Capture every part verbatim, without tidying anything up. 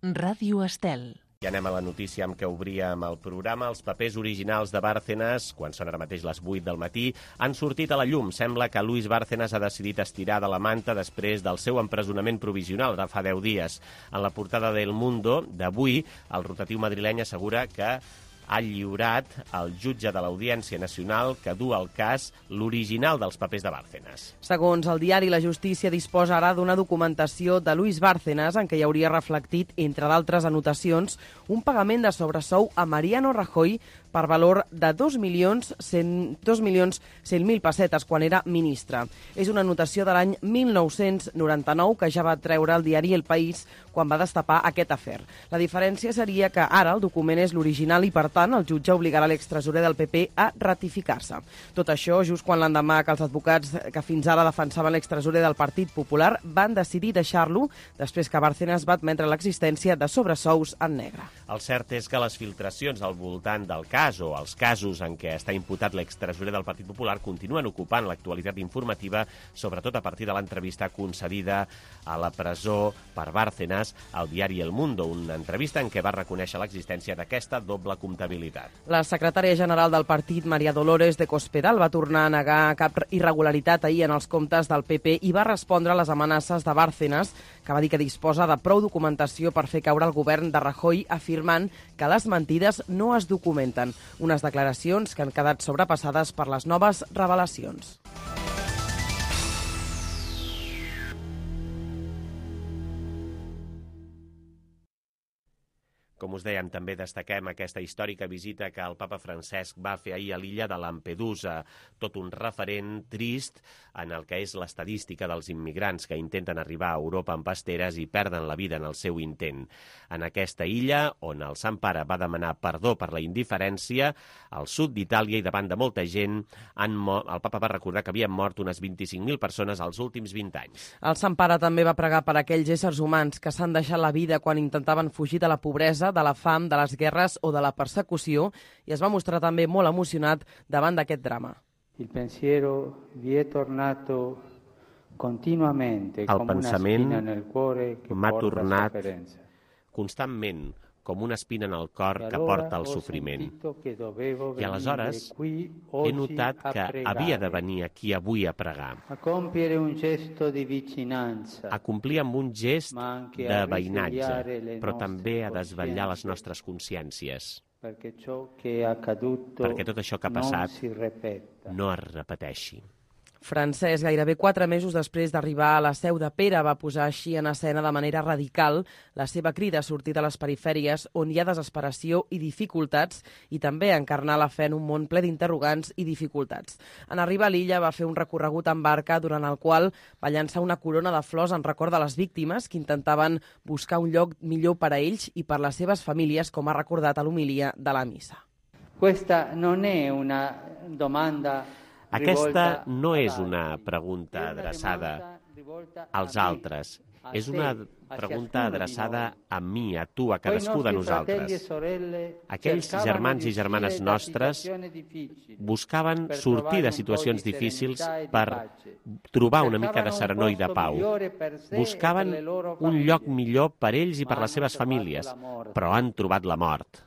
Ràdio Estel. I anem a la notícia amb què obríem el programa. Els papers originals de Bárcenas, quan són ara mateix les vuit del matí, han sortit a la llum. Sembla que Luis Bárcenas ha decidit estirar de la manta després del seu empresonament provisional de fa deu dies. En la portada d'El Mundo d'avui, el rotatiu madrileny assegura que ha lliurat al jutge de l'Audiència Nacional que du al cas l'original dels papers de Bárcenas. Segons el diari, la justícia disposa ara d'una documentació de Luis Bárcenas en què hi hauria reflectit, entre d'altres anotacions, un pagament de sobresou a Mariano Rajoy per valor de dos milions cent mil pessetes quan era ministre. És una anotació de l'any mil nou-cents noranta-nou que ja va treure el diari El País quan va destapar aquest afer. La diferència seria que ara el document és l'original i, per tant, el jutge obligarà l'extresorer del P P a ratificar-se. Tot això just quan l'endemà que els advocats que fins ara defensaven l'extresorer del Partit Popular van decidir deixar-lo després que Bárcenas va admetre l'existència de sobresous en negre. El cert és que les filtracions al voltant del cas o els casos en què està imputat l'extresorer del Partit Popular continuen ocupant l'actualitat informativa, sobretot a partir de l'entrevista concedida a la presó per Bárcenas al diari El Mundo, una entrevista en què va reconèixer l'existència d'aquesta doble comptabilitat. La secretària general del partit, María Dolores de Cospedal, va tornar a negar cap irregularitat ahir en els comptes del P P i va respondre a les amenaces de Bárcenas, que va dir que disposa de prou documentació per fer caure el govern de Rajoy, afirmant que les mentides no es documenten. Unes declaracions que han quedat sobrepassades per les noves revelacions. Com us dèiem, també destaquem aquesta històrica visita que el papa Francesc va fer ahir a l'illa de Lampedusa, tot un referent trist en el que és l'estadística dels immigrants que intenten arribar a Europa amb pasteres i perden la vida en el seu intent. En aquesta illa, on el Sant Pare va demanar perdó per la indiferència, al sud d'Itàlia i davant de molta gent, han mort, el papa va recordar que havien mort unes vint-i-cinc mil persones als últims vint anys. El Sant Pare també va pregar per aquells éssers humans que s'han deixat la vida quan intentaven fugir de la pobresa, de la fam, de les guerres o de la persecució, i es va mostrar també molt emocionat davant d'aquest drama. Il pensiero vi è tornato continuamente come una spina nel cuore che m'ha porta tornat sofferenza. Constantment com una espina en el cor que porta el sofriment. I aleshores he notat que havia de venir aquí avui a pregar, a compiere un gesto di vicinanza, a complir amb un gest de veïnatge, però també a desvetllar les nostres consciències, perquè tot això que ha passat no es repeteixi. Francesc, gairebé quatre mesos després d'arribar a la seu de Pere, va posar així en escena de manera radical la seva crida a sortir de les perifèries on hi ha desesperació i dificultats i també encarnar la fe en un món ple d'interrogants i dificultats. En arribar a l'illa va fer un recorregut en barca durant el qual va llançar una corona de flors en record de les víctimes que intentaven buscar un lloc millor per a ells i per les seves famílies, com ha recordat a l'homilia de la missa. Questa non è una domanda. Aquesta no és una pregunta adreçada als altres, és una pregunta adreçada a mi, a tu, a cadascú de nosaltres. Aquells germans i germanes nostres buscaven sortir de situacions difícils per trobar una mica de serenor i de pau. Buscaven un lloc millor per ells i per les seves famílies, però han trobat la mort.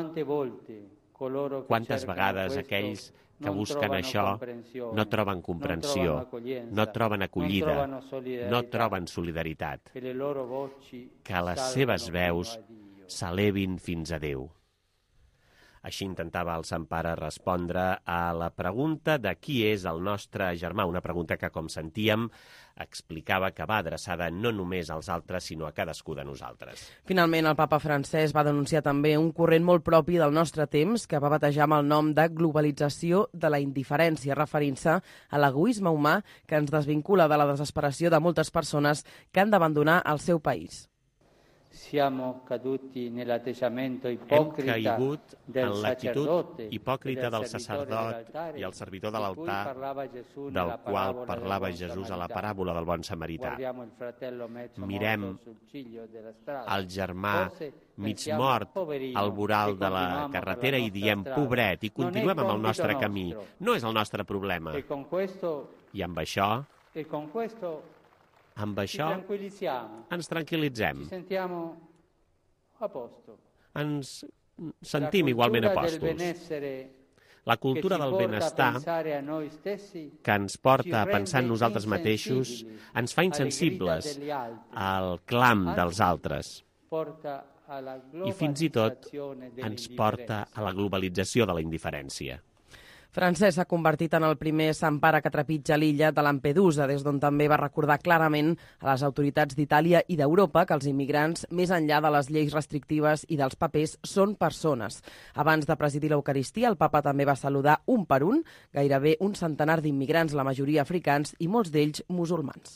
Quantes vegades aquells que busquen això no troben comprensió, no troben acollida, no troben solidaritat, que les seves veus s'elevin fins a Déu. Així intentava el Sant Pare respondre a la pregunta de qui és el nostre germà, una pregunta que, com sentíem, explicava que va adreçada no només als altres, sinó a cadascú de nosaltres. Finalment, el papa Francesc va denunciar també un corrent molt propi del nostre temps que va batejar amb el nom de globalització de la indiferència, referint-se a l'egoisme humà que ens desvincula de la desesperació de moltes persones que han d'abandonar el seu país. Siamo caduti nell'atteggiamento ipocrita Hem caigut del en l'actitud sacerdote hipòcrita del sacerdot i el servidor de l'altar del qual parlava Jesús a la paràbola del bon samarità. Mirem el germà mig mort al voral de la carretera i diem pobret i continuem amb el nostre camí. No és el nostre problema. I amb això... Amb això ens tranquil·litzem. ens sentim igualment apòstols. La cultura del benestar que ens porta a pensar en nosaltres mateixos ens fa insensibles al clam dels altres i fins i tot ens porta a la globalització de la indiferència. Francesc s'ha convertit en el primer Sant Pare que trepitja l'illa de Lampedusa, des d'on també va recordar clarament a les autoritats d'Itàlia i d'Europa que els immigrants, més enllà de les lleis restrictives i dels papers, són persones. Abans de presidir l'Eucaristia, el papa també va saludar un per un, gairebé un centenar d'immigrants, la majoria africans i molts d'ells musulmans.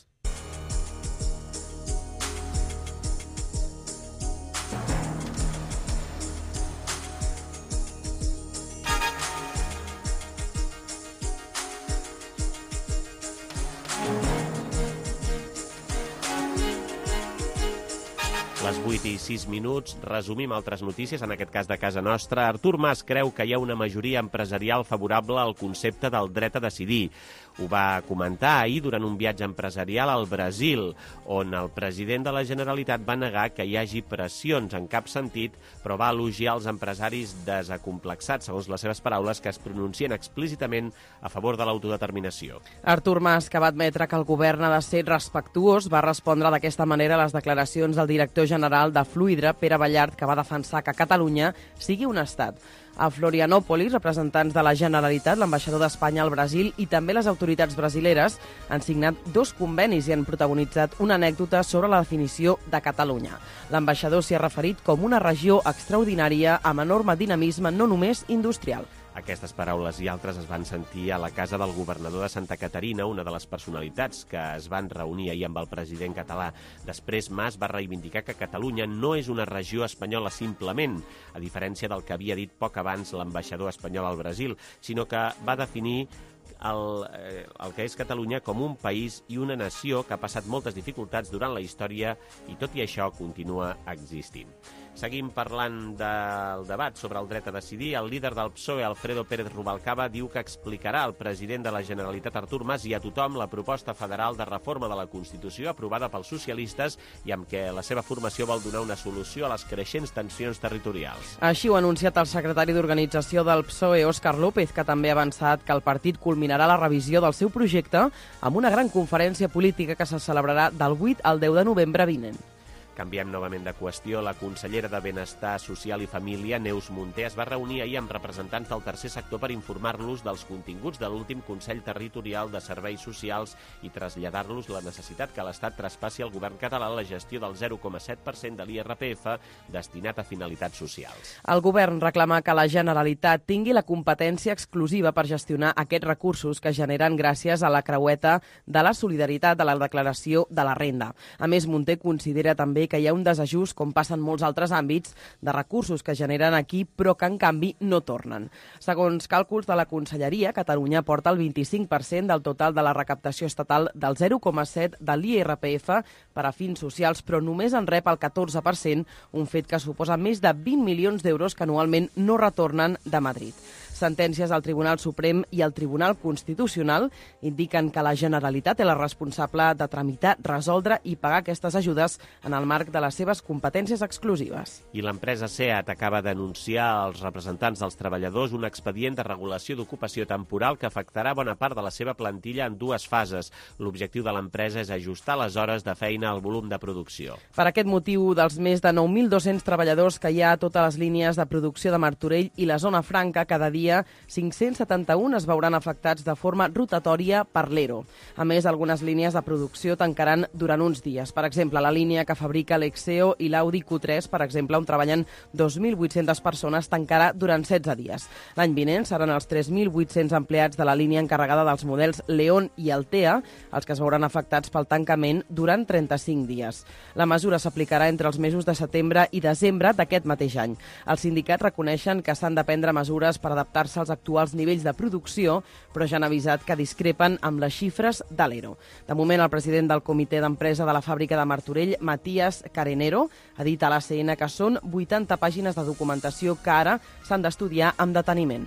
Les vuit i sis minuts, resumim altres notícies, en aquest cas de casa nostra. Artur Mas creu que hi ha una majoria empresarial favorable al concepte del dret a decidir. Ho va comentar ahir durant un viatge empresarial al Brasil, on el president de la Generalitat va negar que hi hagi pressions en cap sentit, però va elogiar els empresaris desacomplexats, segons les seves paraules, que es pronuncien explícitament a favor de l'autodeterminació. Artur Mas, que va admetre que el govern ha de ser respectuós, va respondre d'aquesta manera a les declaracions del director general de Fluidra, Pere Ballart, que va defensar que Catalunya sigui un estat. A Florianópolis, representants de la Generalitat, l'ambaixador d'Espanya al Brasil i també les autoritats brasileres han signat dos convenis i han protagonitzat una anècdota sobre la definició de Catalunya. L'ambaixador s'hi ha referit com una regió extraordinària amb enorme dinamisme, no només industrial. Aquestes paraules i altres es van sentir a la casa del governador de Santa Caterina, una de les personalitats que es van reunir ahir amb el president català. Després, Mas va reivindicar que Catalunya no és una regió espanyola simplement, a diferència del que havia dit poc abans l'ambaixador espanyol al Brasil, sinó que va definir el, eh, el que és Catalunya com un país i una nació que ha passat moltes dificultats durant la història i tot i això continua existint. Seguim parlant del debat sobre el dret a decidir. El líder del P S O E, Alfredo Pérez Rubalcaba, diu que explicarà al president de la Generalitat, Artur Mas, i a tothom la proposta federal de reforma de la Constitució aprovada pels socialistes i amb què la seva formació vol donar una solució a les creixents tensions territorials. Així ho ha anunciat el secretari d'Organització del P S O E, Óscar López, que també ha avançat que el partit culminarà la revisió del seu projecte amb una gran conferència política que se celebrarà del vuit al deu de novembre vinent. Canviem novament de qüestió. La consellera de Benestar Social i Família, Neus Munté, es va reunir ahir amb representants del tercer sector per informar-los dels continguts de l'últim Consell Territorial de Serveis Socials i traslladar-los la necessitat que l'Estat traspassi al govern català la gestió del zero coma set per cent de l'I R P F destinat a finalitats socials. El govern reclama que la Generalitat tingui la competència exclusiva per gestionar aquests recursos que generen gràcies a la creueta de la solidaritat de la declaració de la renda. A més, Munté considera també que hi ha un desajust, com passa en molts altres àmbits, de recursos que generen aquí però que en canvi no tornen. Segons càlculs de la Conselleria, Catalunya porta el vint-i-cinc per cent del total de la recaptació estatal del zero coma set de l'I R P F per a fins socials, però només en rep el catorze per cent, un fet que suposa més de vint milions d'euros que anualment no retornen de Madrid. Sentències del Tribunal Suprem i el Tribunal Constitucional indiquen que la Generalitat és la responsable de tramitar, resoldre i pagar aquestes ajudes en el marc de les seves competències exclusives. I l'empresa SEAT acaba d'anunciar als representants dels treballadors un expedient de regulació d'ocupació temporal que afectarà bona part de la seva plantilla en dues fases. L'objectiu de l'empresa és ajustar les hores de feina al volum de producció. Per aquest motiu, dels més de nou mil dos-cents treballadors que hi ha a totes les línies de producció de Martorell i la zona franca, cada dia cinc-cents setanta-un es veuran afectats de forma rotatòria per l'E R O. A més, algunes línies de producció tancaran durant uns dies. Per exemple, la línia que fabrica l'Exeo i l'Audi Q tres, per exemple, on treballen dos mil vuit-centes persones, tancarà durant setze dies. L'any vinent seran els tres mil vuit-cents empleats de la línia encarregada dels models León i Altea els que es veuran afectats pel tancament durant trenta-cinc dies. La mesura s'aplicarà entre els mesos de setembre i desembre d'aquest mateix any. Els sindicats reconeixen que s'han de prendre mesures per adaptar adaptar-se als actuals nivells de producció, però ja han avisat que discrepen amb les xifres de l'E R O. De moment, el president del comitè d'empresa de la fàbrica de Martorell, Matías Carenero, ha dit a l'A C N que són vuitanta pàgines de documentació que ara s'han d'estudiar amb deteniment.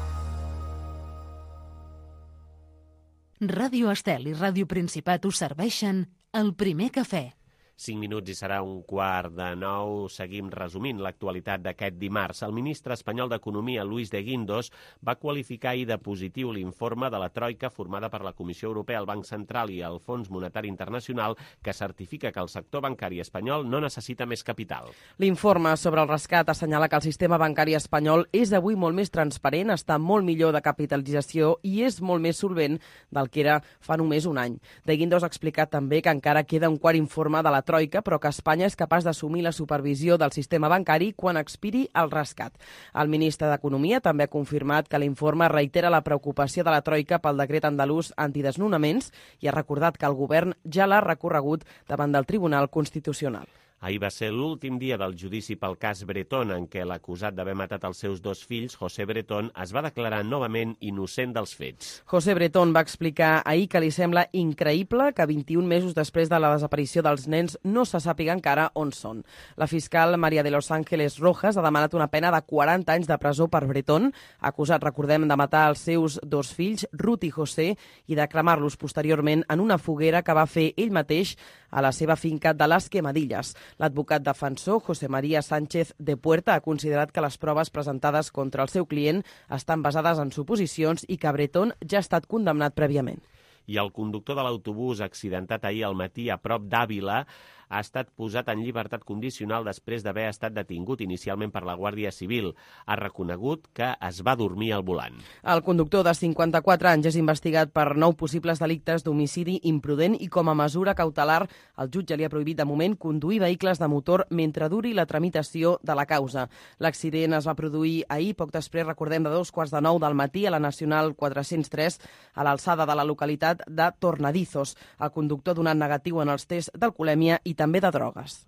Ràdio Estel i Ràdio Principat us serveixen El primer cafè. cinc minuts i serà un quart de nou. Seguim resumint l'actualitat d'aquest dimarts. El ministre espanyol d'Economia, Luis de Guindos, va qualificar ahir de positiu l'informe de la Troika formada per la Comissió Europea, el Banc Central i el Fons Monetari Internacional que certifica que el sector bancari espanyol no necessita més capital. L'informe sobre el rescat assenyala que el sistema bancari espanyol és avui molt més transparent, està molt millor de capitalització i és molt més solvent del que era fa només un any. De Guindos ha explicat també que encara queda un quart informe de la Troika, però que Espanya és capaç d'assumir la supervisió del sistema bancari quan expiri el rescat. El ministre d'Economia també ha confirmat que l'informe reitera la preocupació de la Troika pel decret andalús antidesnonaments i ha recordat que el govern ja l'ha recorregut davant del Tribunal Constitucional. Ahir va ser l'últim dia del judici pel cas Bretón, en què l'acusat d'haver matat els seus dos fills, José Bretón, es va declarar novament innocent dels fets. José Bretón va explicar ahir que li sembla increïble que vint-i-un mesos després de la desaparició dels nens no se sàpiga encara on són. La fiscal María de los Ángeles Rojas ha demanat una pena de quaranta anys de presó per Bretón, acusat, recordem, de matar els seus dos fills, Ruth i José, i de cremar-los posteriorment en una foguera que va fer ell mateix a la seva finca de les Quemadilles. L'advocat defensor, José María Sánchez de Puerta, ha considerat que les proves presentades contra el seu client estan basades en suposicions i que Bretón ja ha estat condemnat prèviament. I el conductor de l'autobús accidentat ahir al matí a prop d'Àvila ha estat posat en llibertat condicional després d'haver estat detingut inicialment per la Guàrdia Civil. Ha reconegut que es va dormir al volant. El conductor de cinquanta-quatre anys és investigat per nou possibles delictes d'homicidi imprudent i com a mesura cautelar el jutge li ha prohibit de moment conduir vehicles de motor mentre duri la tramitació de la causa. L'accident es va produir ahir, poc després, recordem, de dos quarts de nou del matí a la Nacional quatre-cents tres a l'alçada de la localitat de Tornadizos. El conductor ha donat negatiu en els tests d'alcoholèmia i també de drogues.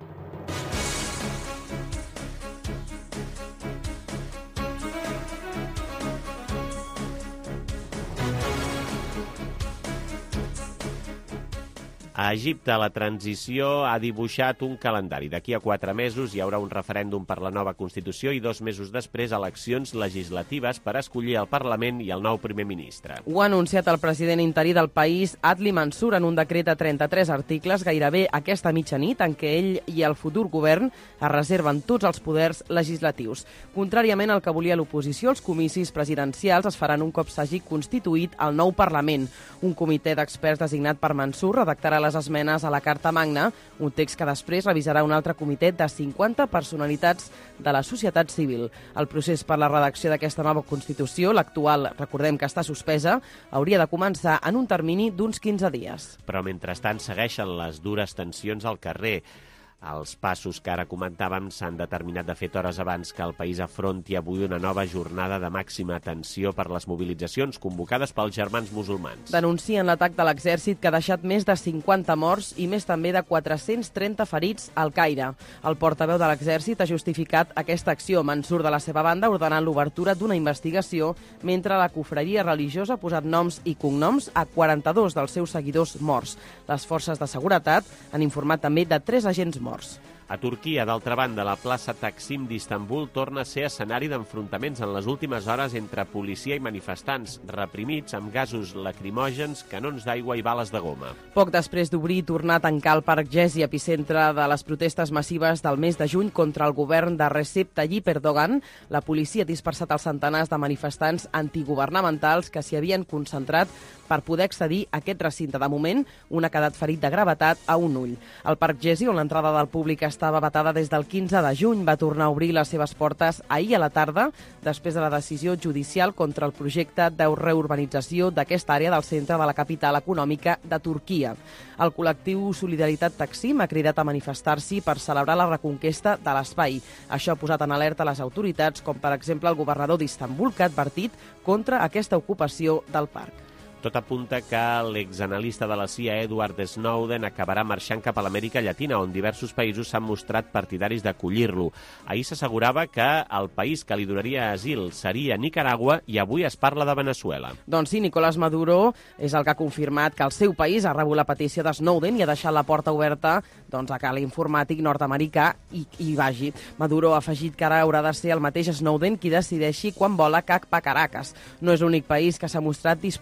A Egipte, la transició ha dibuixat un calendari. D'aquí a quatre mesos hi haurà un referèndum per la nova Constitució i dos mesos després eleccions legislatives per escollir el Parlament i el nou primer ministre. Ho ha anunciat el president interí del país, Adli Mansur, en un decret de trenta-tres articles gairebé aquesta mitjanit en què ell i el futur govern es reserven tots els poders legislatius. Contràriament al que volia l'oposició, els comicis presidencials es faran un cop s'hagi constituït el nou Parlament. Un comitè d'experts designat per Mansur redactarà les esmenes a la Carta Magna, un text que després revisarà un altre comitè de cinquanta personalitats de la societat civil. El procés per la redacció d'aquesta nova Constitució, l'actual, recordem que està suspesa, hauria de començar en un termini d'uns quinze dies. Però mentrestant segueixen les dures tensions al carrer. Els passos que ara comentàvem s'han determinat de fet hores abans que el país afronti avui una nova jornada de màxima tensió per les mobilitzacions convocades pels germans musulmans. Denuncien l'atac de l'exèrcit que ha deixat més de cinquanta morts i més també de quatre-cents trenta ferits al Caire. El portaveu de l'exèrcit ha justificat aquesta acció. Mansur, de la seva banda, ordenant l'obertura d'una investigació mentre la confraria religiosa ha posat noms i cognoms a quaranta-dos dels seus seguidors morts. Les forces de seguretat han informat també de tres agents morts. A Turquia, d'altra banda, la plaça Taksim d'Istanbul torna a ser escenari d'enfrontaments en les últimes hores entre policia i manifestants, reprimits amb gasos lacrimògens, canons d'aigua i bales de goma. Poc després d'obrir i tornar a tancar el Parc Gezi, epicentre de les protestes massives del mes de juny contra el govern de Recep Tayyip Erdogan, la policia ha dispersat els centenars de manifestants antiguvernamentals que s'hi havien concentrat per poder accedir a aquest recinte. De moment, un ha quedat ferit de gravetat a un ull. El Parc Gezi, on l'entrada del públic estava vetada des del quinze de juny, va tornar a obrir les seves portes ahir a la tarda, després de la decisió judicial contra el projecte de reurbanització d'aquesta àrea del centre de la capital econòmica de Turquia. El col·lectiu Solidaritat Taksim ha cridat a manifestar-s'hi per celebrar la reconquesta de l'espai. Això ha posat en alerta les autoritats, com per exemple el governador d'Istanbul, que ha advertit contra aquesta ocupació del parc. Tot apunta que l'exanalista de la C I A, Edward Snowden, acabarà marxant cap a l'Amèrica Llatina, on diversos països s'han mostrat partidaris d'acollir-lo. Ahir s'assegurava que el país que li donaria asil seria Nicaragua i avui es parla de Veneçuela. Doncs sí, Nicolás Maduro és el que ha confirmat que el seu país ha rebut la petició de Snowden i ha deixat la porta oberta doncs, a que l'informàtic nord-americà hi, hi vagi. Maduro ha afegit que ara haurà de ser el mateix Snowden qui decideixi quan vola cap a Caracas. No és l'únic país que s'ha mostrat disposat a acollir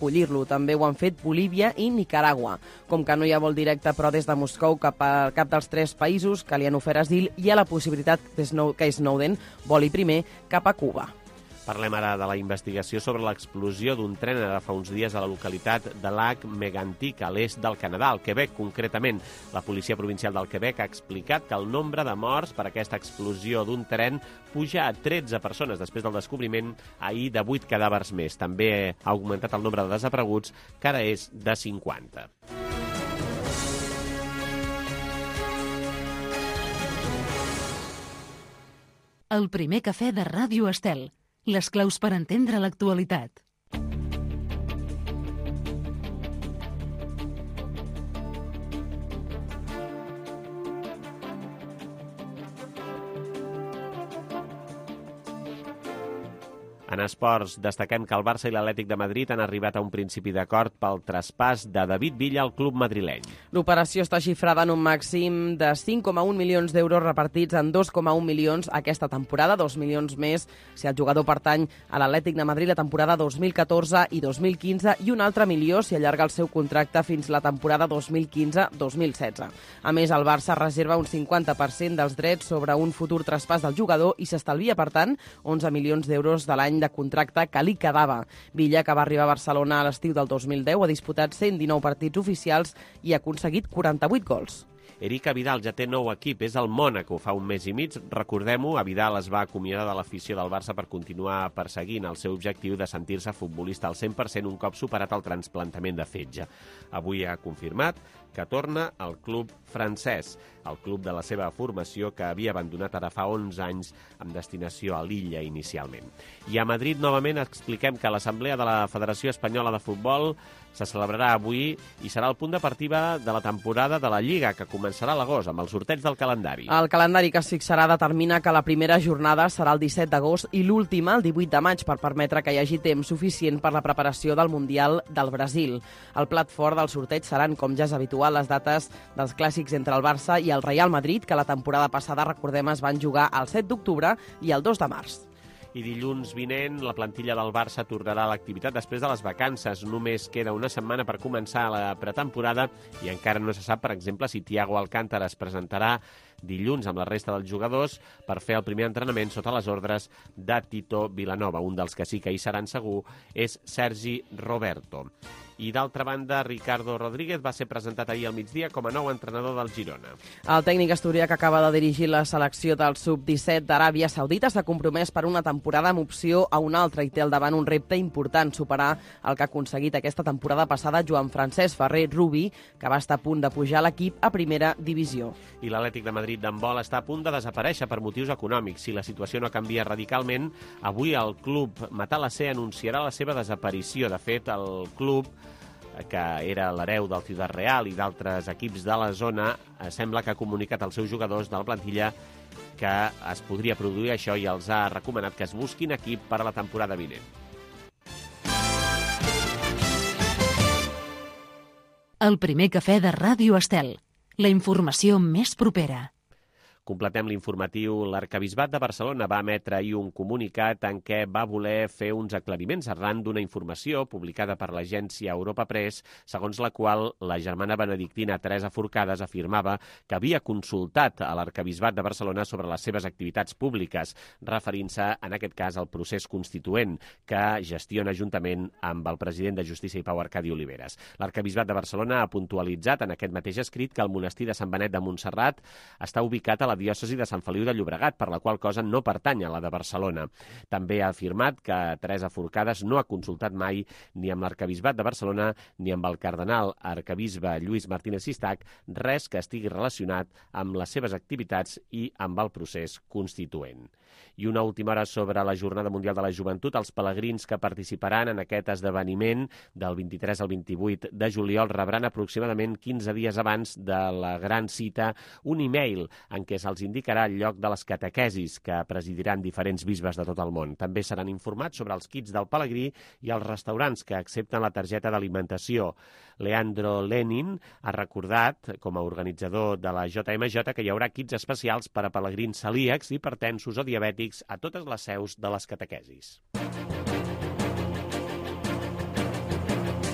acollir-lo. També ho han fet Bolívia i Nicaragua. Com que no hi ha vol directe, però des de Moscou cap a cap dels tres països que li han ofert asil, hi ha la possibilitat que Snowden voli primer cap a Cuba. Parlem ara de la investigació sobre l'explosió d'un tren ara fa uns dies a la localitat de Lac Mégantic, a l'est del Canadà, al Quebec concretament. La policia provincial del Quebec ha explicat que el nombre de morts per aquesta explosió d'un tren puja a tretze persones després del descobriment ahir de vuit cadàvers més. També ha augmentat el nombre de desapareguts, que ara és de cinquanta. El primer cafè de Ràdio Estel. Les claus per entendre l'actualitat. En esports, destaquem que el Barça i l'Atlètic de Madrid han arribat a un principi d'acord pel traspàs de David Villa al club madrileny. L'operació està xifrada en un màxim de cinc coma un milions d'euros repartits en dos coma un milions aquesta temporada, dos milions més si el jugador pertany a l'Atlètic de Madrid la temporada dos mil catorze i dos mil quinze i un altre milió si allarga el seu contracte fins la temporada dos mil quinze dos mil setze. A més, el Barça reserva un cinquanta per cent dels drets sobre un futur traspàs del jugador i s'estalvia, per tant, onze milions d'euros de l'any de contracte que li quedava. Villa, que va arribar a Barcelona a l'estiu del dos mil deu, ha disputat cent dinou partits oficials i ha aconseguit quaranta-vuit gols. Eric Abidal ja té nou equip, és el Mònaco. Fa un mes i mig, recordem-ho, Abidal es va acomiadar de l'afició del Barça per continuar perseguint el seu objectiu de sentir-se futbolista al cent per cent un cop superat el trasplantament de fetge. Avui ha confirmat que torna al club francès, el club de la seva formació que havia abandonat ara fa onze anys amb destinació a l'illa inicialment. I a Madrid, novament, expliquem que l'Assemblea de la Federació Espanyola de Futbol se celebrarà avui i serà el punt de partida de la temporada de la Lliga, que començarà a l'agost, amb el sorteig del calendari. El calendari que es fixarà determina que la primera jornada serà el disset d'agost i l'última el divuit de maig per permetre que hi hagi temps suficient per la preparació del Mundial del Brasil. El plat fort del sorteig seran, com ja és habitual, les dates dels clàssics entre el Barça i el Real Madrid, que la temporada passada, recordem, es van jugar el set d'octubre i el dos de març. I dilluns vinent la plantilla del Barça tornarà a l'activitat després de les vacances. Només queda una setmana per començar la pretemporada i encara no se sap, per exemple, si Thiago Alcántara es presentarà dilluns amb la resta dels jugadors per fer el primer entrenament sota les ordres de Tito Vilanova. Un dels que sí que hi seran segur és Sergi Roberto. I d'altra banda, Ricardo Rodríguez va ser presentat ahir al migdia com a nou entrenador del Girona. El tècnic asturià, que acaba de dirigir la selecció del sub disset d'Aràbia Saudita, s'ha compromès per una temporada amb opció a una altra i té al davant un repte important, superar el que ha aconseguit aquesta temporada passada Joan Francesc Ferrer Rubi, que va estar a punt de pujar l'equip a primera divisió. I l'Atlètic de Madrid d'handbol està a punt de desaparèixer per motius econòmics. Si la situació no canvia radicalment, avui el club Matalassé anunciarà la seva desaparició. De fet, el club, que era l'hereu del Ciudad Real i d'altres equips de la zona, sembla que ha comunicat als seus jugadors de la plantilla que es podria produir això i els ha recomanat que es busquin equip per a la temporada vinent. El primer cafè de Ràdio Estel. La informació més propera. Completem l'informatiu. L'Arquebisbat de Barcelona va emetre ahir un comunicat en què va voler fer uns aclariments arran d'una informació publicada per l'agència Europa Press, segons la qual la germana benedictina Teresa Forcades afirmava que havia consultat a l'Arquebisbat de Barcelona sobre les seves activitats públiques, referint-se en aquest cas al procés constituent que gestiona juntament amb el president de Justícia i Pau, Arcadi Oliveres. L'Arquebisbat de Barcelona ha puntualitzat en aquest mateix escrit que el monestir de Sant Benet de Montserrat està ubicat a la diòcesi de Sant Feliu de Llobregat, per la qual cosa no pertany a la de Barcelona. També ha afirmat que Teresa Forcades no ha consultat mai ni amb l'Arquebisbat de Barcelona ni amb el cardenal arquebisbe Lluís Martínez Sistac res que estigui relacionat amb les seves activitats i amb el procés constituent. I una última hora sobre la Jornada Mundial de la Joventut. Els pelegrins que participaran en aquest esdeveniment del vint-i-tres al vint-i-vuit de juliol rebran aproximadament quinze dies abans de la gran cita un e-mail en què se'ls indicarà el lloc de les catequesis que presidiran diferents bisbes de tot el món. També seran informats sobre els kits del pelegrí i els restaurants que accepten la targeta d'alimentació. Leandro Lenin ha recordat, com a organitzador de la J M J, que hi haurà kits especials per a pelegrins celíacs, hipertensos o diabètics a totes les seus de les catequesis.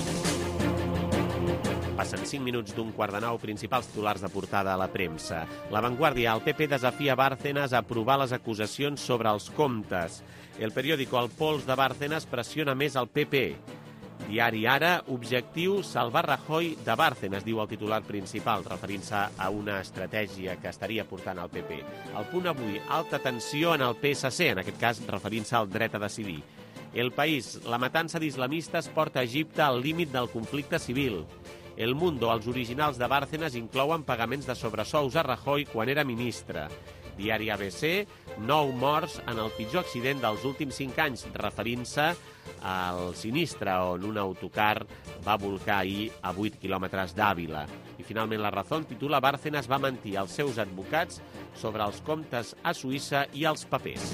Passen cinc minuts d'un quart de nou, principals titulars de portada a la premsa. La Vanguardia, el P P desafia Bárcenas a aprovar les acusacions sobre els comptes. El periòdico, el pols de Bárcenas pressiona més el P P. Diari Ara, objectiu salvar Rajoy de Bárcenas, diu el titular principal, referint-se a una estratègia que estaria portant el P P. El Punt avui, alta tensió en el P S C, en aquest cas referint-se al dret a decidir. El País, la matança d'islamistes porta Egipte al límit del conflicte civil. El Mundo, els originals de Bárcenas inclouen pagaments de sobresous a Rajoy quan era ministre. Diari A B C, nou morts en el pitjor accident dels últims cinc anys, referint-se al sinistre on un autocar va volcar ahir a vuit quilòmetres d'Àvila. I finalment La Razón titula Bárcenas va mentir als seus advocats sobre els comptes a Suïssa i els papers.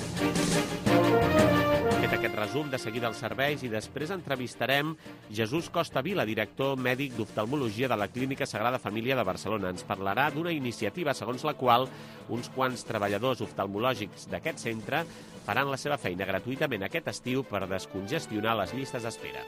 Fet aquest resum, de seguida els serveis i després entrevistarem Jesús Costa Vila, director mèdic d'oftalmologia de la Clínica Sagrada Família de Barcelona. Ens parlarà d'una iniciativa segons la qual uns quants treballadors oftalmològics d'aquest centre faran la seva feina gratuïtament aquest estiu per descongestionar les llistes d'espera.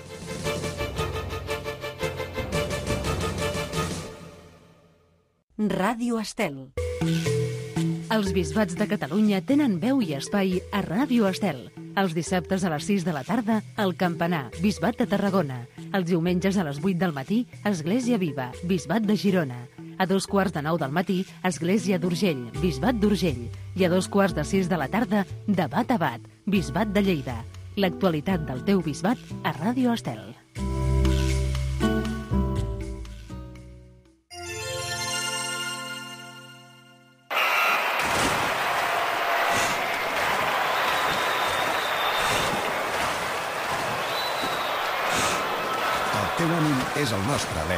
Ràdio Estel. Els bisbats de Catalunya tenen veu i espai a Ràdio Estel. Els dissabtes a les sis de la tarda, El Campanar, Bisbat de Tarragona. Els diumenges a les vuit del matí, Església Viva, Bisbat de Girona. A dos quarts de nou del matí, Església d'Urgell, Bisbat d'Urgell. I a dos quarts de sis de la tarda, Debat a Bat, Bisbat de Lleida. L'actualitat del teu bisbat a Ràdio Estel. El teu ànim és el nostre alè.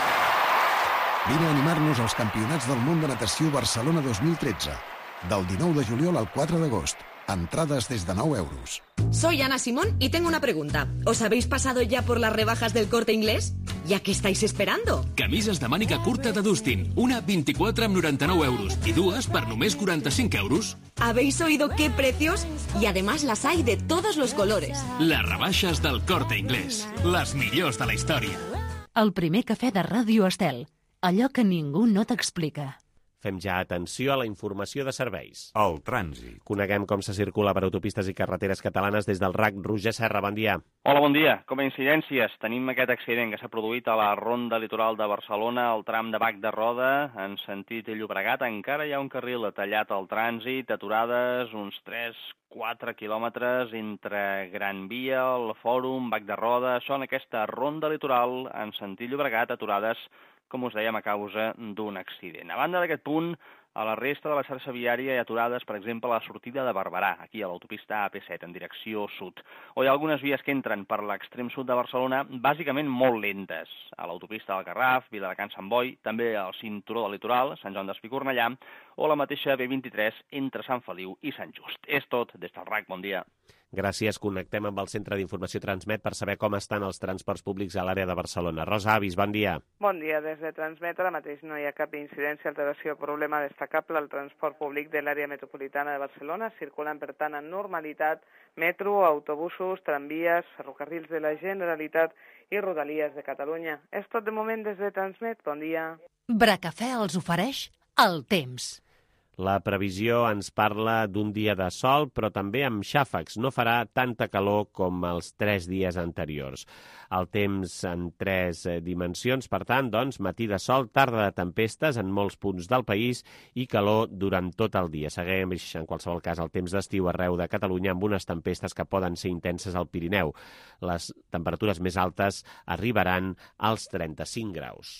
Vine a animar-nos als Campionats del Món de Natació Barcelona dos mil tretze. Del dinou de juliol al quatre d'agost. Entrades des de nou euros. Soy Ana Simón y tengo una pregunta. ¿Os habéis pasado ya por las rebajas del Corte Inglés? ¿Ya qué estáis esperando? Camises de màniga curta de Dustin. Una vint-i-quatre amb noranta-nou euros i dues per només quaranta-cinc euros. ¿Habéis oído qué precios? Y además las hay de todos los colores. Les rebaixes del Corte Inglés. Les millors de la història. El primer cafè de Ràdio Estel. Allò que ningú no t'explica. Fem ja atenció a la informació de serveis. El trànsit. Coneguem com se circula per autopistes i carreteres catalanes des del R A C. Roger Serra, bon dia. Hola, bon dia. Com a incidències, tenim aquest accident que s'ha produït a la ronda litoral de Barcelona, al tram de Bac de Roda, en sentit Llobregat. Encara hi ha un carril tallat al trànsit, aturades uns tres quatre quilòmetres entre Gran Via, el Fòrum, Bac de Roda. Són aquesta ronda litoral en sentit Llobregat, aturades, com us dèiem, a causa d'un accident. A banda d'aquest punt, a la resta de la xarxa viària hi ha aturades, per exemple, a la sortida de Barberà, aquí a l'autopista A P set, en direcció sud. O hi ha algunes vies que entren per l'extrem sud de Barcelona, bàsicament molt lentes. A l'autopista del Garraf, Viladecans, Sant Boi, també al cinturó del litoral, Sant Joan d'Espí, Cornellà, o la mateixa B vint-i-tres entre Sant Feliu i Sant Just. És tot des del R A C. Bon dia. Gràcies. Connectem amb el Centre d'Informació Transmet per saber com estan els transports públics a l'àrea de Barcelona. Rosa Avis, bon dia. Bon dia. Des de Transmet ara mateix no hi ha cap incidència, alteració o problema destacable al transport públic de l'àrea metropolitana de Barcelona. Circulen, per tant, en normalitat metro, autobusos, tramvies, ferrocarrils de la Generalitat i rodalies de Catalunya. És tot de moment des de Transmet. Bon dia. Bracafè els ofereix el temps. La previsió ens parla d'un dia de sol, però també amb xàfecs. No farà tanta calor com els tres dies anteriors. El temps en tres dimensions, per tant, doncs, matí de sol, tarda de tempestes en molts punts del país i calor durant tot el dia. Segueix, en qualsevol cas, el temps d'estiu arreu de Catalunya amb unes tempestes que poden ser intenses al Pirineu. Les temperatures més altes arribaran als trenta-cinc graus.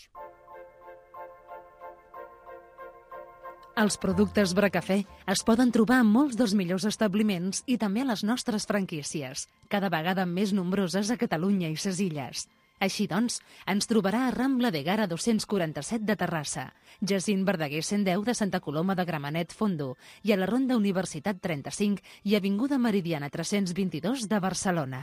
Els productes Bracafè es poden trobar en molts dels millors establiments i també a les nostres franquícies, cada vegada més nombroses a Catalunya i ses Illes. Així doncs, ens trobarà a Rambla de Gara dos-cents quaranta-set de Terrassa, Jacint Verdaguer cent deu de Santa Coloma de Gramenet, Fondo, i a la Ronda Universitat trenta-cinc i Avinguda Meridiana tres-cents vint-i-dos de Barcelona.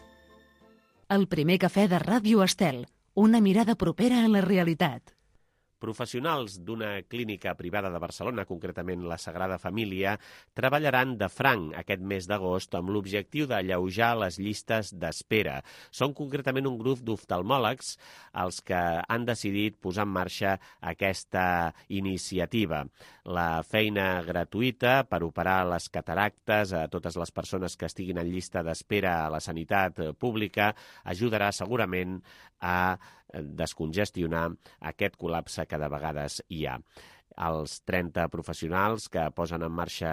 El primer cafè de Ràdio Estel, una mirada propera a la realitat. Professionals d'una clínica privada de Barcelona, concretament la Sagrada Família, treballaran de franc aquest mes d'agost amb l'objectiu d'alleujar les llistes d'espera. Són concretament un grup d'oftalmòlegs els que han decidit posar en marxa aquesta iniciativa. La feina gratuïta per operar les cataractes a totes les persones que estiguin en llista d'espera a la sanitat pública ajudarà segurament a descongestionar aquest col·lapse que de vegades hi ha. Els trenta professionals que posen en marxa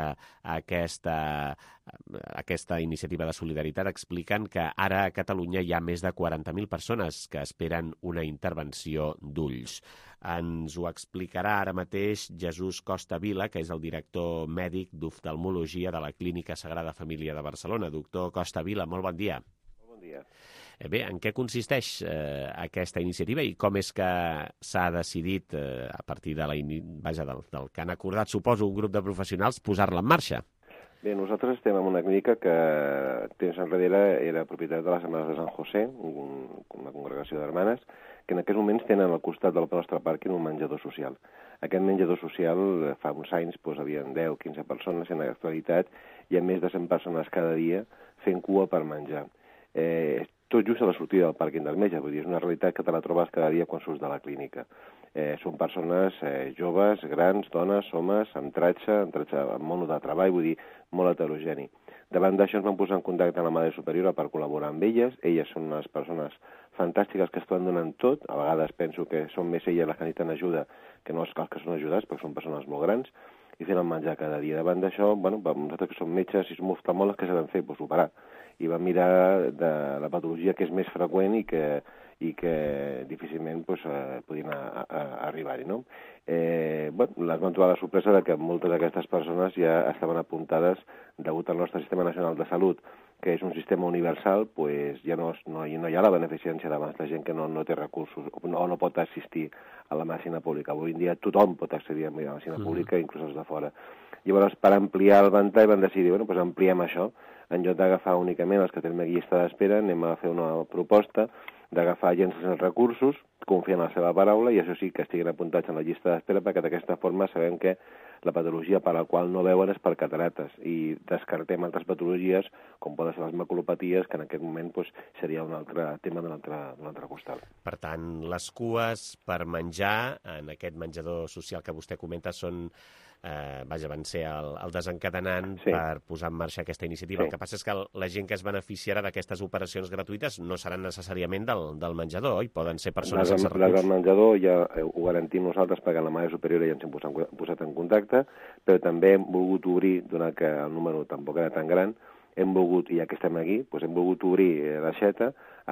aquesta, aquesta iniciativa de solidaritat expliquen que ara a Catalunya hi ha més de quaranta mil persones que esperen una intervenció d'ulls. Ens ho explicarà ara mateix Jesús Costa Vila, que és el director mèdic d'oftalmologia de la Clínica Sagrada Família de Barcelona. Doctor Costa Vila, molt bon dia. Molt bon dia. Bé, en què consisteix eh, aquesta iniciativa i com és que s'ha decidit, eh, a partir de la, vaja, del, del que han acordat, suposo, un grup de professionals, posar-la en marxa? Bé, nosaltres estem en una clínica que temps enrere era propietat de les Hermanes de San José, un, una congregació d'hermanes, que en aquests moments tenen al costat del nostre pàrquing un menjador social. Aquest menjador social fa uns anys doncs, havien deu o quinze persones, en l'actualitat hi ha més de cent persones cada dia fent cua per menjar. Eh, tot just a la sortida del pàrquing del metge, vull dir, és una realitat que te la trobes cada dia quan surts de la clínica. Eh, són persones eh, joves, grans, dones, homes, amb tratge, amb tratge amb mono de treball, vull dir, molt heterogeni. Davant d'això ens vam posar en contacte amb la Mare Superiora per col·laborar amb elles. Elles són unes persones fantàstiques que estan donant tot. A vegades penso que són més elles les que necessiten ajuda que no els que són ajudats, perquè són persones molt grans, i fent el menjar cada dia. Davant d'això, bueno, nosaltres que som metges i som oftalmòlegs, què s'ha de fer? Pues operar. I vam mirar de la patologia que és més freqüent i que, i que difícilment pues, eh, podien a, a, a arribar-hi. No? Eh, bueno, les vam trobar la sorpresa de que moltes d'aquestes persones ja estaven apuntades degut al nostre Sistema Nacional de Salut, que és un sistema universal, pues, ja no, no, no hi ha la beneficència d'abans, la gent que no, no té recursos o no, no pot assistir a la medicina pública. Avui en dia tothom pot accedir a la medicina pública, inclús els de fora. Llavors, per ampliar el ventall, van decidir, bueno, pues ampliem això. En lloc d'agafar únicament els que tenen una llista d'espera, anem a fer una proposta d'agafar agents sense recursos, confiant en la seva paraula, i això sí, que estiguin apuntats en la llista d'espera, perquè d'aquesta forma sabem que la patologia per la qual no veuen és per catarates, i descartem altres patologies, com poden ser les maculopaties, que en aquest moment pues, seria un altre tema d'un altre, d'un altre costat. Per tant, les cues per menjar en aquest menjador social que vostè comenta són Eh, vaja, van ser el, el desencadenant sí. per posar en marxa aquesta iniciativa. Sí. El que passa és que la gent que es beneficiarà d'aquestes operacions gratuïtes no seran necessàriament del, del menjador, oi? Poden ser persones sense recursos. Les del menjador ja ho garantim nosaltres perquè la Mare Superiora ja ens hem posat, posat en contacte, però també hem volgut obrir, donat que el número tampoc era tan gran, hem volgut, i ja que estem aquí, doncs hem volgut obrir l'aixeta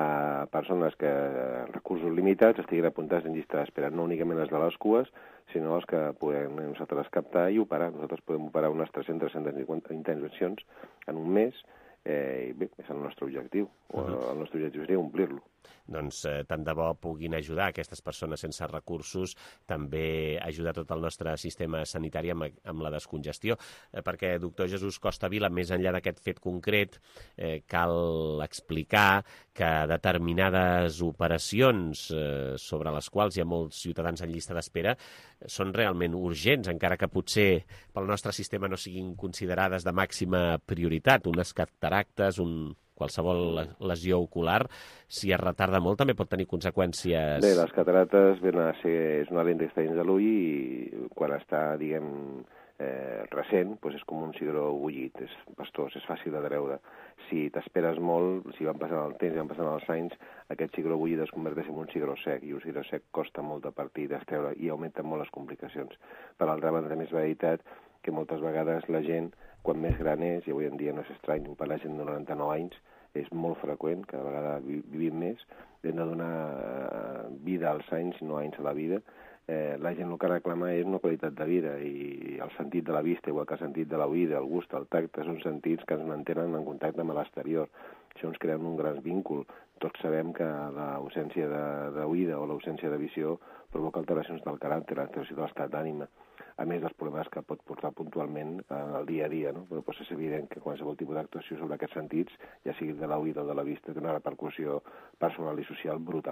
a persones que recursos limitats estiguin apuntats en llista d'espera, no únicament les de les cues, sinó els que podem nosaltres captar i operar. Nosaltres podem operar unes tres-centes a tres-centes cinquanta intervencions en un mes, eh, i bé, és el nostre objectiu. Uh -huh. El nostre objectiu seria omplir-lo. Doncs eh, tant de bo puguin ajudar aquestes persones sense recursos, també ajudar tot el nostre sistema sanitari amb, amb la descongestió, eh, perquè, doctor Jesús Costa Vila, més enllà d'aquest fet concret, eh, cal explicar que determinades operacions eh, sobre les quals hi ha molts ciutadans en llista d'espera són realment urgents, encara que potser pel nostre sistema no siguin considerades de màxima prioritat. Unes cataractes, un... qualsevol lesió ocular, si es retarda molt, també pot tenir conseqüències. Bé, les catarates venen a ser, és una lent d'extrems de l'ull i quan està, diguem, eh, recent, doncs és com un cigró bullit, és pastós, és fàcil de treure. Si t'esperes molt, si van passant el temps i van passant els anys, aquest cigró bullit es converteix en un cigró sec, i un cigró sec costa molt de partir, d'estreure, i augmenten molt les complicacions. Per l'altra banda, també és veritat que moltes vegades la gent, quan més gran és, i avui en dia no és estrany, per la gent de noranta-nou anys, és molt freqüent, cada vegada vivim més, hem de donar vida als anys, no anys a la vida. Eh, la gent el que reclama és una qualitat de vida, i el sentit de la vista, igual que el sentit de l'oïda, el gust, el tacte, són sentits que ens mantenen en contacte amb l'exterior. Això ens crea un gran vínculum. Tots sabem que l'ausència d'oïda o l'ausència de visió provoca alteracions del caràcter, alteració de l'estat d'ànima, a més dels problemes que pot portar puntualment al dia a dia, no? Però és evident que qualsevol tipus d'actuació sobre aquests sentits, ja sigui de l'oïda o de la vista, té una repercussió personal i social brutal.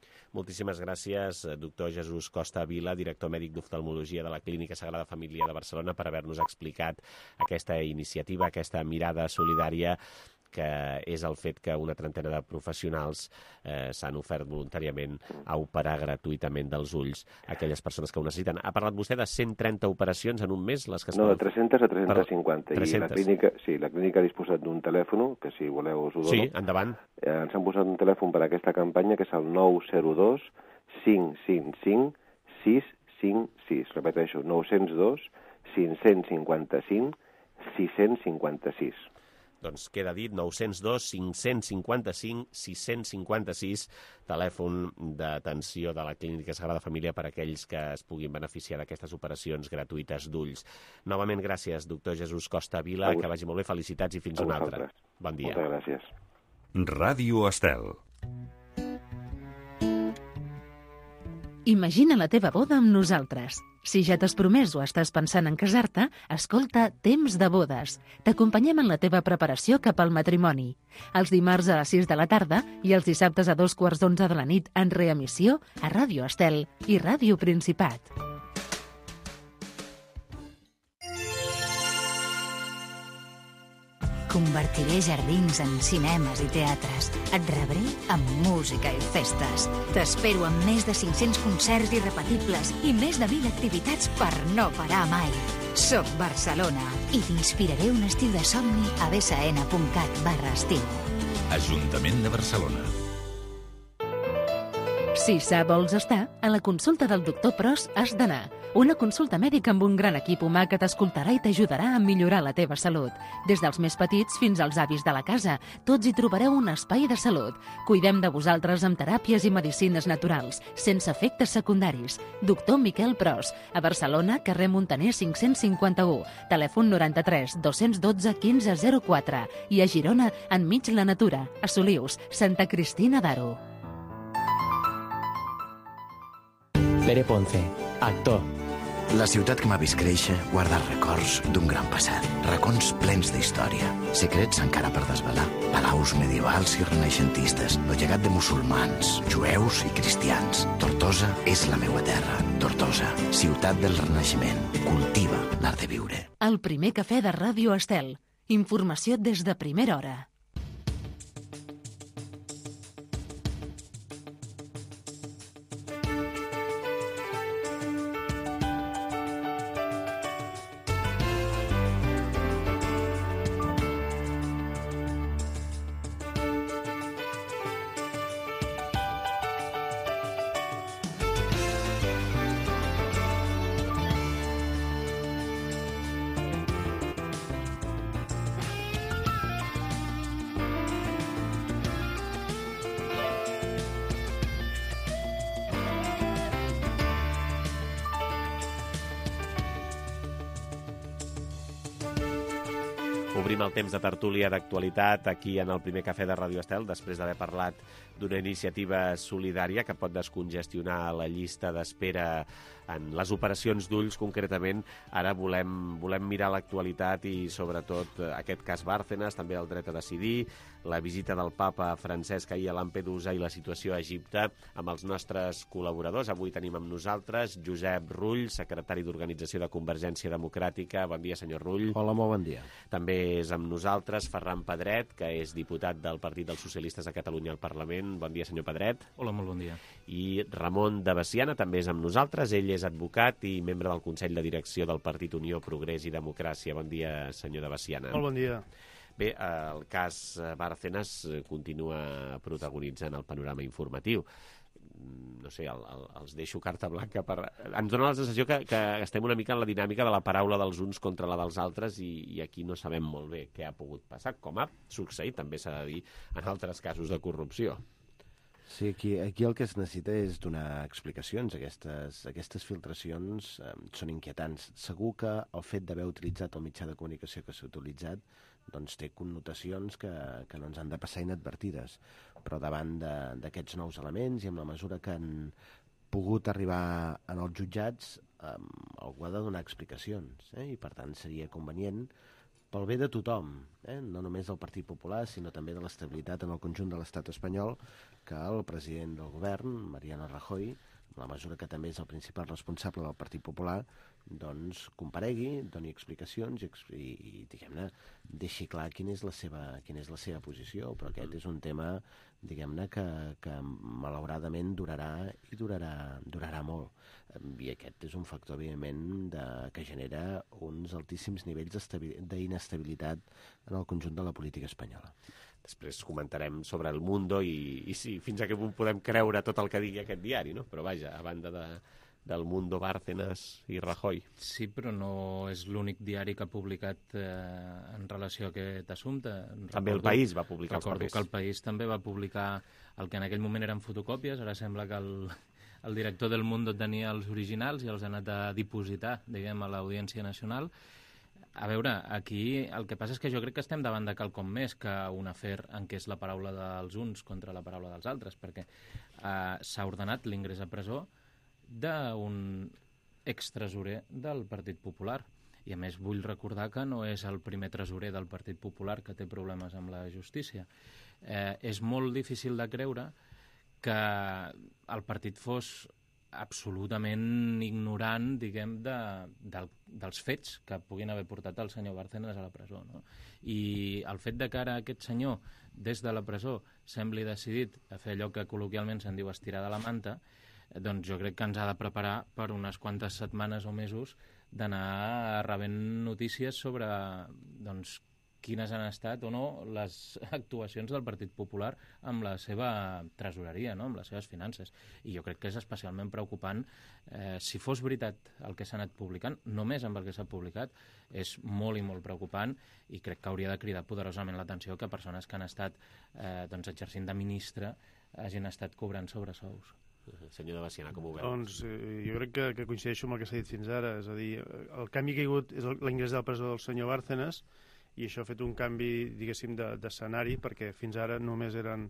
Moltíssimes gràcies, doctor Jesús Costa Vila, director mèdic d'oftalmologia de la Clínica Sagrada Família de Barcelona, per haver-nos explicat aquesta iniciativa, aquesta mirada solidària, que és el fet que una trentena de professionals eh, s'han ofert voluntàriament a operar gratuïtament dels ulls a aquelles persones que ho necessiten. Ha parlat vostè de cent trenta operacions en un mes? Les que es no, poden... de tres-centes a tres-centes cinquanta. tres-centes. I la clínica, sí, la clínica ha disposat d'un telèfon, que si voleu us ho dono. Sí, endavant. Eh, ens han posat un telèfon per a aquesta campanya, que és el nou zero dos cinc cinc cinc sis cinc sis. Repeteixo, nou zero dos cinc cinc cinc sis cinc sis. Doncs queda dit, nou zero dos cinc cinc cinc sis cinc sis, telèfon d'atenció de la Clínica Sagrada Família per a aquells que es puguin beneficiar d'aquestes operacions gratuïtes d'ulls. Novament, gràcies, doctor Jesús Costa Vila, que vagi molt bé, felicitats i fins una altra. Bon dia. Moltes gràcies. Ràdio Estel. Imagina la teva boda amb nosaltres. Si ja t'has promès o estàs pensant en casar-te, escolta Temps de Bodes. T'acompanyem en la teva preparació cap al matrimoni. Els dimarts a les sis de la tarda i els dissabtes a dos quarts d'onze de la nit en reemissió a Ràdio Estel i Ràdio Principat. Convertiré jardins en cinemes i teatres. Et rebré amb música i festes. T'espero amb més de cinc-cents concerts irrepetibles i més de mil activitats per no parar mai. Soc Barcelona i t'inspiraré un estil de somni a bsn.cat barra estiu. Ajuntament de Barcelona. Si sa vols estar, a la consulta del doctor Pros has d'anar. Una consulta mèdica amb un gran equip humà que t'escoltarà i t'ajudarà a millorar la teva salut. Des dels més petits fins als avis de la casa, tots hi trobareu un espai de salut. Cuidem de vosaltres amb teràpies i medicines naturals, sense efectes secundaris. Doctor Miquel Pros, a Barcelona, carrer Muntaner cinc-cents cinquanta-u, telèfon noranta-tres dos-cents dotze quinze zero quatre i a Girona, enmig la natura, a Solius, Santa Cristina d'Aro. Pere Ponce, actor. La ciutat que m'ha vist créixer guarda records d'un gran passat, racons plens d'història, secrets encara per desvelar, palaus medievals i renaixentistes, el llegat de musulmans, jueus i cristians. Tortosa és la meua terra. Tortosa, ciutat del Renaixement. Cultiva l'art de viure. El primer cafè de Ràdio Estel. Informació des de primera hora. Obrim el temps de tertúlia d'actualitat aquí en el primer cafè de Ràdio Estel, després d'haver parlat d'una iniciativa solidària que pot descongestionar la llista d'espera en les operacions d'ulls, concretament. Ara volem, volem mirar l'actualitat i, sobretot, aquest cas Bárcenas, també el dret a decidir, la visita del papa Francesc ahir a Lampedusa i la situació a Egipte amb els nostres col·laboradors. Avui tenim amb nosaltres Josep Rull, secretari d'Organització de Convergència Democràtica. Bon dia, senyor Rull. Hola, molt bon dia. També és amb nosaltres Ferran Pedret, que és diputat del Partit dels Socialistes de Catalunya al Parlament. Bon dia, senyor Pedret. Hola, molt bon dia. I Ramon de Veciana també és amb nosaltres. Ell és advocat i membre del Consell de Direcció del Partit Unió, Progrés i Democràcia. Bon dia, senyor de Veciana. Molt bon dia. Bé, el cas Bárcenas continua protagonitzant el panorama informatiu. No sé, el, el, els deixo carta blanca per... Ens dona la sensació que, que estem una mica en la dinàmica de la paraula dels uns contra la dels altres i, i aquí no sabem molt bé què ha pogut passar, com ha succeït, també s'ha de dir, en altres casos de corrupció. Sí, aquí, aquí el que es necessita és donar explicacions. Aquestes, aquestes filtracions eh, són inquietants. Segur que el fet d'haver utilitzat el mitjà de comunicació que s'ha utilitzat doncs té connotacions que, que no ens han de passar inadvertides. Però davant d'aquests nous elements i amb la mesura que han pogut arribar en els jutjats, eh, algú ha de donar explicacions. Eh? I per tant seria convenient pel bé de tothom, eh? No només del Partit Popular, sinó també de l'estabilitat en el conjunt de l'estat espanyol, que el president del govern, Mariano Rajoy, en la mesura que també és el principal responsable del Partit Popular, doncs comparegui, doni explicacions i, i, i diguem-ne, deixi clar quina és la seva, quina és la seva posició, però aquest és un tema, diguem-ne, que, que malauradament durarà i durarà, durarà molt. I aquest és un factor, evidentment, de, que genera uns altíssims nivells d'inestabilitat en el conjunt de la política espanyola. Després comentarem sobre el Mundo i, i sí, fins a què punt podem creure tot el que digui aquest diari, no? Però vaja, a banda de, del Mundo, Bárcenas i Rajoy. Sí, però no és l'únic diari que ha publicat eh, en relació a aquest assumpte. També el País va publicar els papers. Recordo que el País també va publicar el que en aquell moment eren fotocòpies, ara sembla que el, el director del Mundo tenia els originals i els ha anat a dipositar, diguem, a l'Audiència Nacional. A veure, aquí el que passa és que jo crec que estem davant de quelcom més que un afer en què és la paraula dels uns contra la paraula dels altres, perquè eh, s'ha ordenat l'ingrés a presó d'un extresorer del Partit Popular. I a més vull recordar que no és el primer tresorer del Partit Popular que té problemes amb la justícia. Eh, és molt difícil de creure que el partit fos absolutament ignorant, diguem, de, de, dels fets que puguin haver portat el senyor Bárcenas a la presó, no? I el fet de que ara aquest senyor, des de la presó, sembli decidit a fer allò que col·loquialment se'n diu estirar de la manta, doncs jo crec que ens ha de preparar per unes quantes setmanes o mesos d'anar rebent notícies sobre, doncs, quines han estat o no les actuacions del Partit Popular amb la seva tresoreria, no? Amb les seves finances. I jo crec que és especialment preocupant, eh, si fos veritat el que s'ha anat publicant, només amb el que s'ha publicat, és molt i molt preocupant i crec que hauria de cridar poderosament l'atenció que persones que han estat eh, doncs, exercint de ministre hagin estat cobrant sobresous. Senyor de Veciana, com ho veu? Doncs eh, jo crec que, que coincideixo amb el que s'ha dit fins ara, és a dir, el canvi que hi ha hagut és l'ingrés de la presó del senyor Bárcenas, i això ha fet un canvi, diguéssim, d'escenari, perquè fins ara només eren...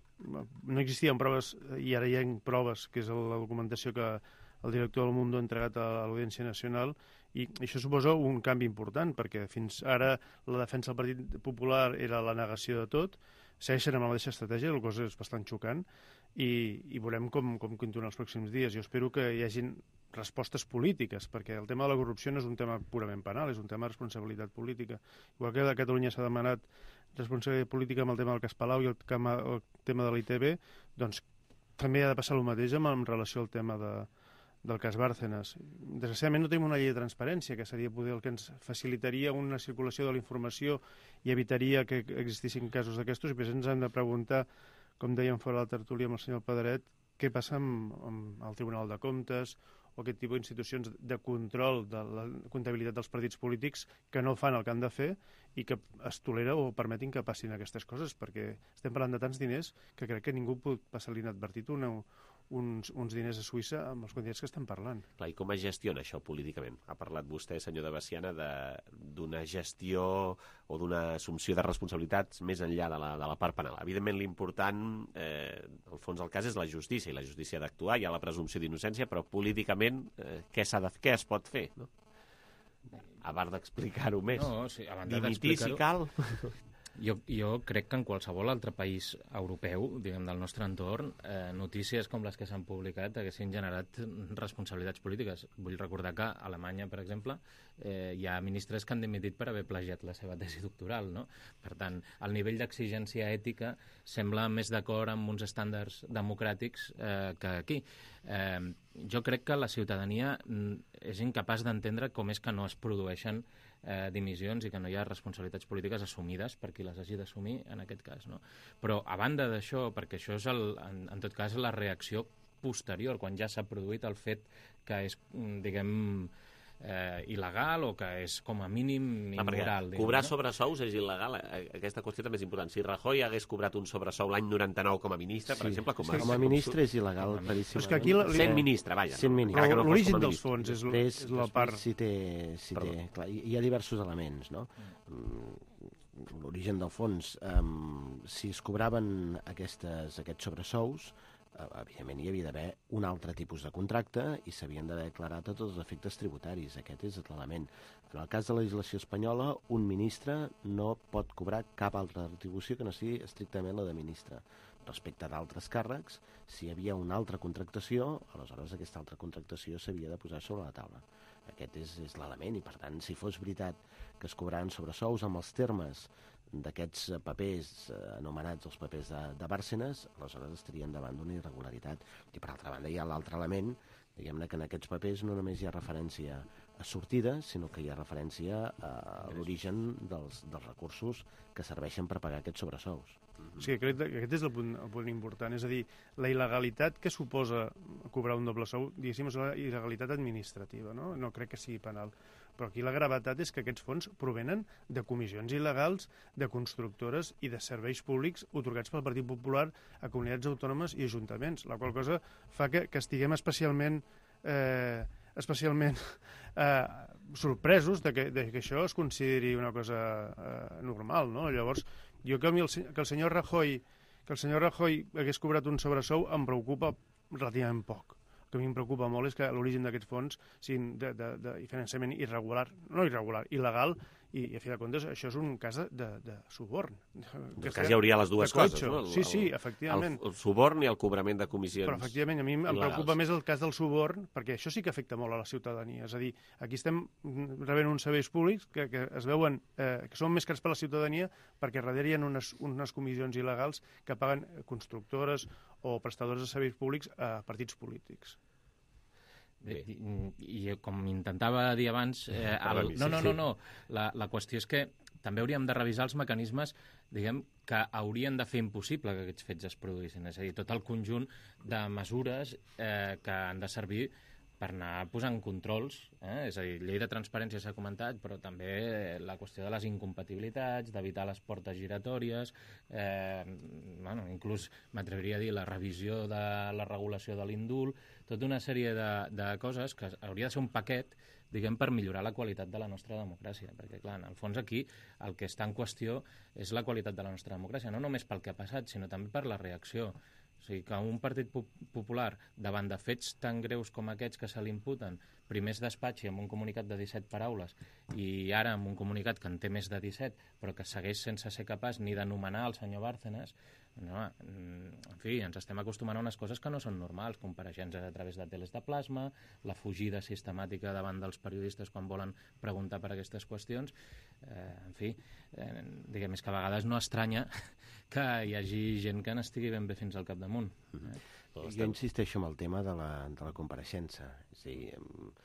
No existien proves, i ara hi ha proves, que és la documentació que el director del Mundo ha entregat a l'Audiència Nacional, i això suposa un canvi important, perquè fins ara la defensa del Partit Popular era la negació de tot, segueixen amb la mateixa estratègia, la cosa és bastant xocant, i, i veurem com, com continuen els pròxims dies. Jo espero que hi hagin respostes polítiques, perquè el tema de la corrupció no és un tema purament penal, és un tema de responsabilitat política. Igual que a Catalunya s'ha demanat responsabilitat política amb el tema del cas Palau i el tema, el tema de l'I T B, doncs també ha de passar el mateix amb, en relació al tema de, del cas Bárcenas. Desgraciadament no tenim una llei de transparència, que seria poder el que ens facilitaria una circulació de la informació i evitaria que existissin casos d'aquestos, i després ens hem de preguntar, com dèiem fora de la tertúlia amb el senyor Pedret, què passa amb, amb el Tribunal de Comptes o aquest tipus d'institucions de control de la comptabilitat dels partits polítics que no fan el que han de fer i que es tolera o permetin que passin aquestes coses, perquè estem parlant de tants diners que crec que ningú pot passar l'inadvertit una, uns, uns diners a Suïssa amb els quantitats que estem parlant. Clar, i com es gestiona això políticament? Ha parlat vostè, senyor de Veciana, d'una gestió o d'una assumpció de responsabilitats més enllà de la, de la part penal. Evidentment, l'important, eh, al fons del cas, és la justícia, i la justícia ha d'actuar, hi ha la presumpció d'innocència, però políticament, eh, què, s'ha de, què es pot fer, no? A part d'explicar-ho més. No, sí, a banda dimitir si cal. Jo, jo crec que en qualsevol altre país europeu, diguem, del nostre entorn, eh, notícies com les que s'han publicat haguessin generat responsabilitats polítiques. Vull recordar que a Alemanya, per exemple, eh, hi ha ministres que han dimitit per haver plagiat la seva tesi doctoral, no? Per tant, el nivell d'exigència ètica sembla més d'acord amb uns estàndards democràtics eh, que aquí. Eh, jo crec que la ciutadania és incapaç d'entendre com és que no es produeixen eh, dimissions i que no hi ha responsabilitats polítiques assumides per qui les hagi d'assumir en aquest cas, no? Però a banda d'això, perquè això és el, en, en tot cas la reacció posterior, quan ja s'ha produït el fet que és, diguem, eh, il·legal o que és com a mínim immoral. Ah, cobrar no? sobresous és il·legal. Aquesta qüestió també és important. Si Rajoy hagués cobrat un sobresou l'any noranta-nou com a ministre, sí, per exemple, com a, com a ministre és il·legal. És que aquí la, sent ministre, vaja. Sent ministre. No, l'origen dels fons és, després, és la part... Si té, si té, clar, hi ha diversos elements, no? L'origen del fons, um, si es cobraven aquestes, aquests sobresous, evidentment hi havia d'haver un altre tipus de contracte i s'havien d'haver declarat a tots els efectes tributaris. Aquest és l'element. En el cas de la legislació espanyola, un ministre no pot cobrar cap altra retribució que no sigui estrictament la de ministre. Respecte d'altres càrrecs, si hi havia una altra contractació, aleshores aquesta altra contractació s'havia de posar sobre la taula. Aquest és, és l'element, i per tant, si fos veritat que es cobraran sobresous amb els termes d'aquests papers eh, anomenats els papers de, de Bárcenas, aleshores estarien davant d'una irregularitat. I per altra banda hi ha l'altre element, diguem-ne que en aquests papers no només hi ha referència a sortida, sinó que hi ha referència a l'origen dels, dels recursos que serveixen per pagar aquests sobresous. O sigui, crec que aquest és el punt, el punt important, és a dir, la il·legalitat que suposa cobrar un doble sou, diguéssim, és la il·legalitat administrativa, no? No crec que sigui penal. Però aquí la gravetat és que aquests fons provenen de comissions il·legals, de constructores i de serveis públics otorgats pel Partit Popular a comunitats autònomes i ajuntaments, la qual cosa fa que, que estiguem especialment eh, especialment eh, sorpresos de que, de que això es consideri una cosa eh, normal, no? Llavors, jo que, el, que el senyor Rajoy que el senyor Rajoy hagués cobrat un sobresou em preocupa relativament poc. El que a mi em preocupa molt és que l'origen d'aquests fons siguin de, de, de finançament irregular, no irregular, il·legal, i, i a fi de comptes això és un cas de, de suborn. En tot cas hi hauria les dues coses, no? El, sí, sí, efectivament. El, el suborn i el cobrament de comissions. Però efectivament, a mi em preocupa més el cas del suborn, perquè això sí que afecta molt a la ciutadania. És a dir, aquí estem rebent uns serveis públics que, que es veuen eh, que són més cars per a la ciutadania perquè darrere hi ha unes, unes comissions il·legals que paguen constructores o prestadors de serveis públics a partits polítics. Bé. I, i com intentava dir abans, eh, el, no, no, no, no. La, la qüestió és que també hauríem de revisar els mecanismes, diguem, que haurien de fer impossible que aquests fets es produïssin. És a dir, tot el conjunt de mesures eh, que han de servir per anar posant controls, eh? És a dir, llei de transparència s'ha comentat, però també la qüestió de les incompatibilitats, d'evitar les portes giratòries, eh, bueno, inclús m'atreviria a dir la revisió de la regulació de l'indult, tota una sèrie de, de coses que hauria de ser un paquet, diguem, per millorar la qualitat de la nostra democràcia, perquè, clar, en el fons aquí el que està en qüestió és la qualitat de la nostra democràcia, no només pel que ha passat, sinó també per la reacció. O sigui, que un partit popular, davant de fets tan greus com aquests que se li imputen, primer es despatxi amb un comunicat de disset paraules i ara amb un comunicat que en té més de disset, però que segueix sense ser capaç ni d'anomenar el senyor Bárcenas, no, en fi, ens estem acostumant a unes coses que no són normals, compareixences a través de teles de plasma, la fugida sistemàtica davant dels periodistes quan volen preguntar per aquestes qüestions. Eh, en fi, eh, diguem, és que a vegades no estranya que hi hagi gent que n'estigui ben bé fins al capdamunt. Eh? Jo insisteixo en el tema de la, de la compareixença. És a dir,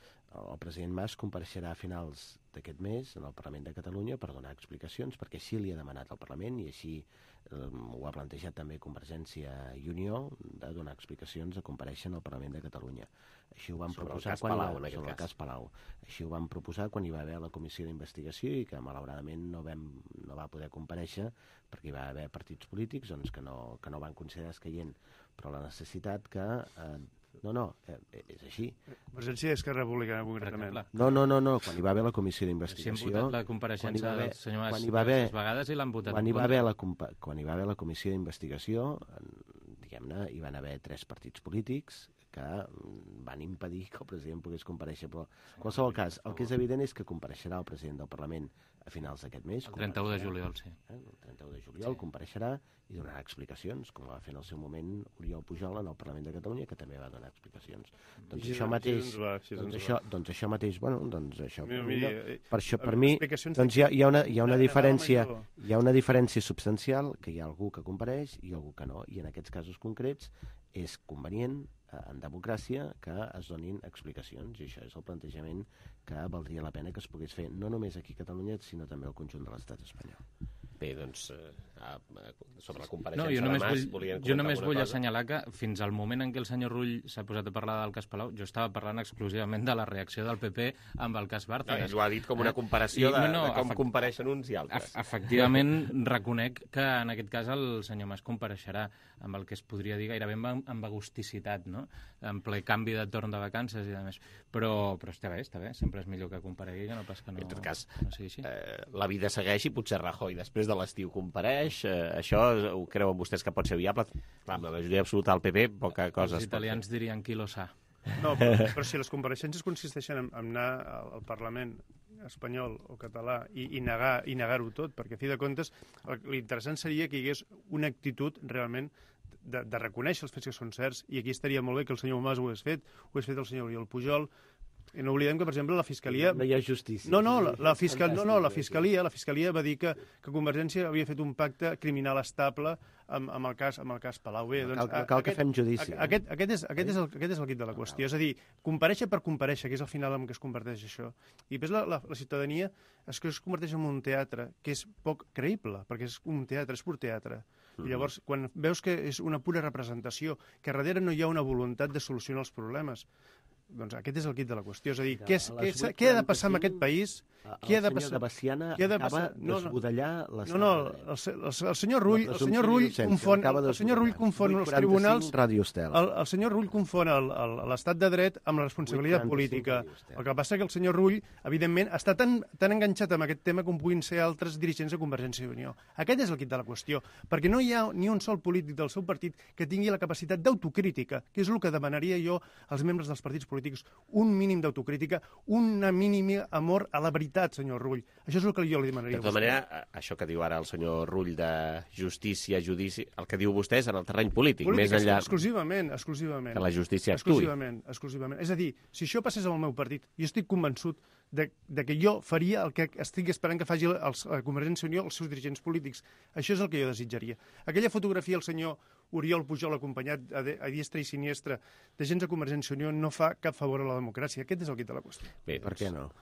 el president Mas compareixerà a finals d'aquest mes en el Parlament de Catalunya per donar explicacions, perquè així li ha demanat al Parlament i així eh, ho ha plantejat també Convergència i Unió, de donar explicacions a comparèixer en el Parlament de Catalunya. Així ho van sobre proposar el cas Palau, quan, en sobre el cas Palau. Així ho van proposar quan hi va haver la comissió d'investigació i que malauradament no, vam, no va poder comparèixer perquè hi va haver partits polítics doncs, que, no, que no van considerar escaient, però la necessitat que... Eh, no, no, eh, és així. Convergència i Esquerra Republicana, concretament. No, no, no, no, quan hi va haver la comissió d'investigació... Si hem votat la compareixença haver, del senyor Mas haver, vegades i l'han votat quan en hi va contra. haver la, quan hi va haver la comissió d'investigació, diguem-ne, hi van haver tres partits polítics que van impedir que el president pogués comparèixer, però en qualsevol cas, el que és evident és que compareixerà el president del Parlament a finals d'aquest mes. El trenta-u de juliol, sí. Eh? El trenta-u de juliol sí. Compareixerà i donarà explicacions, com va fer en el seu moment Oriol Pujol en el Parlament de Catalunya, que també va donar explicacions. Doncs sí, això mateix, sí, va, sí, doncs, això, doncs això mateix, bueno, doncs això, mira, mira, mira, per això, per mi, doncs hi ha, hi ha una, hi ha una diferència, hi ha una diferència substancial, que hi ha algú que compareix i algú que no, i en aquests casos concrets és convenient en democràcia que es donin explicacions, i això és el plantejament que valdria la pena que es pogués fer no només aquí a Catalunya, sinó també al conjunt de l'estat espanyol. Bé, doncs, eh, sobre la compareixença no, jo només de Mas, vull, jo només vull cosa. assenyalar que fins al moment en què el senyor Rull s'ha posat a parlar del cas Palau, jo estava parlant exclusivament de la reacció del P P amb el cas Bárcenas. No, ell ho ha dit com una comparació I, de, no, no, de com compareixen uns i altres. Efectivament, reconec que en aquest cas el senyor Mas compareixerà amb el que es podria dir gairebé amb, amb agusticitat, no? En ple canvi de torn de vacances i demés. Però, però està bé, està bé, sempre és millor que comparegui que no pas que no, en tot cas, no sigui així. Eh, la vida segueix i potser Rajoy, després de de l'estiu compareix. Eh, això ho creuen vostès que pot ser viable? Clar, amb la majoria absoluta del P P, poca cosa Els es pot fer. italians dirien qui lo sa. No, però, però si les compareixences consisteixen en, en anar al, al Parlament espanyol o català i, i negar i negar-ho tot, perquè a fi de comptes l'interessant seria que hi hagués una actitud realment de, de reconèixer els fets que són certs, i aquí estaria molt bé que el senyor Mas ho hagués fet, ho hagués fet el senyor Oriol Pujol. I no oblidem que, per exemple, la Fiscalia... No hi ha justícia. No, no, la, la, fiscal... no, no, la Fiscalia la Fiscalia va dir que, que Convergència havia fet un pacte criminal estable amb, amb, el, cas, amb el cas Palau. Bé, doncs, cal cal aquest, que fem judici. Aquest, aquest, és, aquest, és el, aquest és el quid de la qüestió. És a dir, comparèixer per comparèixer, que és al final en què es converteix això. I després la, la, la ciutadania és que es converteix en un teatre que és poc creïble, perquè és un teatre, és pur teatre. I llavors, quan veus que és una pura representació, que darrere no hi ha una voluntat de solucionar els problemes, doncs aquest és el quid de la qüestió. És a dir, què, és, què, és, què ha de passar en aquest país? Què ha de passar? El senyor de Baciana ha de acaba d'esbudellar l'estat. No, no, el, el, el senyor Rull, el senyor Rull confon, el senyor Rull confon els tribunals... El, el senyor Rull confon l'estat de dret amb la responsabilitat política. El que passa que el senyor Rull, evidentment, està tan, tan enganxat amb aquest tema com puguin ser altres dirigents de Convergència i Unió. Aquest és el quid de la qüestió, perquè no hi ha ni un sol polític del seu partit que tingui la capacitat d'autocrítica, que és el que demanaria jo als membres dels partits polítics, un mínim d'autocrítica, una mínima amor a la veritat, senyor Rull. Això és el que jo li demanaria. De tota manera, això que diu ara el senyor Rull de justícia, judici, el que diu vostè és en el terreny polític, polític més enllà... Exclusivament, exclusivament. Que la justícia actuï. Exclusivament, exclusivament. És a dir, si això passés al meu partit, jo estic convençut de, de que jo faria el que estic esperant que faci els, la Convergència i Unió, els seus dirigents polítics. Això és el que jo desitjaria. Aquella fotografia el senyor Oriol Pujol acompanyat a, de, a diestra i siniestra de gens de Convergència i Unió no fa cap favor a la democràcia. Aquest és el quid de la qüestió. Bé, per què no?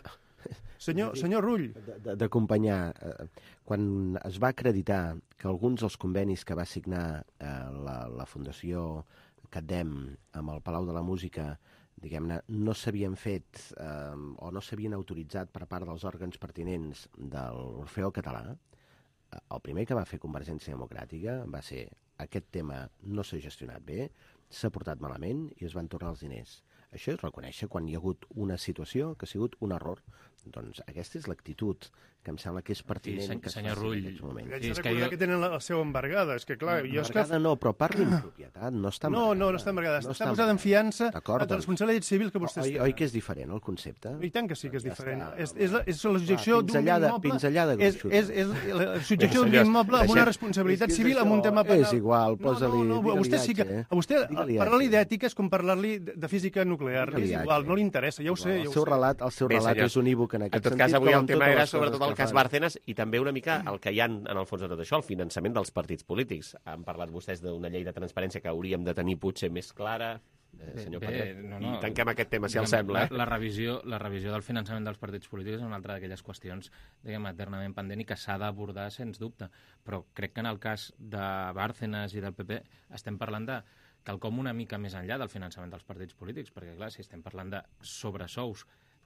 Senyor, senyor Rull. D'acompanyar, eh, quan es va acreditar que alguns dels convenis que va signar eh, la, la Fundació CatDem amb el Palau de la Música, diguem-ne, no s'havien fet eh, o no s'havien autoritzat per part dels òrgans pertinents de l'Orfeó Català, eh, el primer que va fer Convergència Democràtica va ser aquest tema no s'ha gestionat bé, s'ha portat malament i es van tornar els diners. Això és reconèixer quan hi ha hagut una situació que ha sigut un error. Doncs aquesta és l'actitud que em sembla que és pertinent sí, que es faci Rull, en aquests moments. Haig de recordar que, jo... que tenen la, la seva embargada. És que, clar, no, jo embargada que... no, però parli amb propietat, no està embargada. No, no, no està embargada. No està, està posada en fiança de doncs, responsabilitat civil que vostès oi, oi que és diferent el concepte? I tant que sí que és ja diferent. Està, és, és, la, és la subjecció d'un immoble... Pinzellada és, és, és la subjecció d'un immoble amb una responsabilitat civil amb un tema penal. És igual, posa-li... No, no, no, vostè sí que... A vostè parlar-li d'ètica és com parlar-li de física nuclear. És igual, no li interessa, ja ho sé. El seu relat, el seu relat és unívoc en aquest sentit. En tot cas, avui el tema era sobretot el cas Bárcenas i també una mica el que hi ha en el fons de tot això, el finançament dels partits polítics. Han parlat vostès d'una llei de transparència que hauríem de tenir potser més clara, eh, senyor Pedret, no, no. I tanquem aquest tema, si el sembla. La, la, revisió, la revisió del finançament dels partits polítics és una altra d'aquelles qüestions, diguem, eternament pendent i que s'ha d'abordar sens dubte. Però crec que en el cas de Bárcenas i del P P estem parlant de quelcom una mica més enllà del finançament dels partits polítics, perquè, clar, si estem parlant de sobresous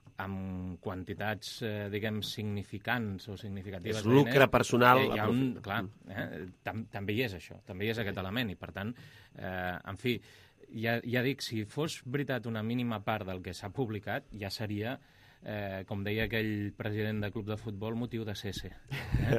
amb quantitats, eh, diguem, significants o significatives... És lucre diners, personal... Eh, hi ha un, clar, eh, tam, també hi és això, també hi és aquest element, i per tant, eh, en fi, ja, ja dic, si fos veritat una mínima part del que s'ha publicat, ja seria... Eh, com deia aquell president de club de futbol, motiu de cese. Eh?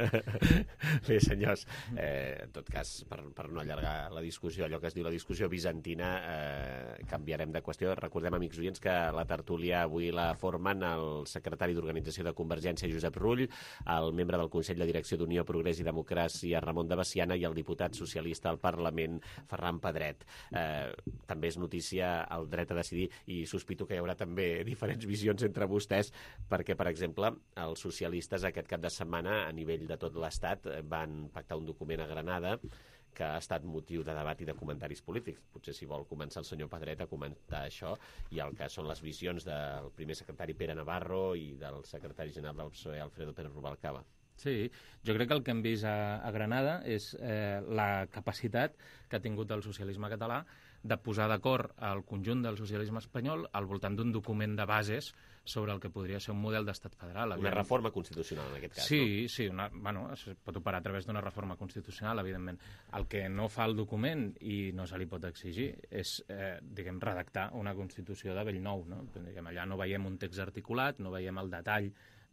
Bé, senyors, eh, en tot cas, per, per no allargar la discussió, allò que es diu la discussió bizantina, eh, canviarem de qüestió. Recordem, amics oients, que la tertúlia avui la formen el secretari d'Organització de Convergència, Josep Rull, el membre del Consell de Direcció d'Unió, Progrés i Democràcia, Ramon de Baciana, i el diputat socialista al Parlament, Ferran Pedret. Eh, també és notícia el dret a decidir, i sospito que hi haurà també diferents visions entre vostès, perquè, per exemple, els socialistes aquest cap de setmana a nivell de tot l'Estat van pactar un document a Granada que ha estat motiu de debat i de comentaris polítics. Potser si vol començar el senyor Pedret a comentar això i el que són les visions del primer secretari Pere Navarro i del secretari general del P S O E, Alfredo Pérez Rubalcaba. Sí, jo crec que el que hem vist a, a Granada és eh, la capacitat que ha tingut el socialisme català de posar d'acord el conjunt del socialisme espanyol al voltant d'un document de bases sobre el que podria ser un model d'estat federal. Una reforma constitucional, en aquest cas, sí, no? Sí, una, bueno, es pot operar a través d'una reforma constitucional, evidentment. El que no fa el document i no se li pot exigir és, eh, diguem, redactar una Constitució de bell nou, no? Diguem, allà no veiem un text articulat, no veiem el detall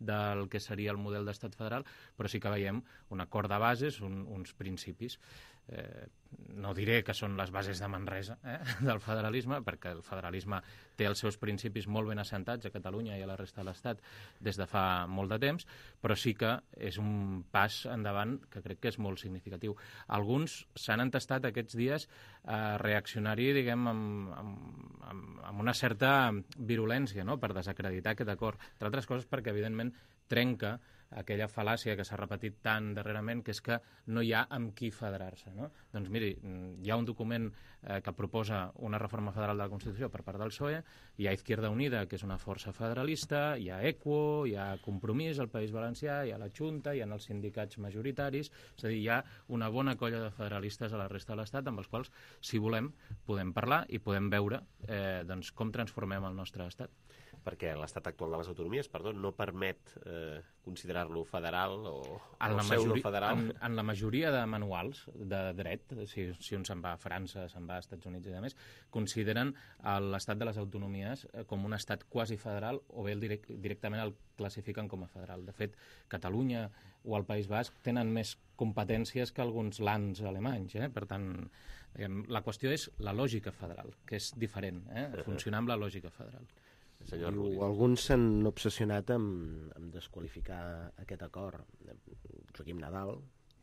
del que seria el model d'estat federal, però sí que veiem un acord de bases, un, uns principis. Eh, no diré que són les bases de Manresa eh, del federalisme, perquè el federalisme té els seus principis molt ben assentats a Catalunya i a la resta de l'Estat des de fa molt de temps, però sí que és un pas endavant que crec que és molt significatiu. Alguns s'han entestat aquests dies a reaccionar-hi, diguem, amb, amb, amb, amb una certa virulència, no?, per desacreditar aquest acord. Entre altres coses perquè, evidentment, trenca aquella fal·làcia que s'ha repetit tant darrerament, que és que no hi ha amb qui federar-se, no? Doncs miri, hi ha un document eh, que proposa una reforma federal de la Constitució per part del P S O E, hi ha Izquierda Unida, que és una força federalista, hi ha EQUO, hi ha Compromís al País Valencià, hi ha la Junta, hi ha els sindicats majoritaris, és a dir, hi ha una bona colla de federalistes a la resta de l'Estat amb els quals, si volem, podem parlar i podem veure eh, doncs, com transformem el nostre Estat. Perquè l'estat actual de les autonomies, perdó, no permet eh, considerar-lo federal o, en o la pseudo-federal? En, en la majoria de manuals de dret, si, si un se'n va a França, se'n va als Estats Units i demés, consideren l'estat de les autonomies com un estat quasi federal o bé el direct, directament el classifiquen com a federal. De fet, Catalunya o el País Basc tenen més competències que alguns lands alemanys. Eh? Per tant, diguem, la qüestió és la lògica federal, que és diferent, eh? funcionar amb la lògica federal. Diu, alguns s'han obsessionat amb, amb desqualificar aquest acord. Joaquim Nadal,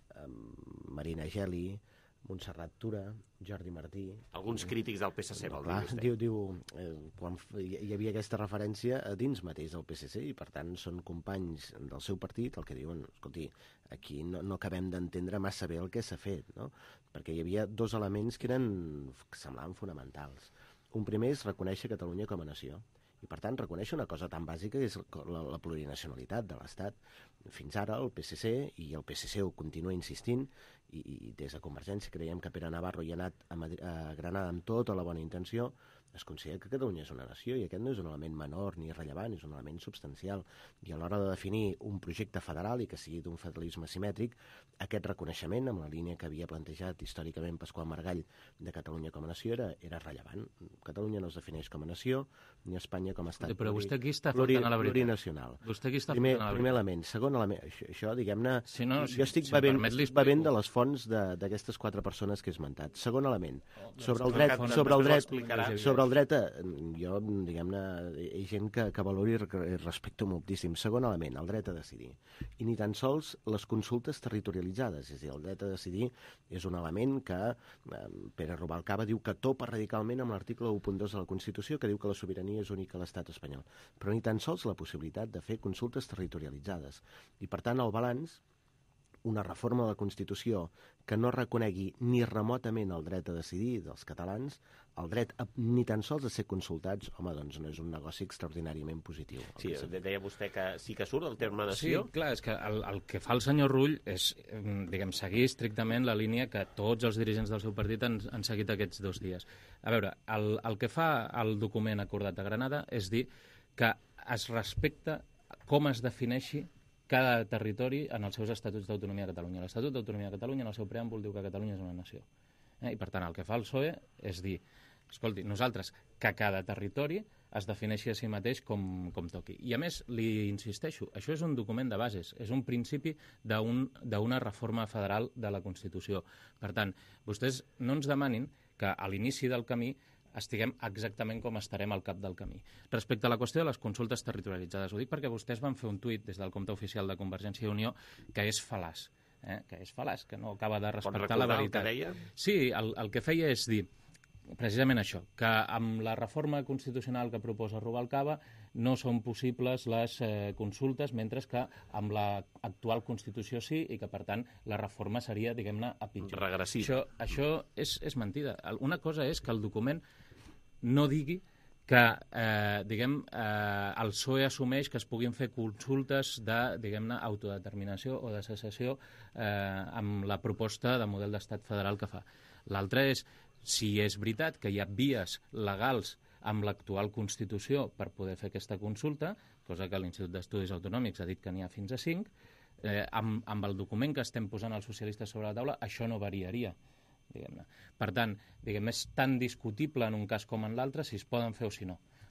Marina Geli, Montserrat Tura, Jordi Martí... Alguns crítics del P S C, vol dir vostè. Diu, diu eh, quan hi havia aquesta referència a dins mateix del P S C i, per tant, són companys del seu partit el que diuen, escolti, aquí no, no acabem d'entendre massa bé el que s'ha fet, no? Perquè hi havia dos elements que eren que semblaven fonamentals. Un primer és reconèixer Catalunya com a nació, i, per tant, reconèixer una cosa tan bàsica que és la, la plurinacionalitat de l'Estat. Fins ara el P S C, i el P S C ho continua insistint, i, i des de Convergència creiem que Pere Navarro hi ha anat a, Madrid, a Granada amb tota la bona intenció, es considera que Catalunya és una nació i aquest no és un element menor ni rellevant, és un element substancial. I a l'hora de definir un projecte federal i que sigui d'un federalisme simètric, aquest reconeixement, amb la línia que havia plantejat històricament Pasqual Margall de Catalunya com a nació, era, era rellevant. Catalunya no es defineix com a nació, ni Espanya com a estat però pluri, vostè aquí està pluri, faltant a la veritat. plurinacional. Vostè aquí està primer, faltant a la primer veritat. element. Segon element, això, això diguem-ne, si no, si, jo estic si bevent, permet, bevent de les fonts d'aquestes quatre persones que he esmentat. Segon element, Oh, sobre el dret, sobre el dret, sobre el dret a, jo, diguem-ne, hi ha gent que, que valori i respecto moltíssim. Segon element, el dret a decidir. I ni tan sols les consultes territorialitzades, és a dir, el dret a decidir és un element que eh, Pere Rubalcaba diu que topa radicalment amb l'article u punt dos de la Constitució, que diu que la sobirania és única a l'estat espanyol. Però ni tan sols la possibilitat de fer consultes territorialitzades. I, per tant, el balanç, una reforma de la Constitució que no reconegui ni remotament el dret a decidir dels catalans, el dret a, ni tan sols a ser consultats, home, doncs no és un negoci extraordinàriament positiu. Sí, deia vostè que sí que surt el terme nació. Sí, clar, és que el, el que fa el senyor Rull és, diguem, seguir estrictament la línia que tots els dirigents del seu partit han, han seguit aquests dos dies. A veure, el, el que fa el document acordat a Granada és dir que es respecta com es defineixi cada territori en els seus estatuts d'autonomia de Catalunya. L'Estatut d'Autonomia de Catalunya, en el seu preàmbul, diu que Catalunya és una nació. Eh? I, per tant, el que fa el P S O E és dir, escolti, nosaltres, que cada territori es defineixi a si mateix com, com toqui. I, a més, li insisteixo, això és un document de bases, és un principi d'una reforma federal de la Constitució. Per tant, vostès no ens demanin que a l'inici del camí estiguem exactament com estarem al cap del camí. Respecte a la qüestió de les consultes territorialitzades, ho dic perquè vostès van fer un tuit des del compte oficial de Convergència i Unió que és fal·laç, eh? que és fal·laç, que no acaba de respectar la veritat. El que deia? Sí, el, el que feia és dir precisament això, que amb la reforma constitucional que proposa Rubalcaba no són possibles les eh, consultes, mentre que amb l'actual Constitució sí, i que, per tant, la reforma seria, diguem-ne, a pitjor. Regressiva. Això, això és, és mentida. Una cosa és que el document no digui que, eh, diguem, eh, el P S O E assumeix que es puguin fer consultes de, diguem-ne, autodeterminació o de secessió eh, amb la proposta de model d'estat federal que fa. L'altre és si és veritat que hi ha vies legals amb l'actual Constitució per poder fer aquesta consulta, cosa que l'Institut d'Estudis Autonòmics ha dit que n'hi ha fins a cinc, eh, amb, amb el document que estem posant els socialistes sobre la taula, això no variaria. Diguem-ne. Per tant, diguem, és tan discutible en un cas com en l'altre si es poden fer o si no.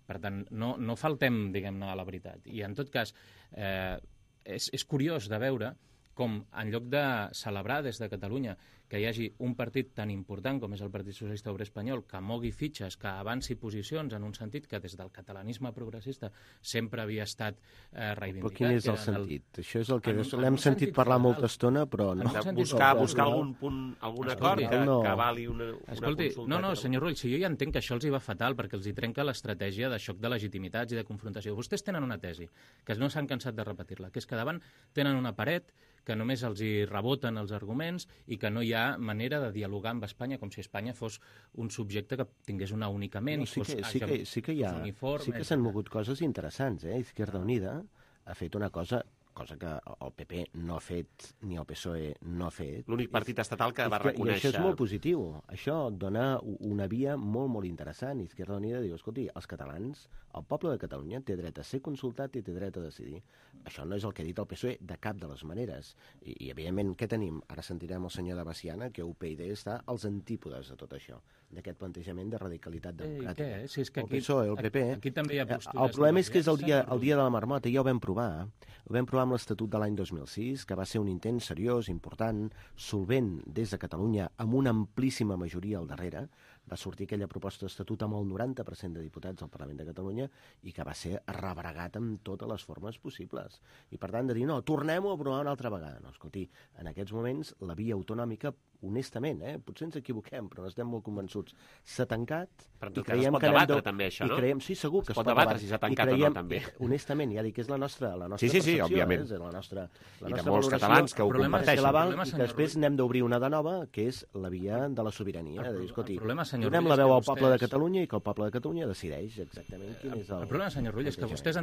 Per tant, no, no faltem, diguem-ne, a la veritat. I, en tot cas, eh, és, és curiós de veure com, en lloc de celebrar des de Catalunya que hi hagi un partit tan important com és el Partit Socialista Obrer Espanyol, que mogui fitxes, que avanci posicions en un sentit que des del catalanisme progressista sempre havia estat eh, reivindicat. Però quin és el sentit? El... Això és el que l'hem sentit parlar molta estona, però no. Buscar, buscar algun punt, algun acord que, no. que vali una, una Escolti, consulta. No, no, senyor Rull, si jo ja entenc que això els hi va fatal perquè els hi trenca l'estratègia de xoc de legitimitats i de confrontació. Vostès tenen una tesi, que no s'han cansat de repetir-la, que és que davant tenen una paret que només els hi reboten els arguments i que no hi ha manera de dialogar amb Espanya com si Espanya fos un subjecte que tingués una única ment. No, sí, que, sí, que, sí que hi ha, sí que s'han mogut coses interessants, eh? Izquierda Unida ha fet una cosa cosa que el P P no ha fet, ni el P S O E no ha fet. L'únic partit estatal que va reconèixer... I això és molt positiu. Això dona una via molt, molt interessant. Izquierda Unida diu, escolti, els catalans, el poble de Catalunya té dret a ser consultat i té dret a decidir. Això no és el que ha dit el P S O E de cap de les maneres. I, i evidentment, què tenim? Ara sentirem el senyor de Baciana, que U P y D està als antípodes de tot això, d'aquest plantejament de radicalitat democràtica. Eh, què? Si és que el aquí, P S O E, el P P... Aquí també hi ha postures... El problema és que és el dia, el dia de la marmota, i ja ho vam provar. Ho vam provar amb l'Estatut de l'any dos mil sis, que va ser un intent seriós, important, solvent des de Catalunya, amb una amplíssima majoria al darrere. Va sortir aquella proposta d'estatut amb el noranta per cent de diputats al Parlament de Catalunya i que va ser rebregat amb totes les formes possibles. I per tant de dir, no, tornem-ho a aprovar una altra vegada. No, escolti, en aquests moments la via autonòmica, honestament, eh, potser ens equivoquem, però n'estem molt convençuts, s'ha tancat. Però en tot cas es pot debatre també això, no? I creiem, sí, segur que es pot debatre si s'ha tancat o no, també. Honestament, ja dic que és la nostra, la nostra sí, sí, sí, percepció, òbviament. Eh, la nostra, la I nostra de molts catalans que ho comparteixen. I que després n'hem d'obrir una de nova, que és la via de la sobirania. De dir, escolti, donem la veu al poble de Catalunya i que el poble de Catalunya decideix exactament quin és el... El problema, senyor Rull, és que vostès han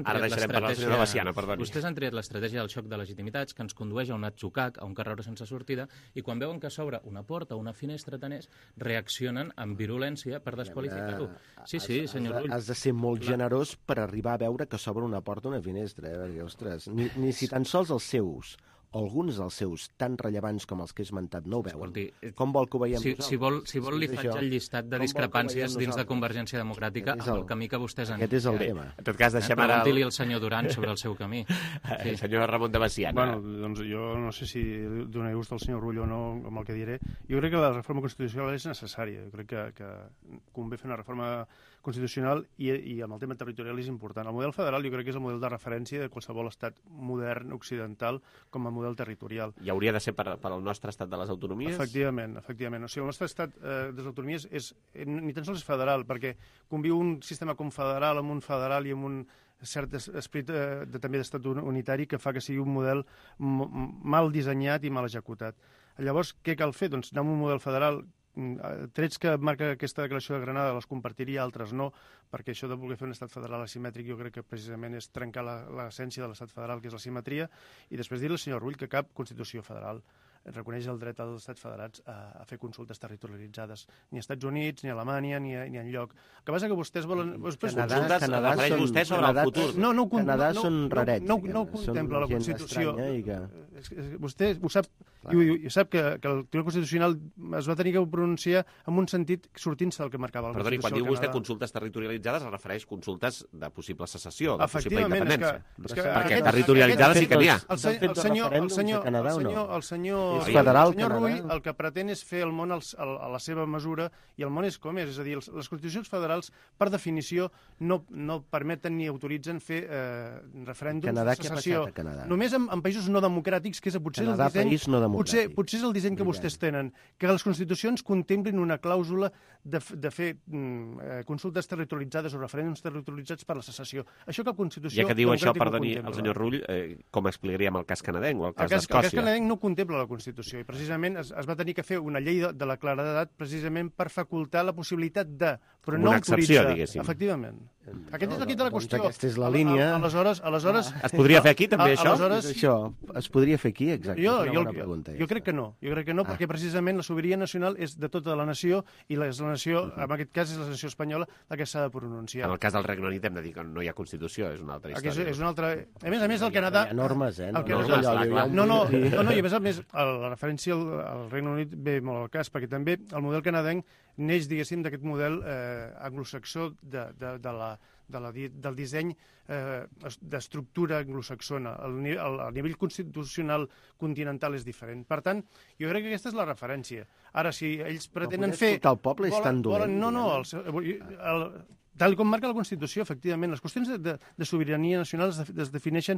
triat l'estratègia del xoc de legitimitats que ens condueix a un atzucac, a un carrer sense sortida, i quan veuen que s'obre una porta o una finestra tant és, reaccionen amb virulència per desqualificar-ho. Sí, sí, senyor Rull. Has de ser molt generós per arribar a veure que s'obre una porta o una finestra, eh? Perquè, ostres, ni, ni si tan sols els seus o alguns dels seus tan rellevants com els que he esmentat no ho veuen. Escolti, com vol que ho veiem si, nosaltres? Si vol, si vol li faig el llistat de discrepàncies dins de Convergència Democràtica amb el camí que vostès han... Aquest és el tema. En tot cas, deixem ara... Pregunti-li al senyor Duran sobre el seu camí. Sí. El senyor Ramon de Baciana. Bueno, doncs jo no sé si donaré gust al senyor Rull o no amb el que diré. Jo crec que la reforma constitucional és necessària. Jo crec que, que convé fer una reforma constitucional i, i amb el tema territorial és important. El model federal jo crec que és el model de referència de qualsevol estat modern occidental com a model territorial. I hauria de ser per, per al nostre estat de les autonomies? Efectivament, efectivament. O sigui, el nostre estat eh, de les autonomies és, eh, ni tan sols és federal, perquè conviu un sistema confederal amb un federal i amb un cert esperit eh, de, també d'estat unitari que fa que sigui un model mal dissenyat i mal executat. Llavors, què cal fer? Doncs anar amb un model federal. Trets que marca aquesta declaració de Granada les compartiria, altres no, perquè això de voler fer un estat federal asimètric jo crec que precisament és trencar l'essència de l'estat federal, que és la simetria, i després dir-li al senyor Rull que cap Constitució federal reconeix el dret als estats federats a, a fer consultes territorialitzades, ni als Estats Units, ni a Alemanya, ni, a, ni enlloc. El que passa que vostès volen... Vostès Canadà, consultes, Canadà són, vostès sobre Canadà, el futur. No, no, Canadà no, són rarets. No, no, no contempla la Constitució. I que... Vostè ho sap, i, i sap que, que el Tribunal Constitucional es va tenir que pronunciar en un sentit sortint-se del que marcava la Perdoni, Constitució. Perdoni, quan diu vostè consultes territorialitzades es refereix consultes de possible secessió, de possible independència. És que, és que perquè territorialitzades sí que n'hi ha. El senyor, el senyor, el senyor, el senyor, és federal, el senyor Rull el que pretén és fer el món al, a la seva mesura, i el món és com és. És a dir, les constitucions federals, per definició, no, no permeten ni autoritzen fer eh, referèndums Canadà, de secessió. Què ha passat a Canadà? Només en, en països no democràtics, que és potser Canadà, el disseny, no potser, potser és el disseny que vostès tenen, que les constitucions contemplin una clàusula de, de fer mm, consultes territorialitzades o referèndums territorialitzats per la secessió. Això que la Constitució... Ja que diu això, perdoni, el senyor Rull, eh, com explicaríem el cas canadenc o el cas d'Escòcia? El cas canadenc no contempla la Constitució i precisament es, es va tenir que fer una llei de, de la claredat precisament per facultar la possibilitat de, però no excepció, autoritzar. diguéssim. Efectivament. Aquest és aquí de la qüestió. Doncs aquesta és la línia. Aleshores, aleshores... Es podria fer aquí, també, això? Aleshores... Això es podria fer aquí, exacte. Jo, és una jo, bona pregunta. jo crec que no. Jo crec que no, ah. perquè precisament la sobirania nacional és de tota la nació i la, la nació, uh -huh. en aquest cas és la nació espanyola la que s'ha de pronunciar. En el cas del Regne Unit hem de dir que no hi ha Constitució, és una altra història. Aquí és, és una altra... A més a més, el Canadà... Hi ha normes, eh? El No, Canadà... normes, clar, clar. No, no, no, no, i a més a més, la referència al, al Regne Unit ve molt al cas, perquè també el model canadenc neix, diguéssim, d'aquest model eh, anglosaxó de, de, de la, de la, del disseny eh, d'estructura anglosaxona. El, el, el nivell constitucional continental és diferent. Per tant, jo crec que aquesta és la referència. Ara, si ells pretenen fer... Però el poble és tan dolent. Volen, no, no, el, el, tal com marca la Constitució, efectivament, les qüestions de, de, de sobirania nacional es, es defineixen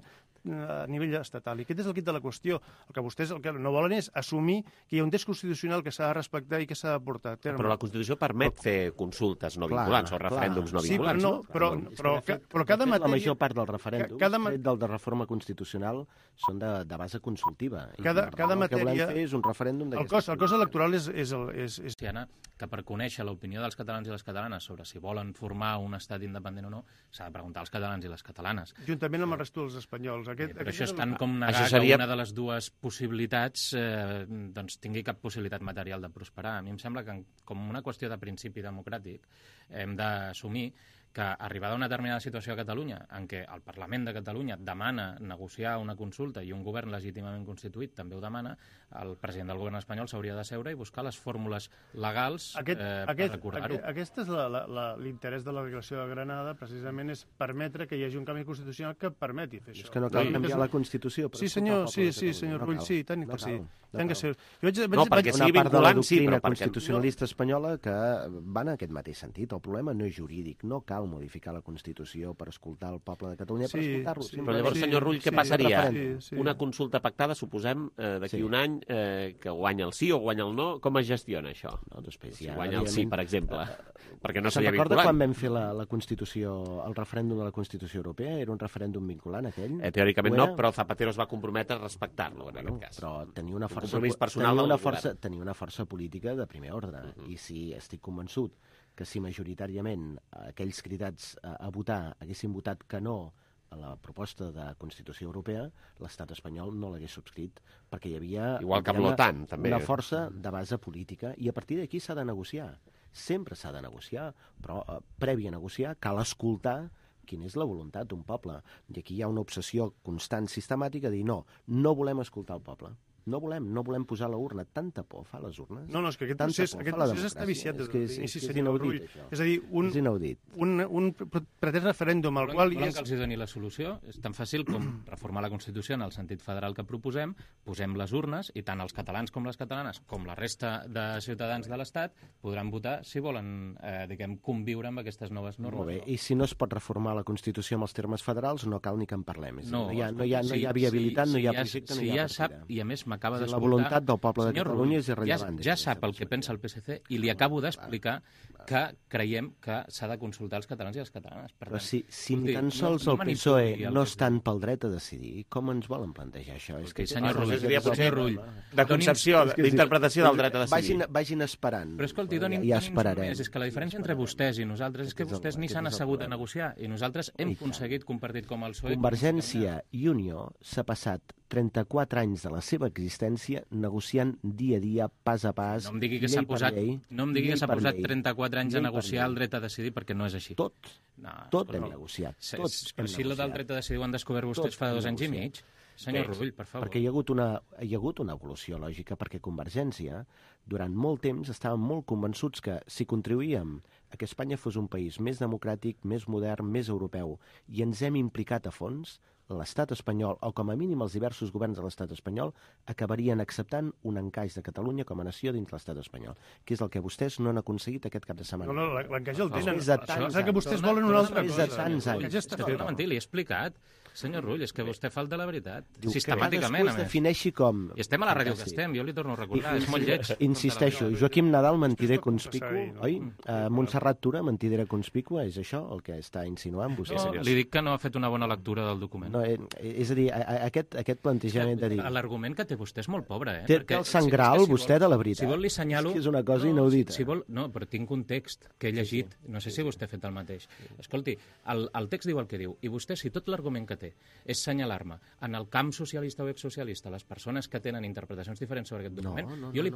a nivell estatal. I aquest és el quid de la qüestió. El que vostès el que no volen és assumir que hi ha un text constitucional que s'ha de respectar i que s'ha de portar a terme. Però la Constitució permet fer consultes no vinculants clar, o referèndums clar. no vinculants. Sí, però, no, però, no? però, però, però cada matèria... La major part dels referèndums, cada... tret del de reforma constitucional, són de, de base consultiva. Cada, cada matèria... El que volem fer és un referèndum el cos, el cos electoral és... és, el, és, és... Diana, que per conèixer l'opinió dels catalans i les catalanes sobre si volen formar un estat independent o no, s'ha de preguntar als catalans i les catalanes. Juntament amb el resto dels espanyols. Aquest, sí, però aquest això és tant com negar seria... que una de les dues possibilitats eh, doncs, tingui cap possibilitat material de prosperar. A mi em sembla que, com una qüestió de principi democràtic, hem d'assumir que arribada a una determinada situació a Catalunya en què el Parlament de Catalunya demana negociar una consulta i un govern legítimament constituït també ho demana, el president del govern espanyol s'hauria de seure i buscar les fórmules legals aquest, eh, aquest, per acordar-ho. Aquest, aquest és l'interès de la declaració de Granada, precisament és permetre que hi hagi un canvi constitucional que permeti fer això. És que no cal canviar la Constitució. Sí, senyor, sí, sí, senyor Rull, sí, tant que sí. No, ser. Jo vaig, vaig, no, perquè sigui vinculant, sí, però... Una part de la doctrina constitucionalista espanyola que va en aquest mateix sentit. El problema no és jurídic, no cal modificar la Constitució per escoltar el poble de Catalunya, sí, per escoltar-lo. Sí, però llavors, senyor Rull, què sí, passaria? Sí, sí. Una consulta pactada, suposem, eh, d'aquí sí. un any, eh, que guanya el sí o guanya el no, com es gestiona això? No, després, si ja, guanya el sí, per exemple, uh, perquè no seria vinculant. Recorda quan vam fer la, la Constitució, el referèndum de la Constitució Europea? Era un referèndum vinculant, aquell? Eh, teòricament no, però Zapatero es va comprometre a respectar-lo, en aquest cas. Però tenia una força, tenia una força, tenia una força política de primer ordre, uh -huh. i si estic convençut que si majoritàriament aquells cridats a, a votar haguessin votat que no a la proposta de Constitució Europea, l'estat espanyol no l'hagués subscrit, perquè hi havia igual que amb l'OTAN, també. Una força de base política, i a partir d'aquí s'ha de negociar. Sempre s'ha de negociar, però eh, previ a negociar cal escoltar quina és la voluntat d'un poble. I aquí hi ha una obsessió constant, sistemàtica, de dir no, no volem escoltar el poble. No volem, no volem posar la urna. Tanta por fa les urnes. No, no, és que aquest procés, aquest procés està viciat des de l'inici, senyor Rull. És a dir, un, un, un pretès referèndum al qual... Volen que els doni la solució? És tan fàcil com reformar la Constitució en el sentit federal que proposem, posem les urnes i tant els catalans com les catalanes, com la resta de ciutadans de l'Estat, podran votar si volen, eh, diguem, conviure amb aquestes noves normes. Molt bé, i si no es pot reformar la Constitució amb els termes federals, no cal ni que en parlem. No, no, hi, ha, no, hi, ha, no hi ha viabilitat, no hi ha projecte, no hi ha partida. I a més acaba la voluntat del poble de Catalunya és irrellevant. Ja, ja sap el que pensa el P S C i li acabo d'explicar que creiem que s'ha de consultar els catalans i les catalanes. Per Però tant, si, si ni tan sols no, el P S O E no estan pel dret a decidir, com ens volen plantejar això? És que senyor Rull, senyor Rull, de concepció, d'interpretació del dret a decidir. Vagin, vagin esperant. Però escolti, donin, ja esperarem. És que la diferència entre vostès i nosaltres és que vostès ni s'han assegut a negociar i nosaltres hem aconseguit compartit com el P S O E. Convergència i Unió s'ha passat trenta-quatre anys de la seva existència negociant dia a dia, pas a pas, no em digui que s'ha posat, llei, no em digui que s'ha posat trenta-quatre anys a negociar el dret a decidir, perquè no és així. Tot, no, tot hem negociat. Tot però si el del dret a decidir ho han descobert vostès fa dos anys i mig. Senyor Rull, per favor. Perquè hi ha hagut una, hi ha hagut una evolució lògica, perquè Convergència, durant molt temps, estàvem molt convençuts que si contribuïem a que Espanya fos un país més democràtic, més modern, més europeu, i ens hem implicat a fons, l'estat espanyol, o com a mínim els diversos governs de l'estat espanyol, acabarien acceptant un encaix de Catalunya com a nació dins l'estat espanyol, que és el que vostès no han aconseguit aquest cap de setmana. No, no, l'encaix el tenen. Això que vostès volen una altra cosa. És de tants anys. És que no mentir, li he explicat. Senyor Rull, és que vostè falta la veritat. Sistemàticament, a més. Defineixi com... I estem a la ràdio que estem, jo li torno a recordar, és molt lleig. Insisteixo, Joaquim Nadal, mentider conspicu, oi? Montserrat Tura, mentidera conspicua, és això el que està insinuant vostè? No, li dic que no ha fet una bona lectura del document. No, és a dir, aquest, aquest plantejament de dir... L'argument que té vostè és molt pobre, eh? Té, té el sang gral, si vostè, de la veritat. Si vol li senyalo... És que és una cosa inaudita. Si vol... No, però tinc un text que he llegit, no sé si vostè ha fet el mateix. Escolti, el, el text diu el que diu, i vostè, si tot l'argument que té és senyalar-me en el camp socialista o exsocialista les persones que tenen interpretacions diferents sobre aquest document, no, no, no, jo li puc no, no. fer un llistat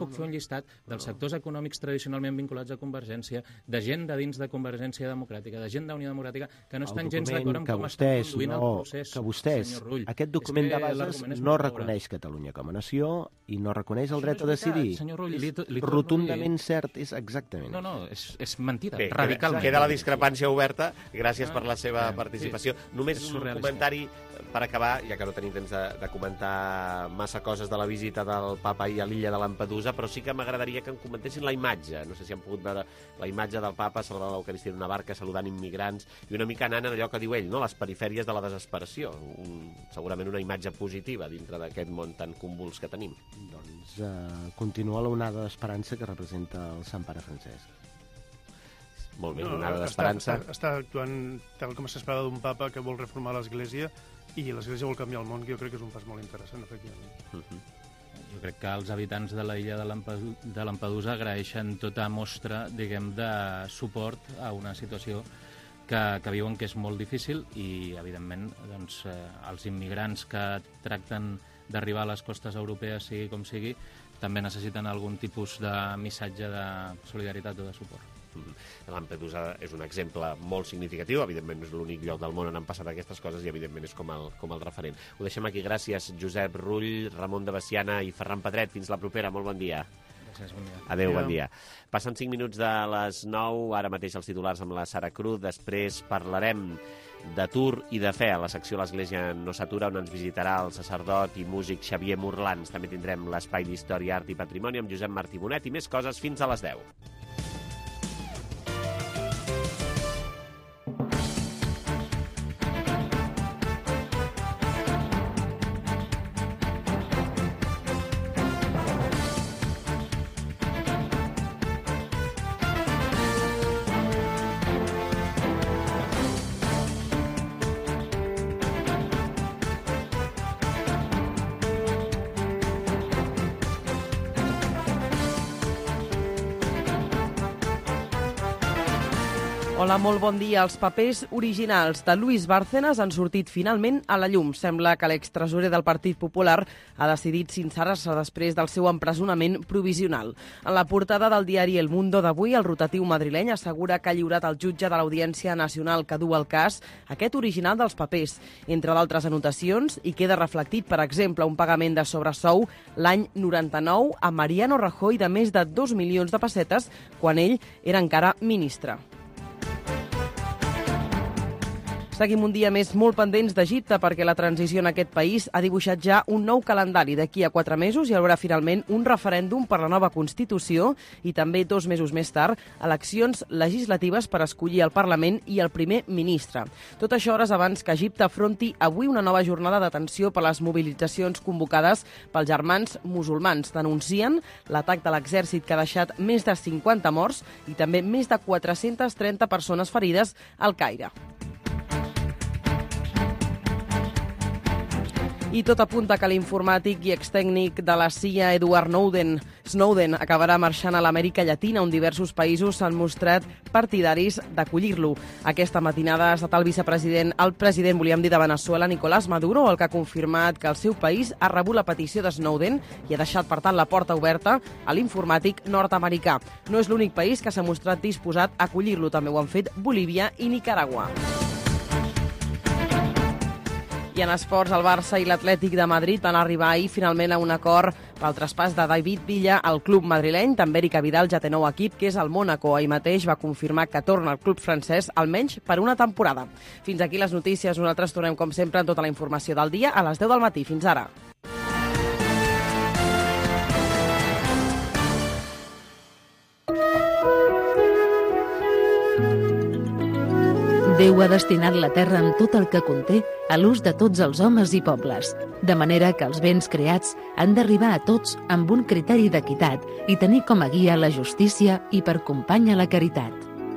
l'estat, dels sectors econòmics tradicionalment vinculats a Convergència, de gent de dins de Convergència Democràtica, de gent d'Unió Democràtica, que no estan gens d'acord amb com està conduint el procés, que vostès, aquest document de bases no reconeix Catalunya com a nació i no reconeix el dret a decidir. Senyor Rull, li, li rotundament cert, és exactament. No, no, és, és mentida, Bé, radicalment. Queda la discrepància oberta. Gràcies per la seva participació. Només un comentari per acabar, ja que no tenim temps de, de comentar massa coses de la visita del papa ahir a l'illa de Lampedusa, però sí que m'agradaria que em comentessin la imatge. No sé si han pogut veure la imatge del papa celebrant l'Eucaristia en una barca, saludant immigrants, i una mica anant en allò que diu ell, no? Les perifèries de la desesperació. Un, segurament una imatge positiva dintre d'aquest món tan convuls que tenim. Doncs uh, continua l'onada d'esperança que representa el Sant Pare Francesc. Molt bé, no, onada d'esperança. Està, està actuant tal com s'esperava d'un papa que vol reformar l'Església i l'Església vol canviar el món, que jo crec que és un pas molt interessant, efectivament. Uh-huh. Jo crec que els habitants de la illa de, Lampedusa, de Lampedusa agraeixen tota mostra, diguem, de suport a una situació que, que viuen que és molt difícil i, evidentment, doncs, eh, els immigrants que tracten d'arribar a les costes europees, sigui com sigui, també necessiten algun tipus de missatge de solidaritat o de suport. Lampedusa és un exemple molt significatiu, evidentment no és l'únic lloc del món on han passat aquestes coses i evidentment és com el, com el referent. Ho deixem aquí, gràcies Josep Rull, Ramon de Bessiana i Ferran Pedret. Fins la propera, molt bon dia. Gràcies, bon dia. Adéu, bon dia. Passen cinc minuts de les nou, ara mateix els titulars amb la Sara Cruz, després parlarem d'atur i de fe a la secció L'Església no s'atura, on ens visitarà el sacerdot i músic Xavier Morlans. També tindrem l'espai d'Història, Art i Patrimoni amb Josep Martí Bonet i més coses fins a les deu. Hola, molt bon dia. Els papers originals de Luis Bárcenas han sortit finalment a la llum. Sembla que l'extresorer del Partit Popular ha decidit sincerar-se després del seu empresonament provisional. En la portada del diari El Mundo d'avui, el rotatiu madrileny assegura que ha lliurat al jutge de l'Audiència Nacional que du el cas aquest original dels papers, entre d'altres anotacions, i queda reflectit, per exemple, un pagament de sobresou l'any noranta-nou a Mariano Rajoy de més de dos milions de pessetes quan ell era encara ministre. Seguim un dia més molt pendents d'Egipte perquè la transició en aquest país ha dibuixat ja un nou calendari. D'aquí a quatre mesos hi haurà finalment un referèndum per la nova Constitució i també dos mesos més tard eleccions legislatives per escollir el Parlament i el primer ministre. Tot això hores abans que Egipte afronti avui una nova jornada d'atenció per les mobilitzacions convocades pels germans musulmans. Denuncien l'atac de l'exèrcit que ha deixat més de cinquanta morts i també més de quatre-centes trenta persones ferides al Caire. I tot apunta que l'informàtic i extècnic de la C I A, Edward Snowden, Snowden acabarà marxant a l'Amèrica Llatina, on diversos països s'han mostrat partidaris d'acollir-lo. Aquesta matinada ha estat el vicepresident, el president, volíem dir, de Venezuela, Nicolás Maduro, el que ha confirmat que el seu país ha rebut la petició de Snowden i ha deixat, per tant, la porta oberta a l'informàtic nord-americà. No és l'únic país que s'ha mostrat disposat a acollir-lo, també ho han fet Bolívia i Nicaragua. I en esports, el Barça i l'Atlètic de Madrid van arribar ahir finalment a un acord pel traspàs de David Villa al club madrileny. També Erika Vidal ja té nou equip, que és el Mónaco. Ahir mateix va confirmar que torna al club francès, almenys per una temporada. Fins aquí les notícies. Nosaltres tornem, com sempre, amb tota la informació del dia a les deu del matí. Fins ara. Déu ha destinat la terra amb tot el que conté a l'ús de tots els homes i pobles, de manera que els béns creats han d'arribar a tots amb un criteri d'equitat i tenir com a guia la justícia i per companya la caritat.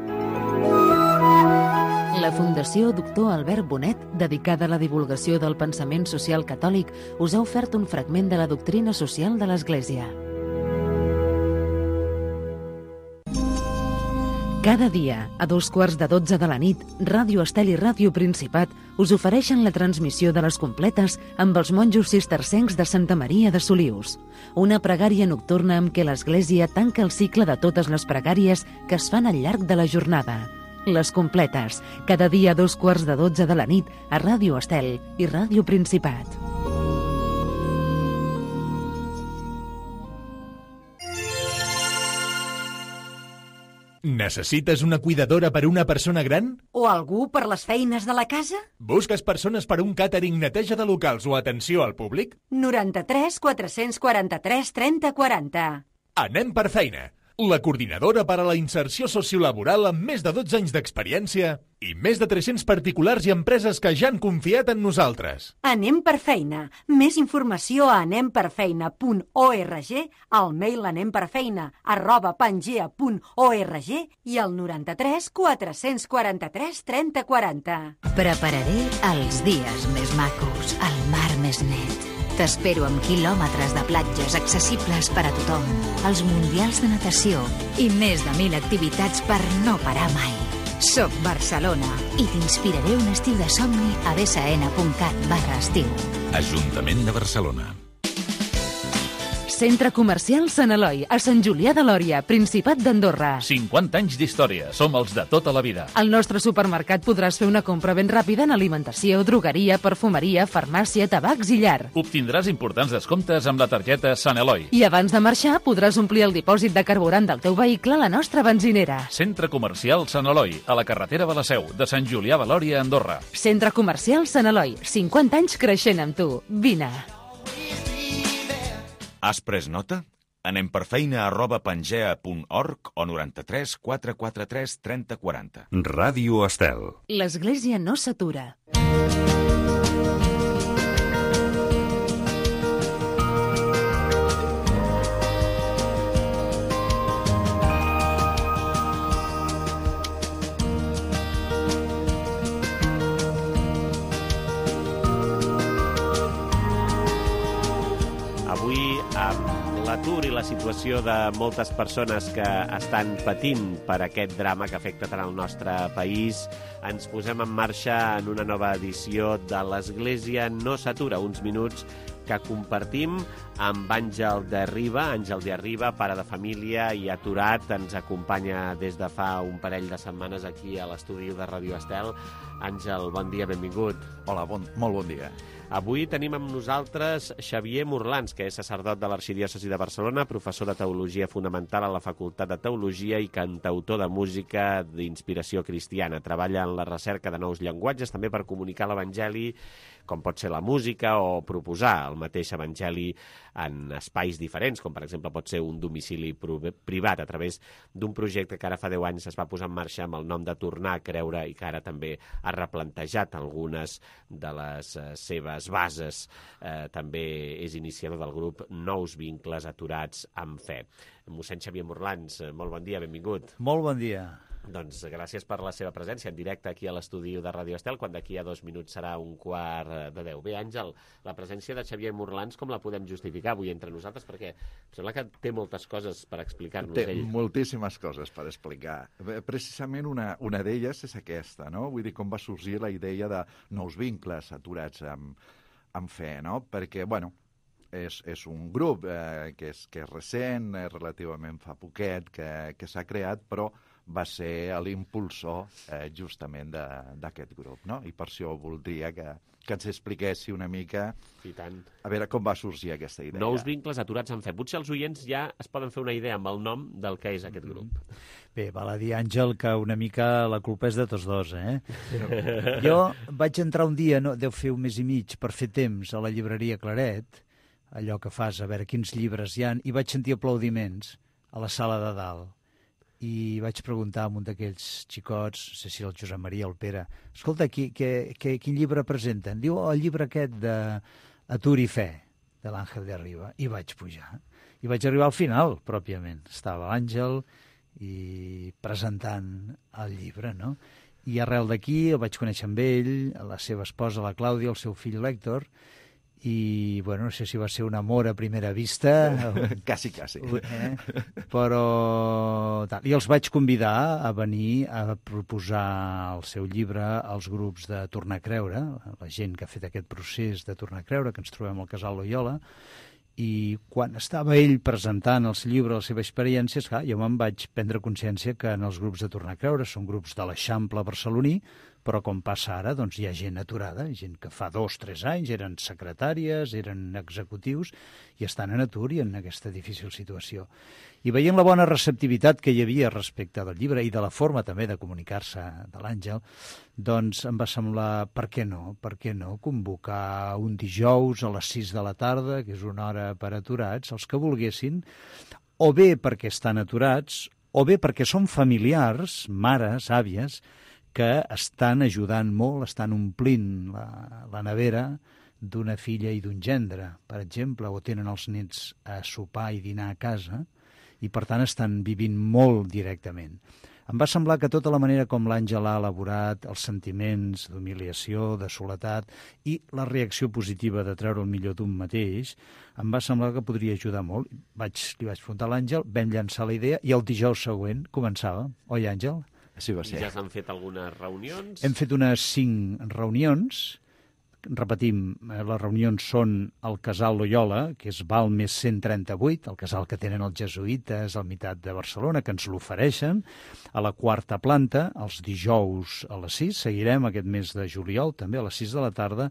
La Fundació Doctor Albert Bonet, dedicada a la divulgació del pensament social catòlic, us ha ofert un fragment de la doctrina social de l'Església. Cada dia, a dos quarts de dotze de la nit, Ràdio Estel i Ràdio Principat us ofereixen la transmissió de les completes amb els monjos cistercencs de Santa Maria de Solius. Una pregària nocturna amb què l'Església tanca el cicle de totes les pregàries que es fan al llarg de la jornada. Les completes, cada dia a dos quarts de dotze de la nit a Ràdio Estel i Ràdio Principat. Necessites una cuidadora per a una persona gran? O algú per les feines de la casa? Busques persones per a un càtering, neteja de locals o atenció al públic? noranta-tres quatre-cents quaranta-tres trenta quaranta. Anem per feina. La coordinadora per a la inserció sociolaboral amb més de dotze anys d'experiència i més de tres-cents particulars i empreses que ja han confiat en nosaltres. Anem per feina. Més informació a anemperfeina punt org, al mail anemperfeina arroba pangea punt org i al noranta-tres quatre-cents quaranta-tres trenta quaranta. Prepararé els dies més macos, el mar més net. T'espero amb quilòmetres de platges accessibles per a tothom, els mundials de natació i més de mil activitats per no parar mai. Soc Barcelona i t'inspiraré un estiu de somni a bsn punt cat barra estiu. Ajuntament de Barcelona. Centre Comercial Sant Eloi, a Sant Julià de Lòria, Principat d'Andorra. cinquanta anys d'història, som els de tota la vida. Al nostre supermercat podràs fer una compra ben ràpida en alimentació, drogueria, perfumeria, farmàcia, tabacs i llar. Obtindràs importants descomptes amb la targeta Sant Eloi. I abans de marxar podràs omplir el dipòsit de carburant del teu vehicle a la nostra benzinera. Centre Comercial Sant Eloi, a la carretera de la Seu, de Sant Julià de Lòria, Andorra. Centre Comercial Sant Eloi, cinquanta anys creixent amb tu. Vine. Has pres nota? Anem per feina arroba pangea punt org o noranta-tres quatre quaranta-tres trenta quaranta. Ràdio Estel. L'Església no s'atura. Avui, amb l'atur i la situació de moltes persones que estan patint per aquest drama que afecta tant el nostre país, ens posem en marxa en una nova edició de l'Església no s'atura, uns minuts que compartim amb Àngel de Riba. Àngel de Riba, pare de família i aturat, ens acompanya des de fa un parell de setmanes aquí a l'estudi de Ràdio Estel. Àngel, bon dia, benvingut. Hola, bon, molt bon dia. Avui tenim amb nosaltres Xavier Morlans, que és sacerdot de l'Arxidiòcesi de Barcelona, professor de Teologia Fonamental a la Facultat de Teologia i cantautor de música d'inspiració cristiana. Treballa en la recerca de nous llenguatges, també per comunicar l'Evangeli, com pot ser la música, o proposar el mateix Evangeli en espais diferents, com per exemple pot ser un domicili privat, a través d'un projecte que ara fa deu anys es va posar en marxa amb el nom de Tornar a Creure i que ara també ha replantejat algunes de les eh, seves bases. Eh, també és iniciador del grup Nous Vincles Aturats amb Fe. Mossèn Xavier Morlans, molt bon dia, benvingut. Molt bon dia. Doncs gràcies per la seva presència en directe aquí a l'estudi de Ràdio Estel, quan d'aquí a dos minuts serà un quart de deu. Bé, Àngel, la presència de Xavier Morlans com la podem justificar avui entre nosaltres? Perquè em sembla que té moltes coses per explicar-nos Té ell. moltíssimes coses per explicar. Precisament una, una d'elles és aquesta, no? Vull dir, com va sorgir la idea de nous vincles aturats amb, amb fe, no? Perquè, bueno, és, és un grup eh, que, és, que és recent, eh, relativament fa poquet, que, que s'ha creat, però va ser l'impulsor eh, justament d'aquest grup, no? I per això voldria que, que ens expliquessi una mica I tant. A veure com va sorgir aquesta idea. Nous Vincles Aturats amb Fe. Potser els oients ja es poden fer una idea amb el nom del que és aquest grup. Bé, val a dir, Àngel, que una mica la culpa és de tots dos, eh? Jo vaig entrar un dia, no, deu fer un mes i mig, per fer temps a la llibreria Claret, allò que fas, a veure quins llibres hi ha, i vaig sentir aplaudiments a la sala de dalt. I vaig preguntar a un d'aquells xicots, no sé si el Josep Maria o el Pere, escolta, qui, que, que, quin llibre presenten? Diu, el llibre aquest de Atur i Fe, de l'Àngel de Riba. I vaig pujar. I vaig arribar al final, pròpiament. Estava l'Àngel i presentant el llibre, no? I arrel d'aquí el vaig conèixer amb ell, la seva esposa, la Clàudia, el seu fill l'Hèctor, i, bueno, no sé si va ser un amor a primera vista. Quasi, quasi. Eh? Però... Tal. I els vaig convidar a venir a proposar el seu llibre als grups de Tornar a Creure, la gent que ha fet aquest procés de Tornar a Creure, que ens trobem al Casal Loyola, i quan estava ell presentant el llibre, la seva experiència, esclar, jo me'n vaig prendre consciència que en els grups de Tornar a Creure són grups de l'Eixample barceloní, però com passa ara, doncs hi ha gent aturada, gent que fa dos, tres anys eren secretàries, eren executius, i estan en atur i en aquesta difícil situació. I veient la bona receptivitat que hi havia respecte del llibre i de la forma també de comunicar-se de l'Àngel, doncs em va semblar, per què no? Per què no convocar un dijous a les sis de la tarda, que és una hora per aturats, els que volguessin, o bé perquè estan aturats, o bé perquè són familiars, mares, àvies, que estan ajudant molt, estan omplint la, la nevera d'una filla i d'un gendre, per exemple, o tenen els nets a sopar i dinar a casa, i per tant estan vivint molt directament. Em va semblar que tota la manera com l'Àngel ha elaborat els sentiments d'humiliació, de soledat i la reacció positiva de treure el millor d'un mateix, em va semblar que podria ajudar molt. Vaig, li vaig preguntar a l'Àngel, vam llançar la idea i el dijous següent començava. Oi, Àngel? Sí, va ser. I ja s'han fet algunes reunions? Hem fet unes cinc reunions. Repetim, les reunions són al Casal Loyola, que és Balmes cent trenta-vuit, el casal que tenen els jesuïtes al meitat de Barcelona, que ens l'ofereixen, a la quarta planta, els dijous a les sis. Seguirem aquest mes de juliol, també a les sis de la tarda,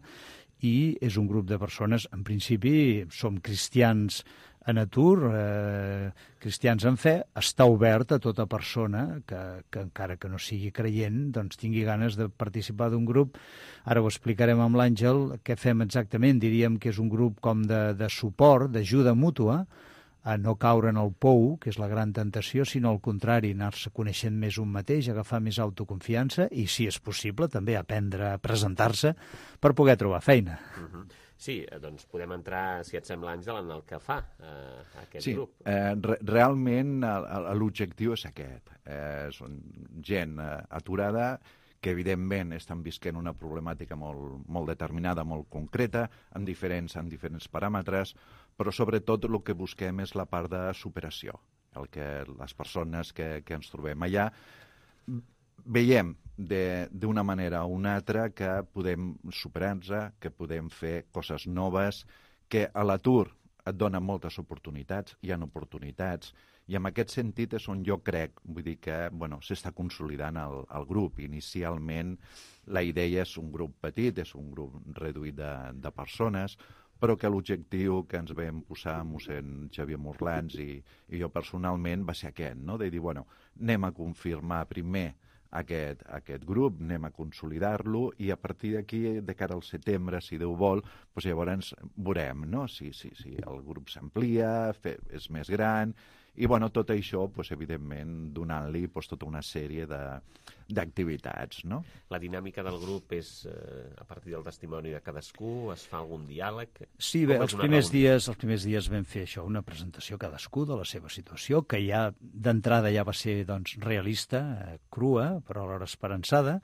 i és un grup de persones, en principi, som cristians en atur, eh, cristians en fe, està obert a tota persona que, que encara que no sigui creient, doncs tingui ganes de participar d'un grup. Ara ho explicarem amb l'Àngel, què fem exactament. Diríem que és un grup com de, de suport, d'ajuda mútua, a no caure en el pou, que és la gran tentació, sinó al contrari, anar-se coneixent més un mateix, agafar més autoconfiança i, si és possible, també aprendre a presentar-se per poder trobar feina. Uh-huh. Sí, doncs podem entrar, si et sembla, Àngel, en el que fa eh, aquest sí, grup. Sí, eh, re realment l'objectiu és aquest. Eh, són gent eh, aturada que evidentment estan visquent una problemàtica molt, molt determinada, molt concreta, en diferents, en diferents paràmetres, però sobretot el que busquem és la part de superació, el que les persones que, que ens trobem allà veiem d'una manera o una altra que podem superar-nos, que podem fer coses noves, que a l'atur et donen moltes oportunitats, hi ha oportunitats, i en aquest sentit és on jo crec, vull dir que bueno, s'està consolidant el, el grup. Inicialment la idea és un grup petit, és un grup reduït de, de persones, però que l'objectiu que ens vam posar mossèn Xavier Morlans i, i jo personalment va ser aquest, no? De dir, bueno, anem a confirmar primer aquest, aquest grup, anem a consolidar-lo i a partir d'aquí, de cara al setembre, si Déu vol, doncs llavors veurem, no? Si, si, si el grup s'amplia, és més gran, i bueno, tot això, doncs, evidentment, donant-li doncs, tota una sèrie d'activitats, no? La dinàmica del grup és eh, a partir del testimoni de cadascú, es fa algun diàleg? Sí, bé, els primers, dies, els primers dies vam fer això, una presentació cadascú de la seva situació, que ja d'entrada ja va ser doncs, realista, eh, crua, però alhora esperançada,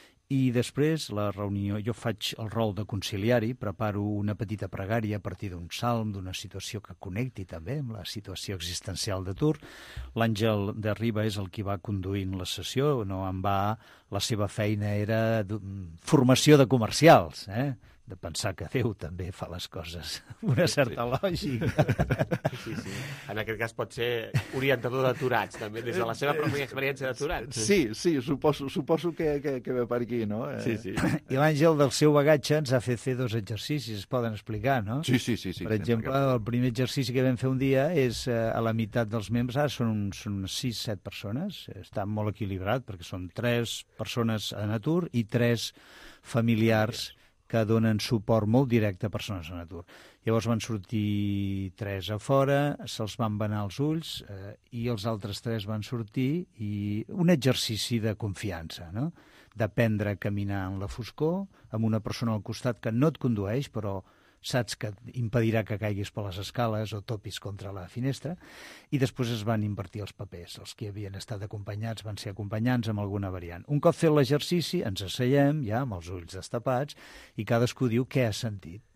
i després la reunió, jo faig el rol de conciliari, preparo una petita pregària a partir d'un salm, d'una situació que connecti també amb la situació existencial d'atur. L'Àngel de Riba és el qui va conduint la sessió, no en va, la seva feina era formació de comercials, eh? De pensar que Déu també fa les coses amb una certa sí. lògica. Sí, sí. En aquest cas pot ser orientador d'aturats, també, des de la seva pròpia experiència d'aturats. Sí, sí, suposo, suposo que, que, que ve per aquí, no? Sí, sí. I l'Àngel, del seu bagatge, ens ha fet fer dos exercicis, es poden explicar, no? Sí, sí, sí. sí per exemple, el primer exercici que vam fer un dia és eh, a la meitat dels membres, ara són, uns, són unes sis, set persones, està molt equilibrat, perquè són tres persones en atur i tres familiars que donen suport molt directe a persones en atur. Llavors van sortir tres a fora, se'ls van banar els ulls eh, i els altres tres van sortir i un exercici de confiança, no? D'aprendre a caminar en la foscor amb una persona al costat que no et condueix, però saps que impedirà que caiguis per les escales o topis contra la finestra, i després es van invertir els papers. Els que havien estat acompanyats van ser acompanyants amb alguna variant. Un cop fet l'exercici, ens asseiem ja amb els ulls destapats i cadascú diu què ha sentit.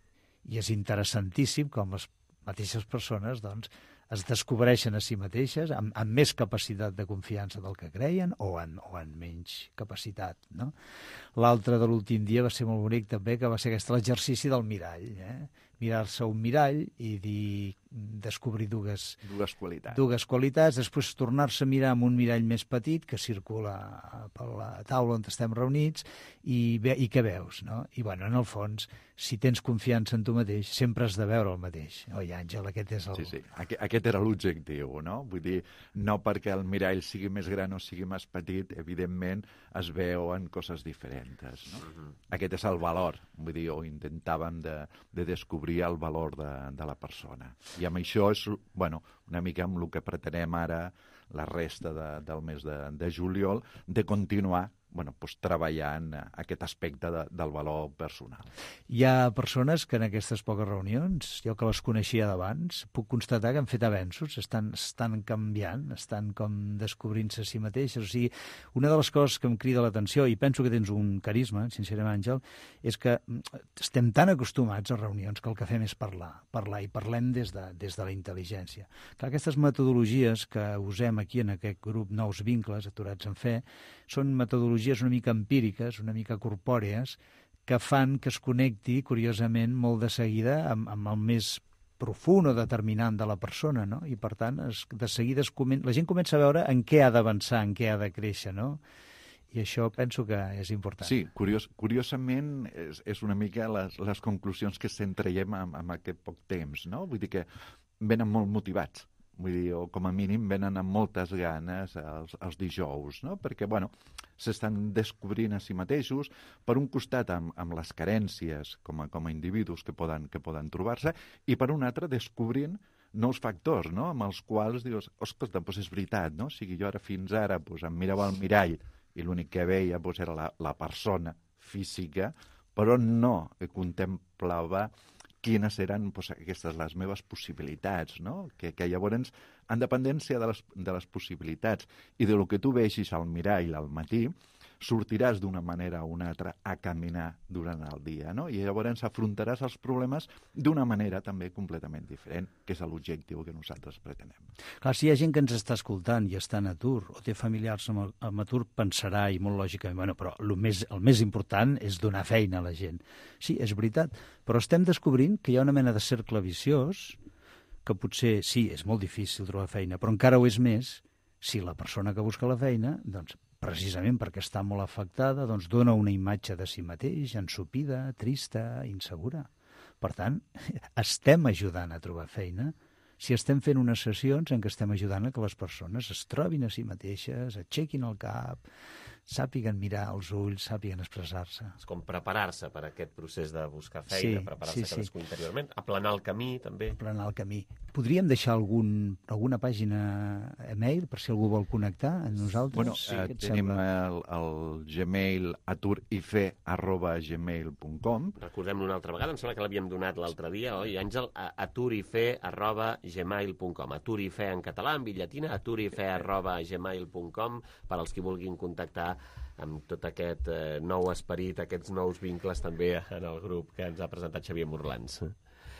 I és interessantíssim com les mateixes persones doncs, es descobreixen a si mateixes amb, amb més capacitat de confiança del que creien o en, o en menys capacitat. No? L'altre de l'últim dia va ser molt bonic també, que va ser aquest l'exercici del mirall. Eh? Mirar-se un mirall i dir, descobrir dues, dues qualitats. Dues qualitats, després tornar-se a mirar amb un mirall més petit que circula per la taula on estem reunits i, ve, i què veus, no? I, bueno, en el fons, si tens confiança en tu mateix, sempre has de veure el mateix. Oi, Àngel, aquest és el... Sí, sí, aquest, aquest era l'objectiu, no? Vull dir, no perquè el mirall sigui més gran o sigui més petit, evidentment es veuen coses diferents, no? Uh-huh. Aquest és el valor, vull dir, o intentàvem de, de descobrir el valor de, de la persona. I amb això és, bueno, una mica amb el que pretenem ara la resta de, del mes de, de juliol, de continuar bueno, pues, treballant aquest aspecte de, del valor personal. Hi ha persones que en aquestes poques reunions, jo que les coneixia d'abans, puc constatar que han fet avenços, estan, estan canviant, estan com descobrint-se a si mateixos. O sigui, una de les coses que em crida l'atenció, i penso que tens un carisma, sincerament, Àngel, és que estem tan acostumats a reunions que el que fem és parlar, parlar, i parlem des de, des de la intel·ligència. Clar, aquestes metodologies que usem aquí en aquest grup Nous Vincles, Aturats en Fe, són metodologies una mica empíriques, una mica corpòrees, que fan que es connecti, curiosament, molt de seguida amb, amb el més profund o determinant de la persona, no? I, per tant, es, de seguida es comen... la gent comença a veure en què ha d'avançar, en què ha de créixer, no? I això penso que és important. Sí, curios, curiosament és, és una mica les, les conclusions que se'n traiem amb, amb aquest poc temps, no? Vull dir que venen molt motivats. Vull dir, o com a mínim venen amb moltes ganes els, els dijous, no? Perquè, bueno, s'estan descobrint a si mateixos, per un costat amb, amb les carències com a, com a individus que poden, que poden trobar-se, i per un altre descobrint nous factors, no? Amb els quals dius, escolta, doncs és veritat, no? O sigui, jo ara fins ara doncs, em mirava al mirall i l'únic que veia doncs, era la, la persona física, però no contemplava quines eren doncs, aquestes les meves possibilitats, no? Que, que llavors, en dependència de les, de les possibilitats i de lo que tu vegis al mirall al matí, sortiràs d'una manera o una altra a caminar durant el dia, no? I llavors afrontaràs els problemes d'una manera també completament diferent, que és l'objectiu que nosaltres pretenem. Clar, si hi ha gent que ens està escoltant i està en atur, o té familiars amb, amb atur, pensarà, i molt lògicament, bueno, però el més, el més important és donar feina a la gent. Sí, és veritat, però estem descobrint que hi ha una mena de cercle viciós que potser, sí, és molt difícil trobar feina, però encara ho és més si la persona que busca la feina, doncs, precisament perquè està molt afectada, doncs dona una imatge de si mateix, ensopida, trista, insegura. Per tant, estem ajudant a trobar feina si estem fent unes sessions en què estem ajudant a que les persones es trobin a si mateixes, aixequin el cap, sàpiguen mirar els ulls, sàpiguen expressar-se. És com preparar-se per aquest procés de buscar feina, sí, preparar-se sí, cadascú sí. interiorment, aplanar el camí, també. Aplanar el camí. Podríem deixar algun, alguna pàgina e-mail per si algú vol connectar amb nosaltres? Bueno, sí, eh, tenim el, el Gmail aturife arroba gmail punt com. Recordem-lo una altra vegada, em sembla que l'havíem donat l'altre dia, oi, Àngel? aturife arroba gmail punt com. Aturife en català, en llatina, aturife arroba gmail punt com, per als qui vulguin contactar amb tot aquest eh, nou esperit, aquests nous vincles també en el grup que ens ha presentat Xavier Morlans. Eh,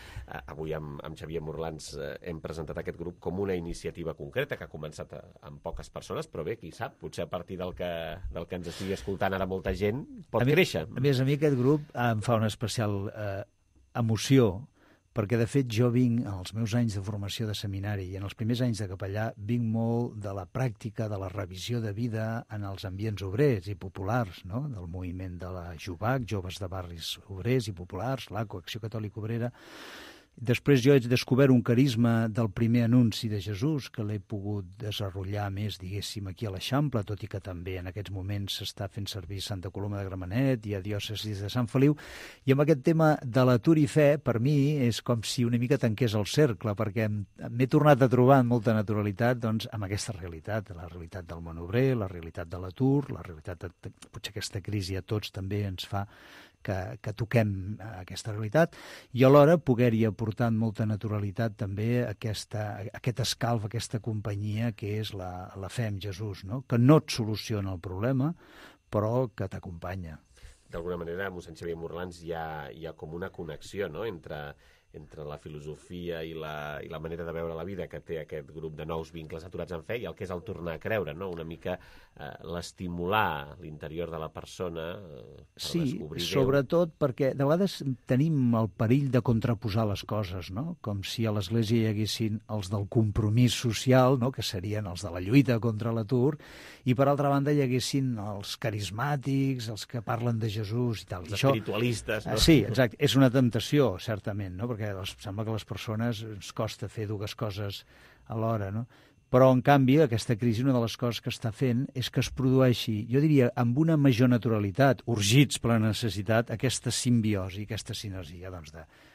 avui amb, amb Xavier Morlans eh, hem presentat aquest grup com una iniciativa concreta que ha començat a, amb poques persones, però bé, qui sap, potser a partir del que, del que ens estigui escoltant ara molta gent pot a créixer. Mi, a més, a mi aquest grup em fa una especial eh, emoció, perquè, de fet, jo vinc, als meus anys de formació de seminari i en els primers anys de capellà, vinc molt de la pràctica, de la revisió de vida en els ambients obrers i populars, no? Del moviment de la JOVAC, Joves de Barris Obrers i Populars, l'A C O, Acció Catòlica Obrera. Després jo he descobert un carisma del primer anunci de Jesús, que l'he pogut desenvolupar més, diguéssim, aquí a l'Eixample, tot i que també en aquests moments s'està fent servir Santa Coloma de Gramenet i a Diòcesis de Sant Feliu. I amb aquest tema de l'atur i fe, per mi, és com si una mica tanqués el cercle, perquè m'he tornat a trobar amb molta naturalitat doncs, amb aquesta realitat, la realitat del món obrer, la realitat de l'atur, la realitat de... potser aquesta crisi a tots també ens fa que, que toquem aquesta realitat, i alhora poder-hi aportar amb molta naturalitat també aquesta, aquest escalf, aquesta companyia que és la, la fe en Jesús, no? Que no et soluciona el problema, però que t'acompanya. d'alguna manera, a mossèn Xavier Morlans hi ha, hi ha com una connexió, no?, entre... entre la filosofia i la, i la manera de veure la vida que té aquest grup de nous vincles aturats en fe i el que és el tornar a creure, no? Una mica eh, l'estimular l'interior de la persona eh, per sí, descobrir Déu. Sobretot perquè de vegades tenim el perill de contraposar les coses, no? Com si a l'Església hi haguessin els del compromís social, no? Que serien els de la lluita contra l'atur, i per altra banda hi haguessin els carismàtics, els que parlen de Jesús i tal. Els Això, espiritualistes, no? Sí, exacte. És una temptació, certament, no? Perquè les, sembla que a les persones ens costa fer dues coses alhora, no? Però, en canvi, aquesta crisi, una de les coses que està fent és que es produeixi, jo diria, amb una major naturalitat, urgits per la necessitat, aquesta simbiosi, aquesta sinergia, doncs,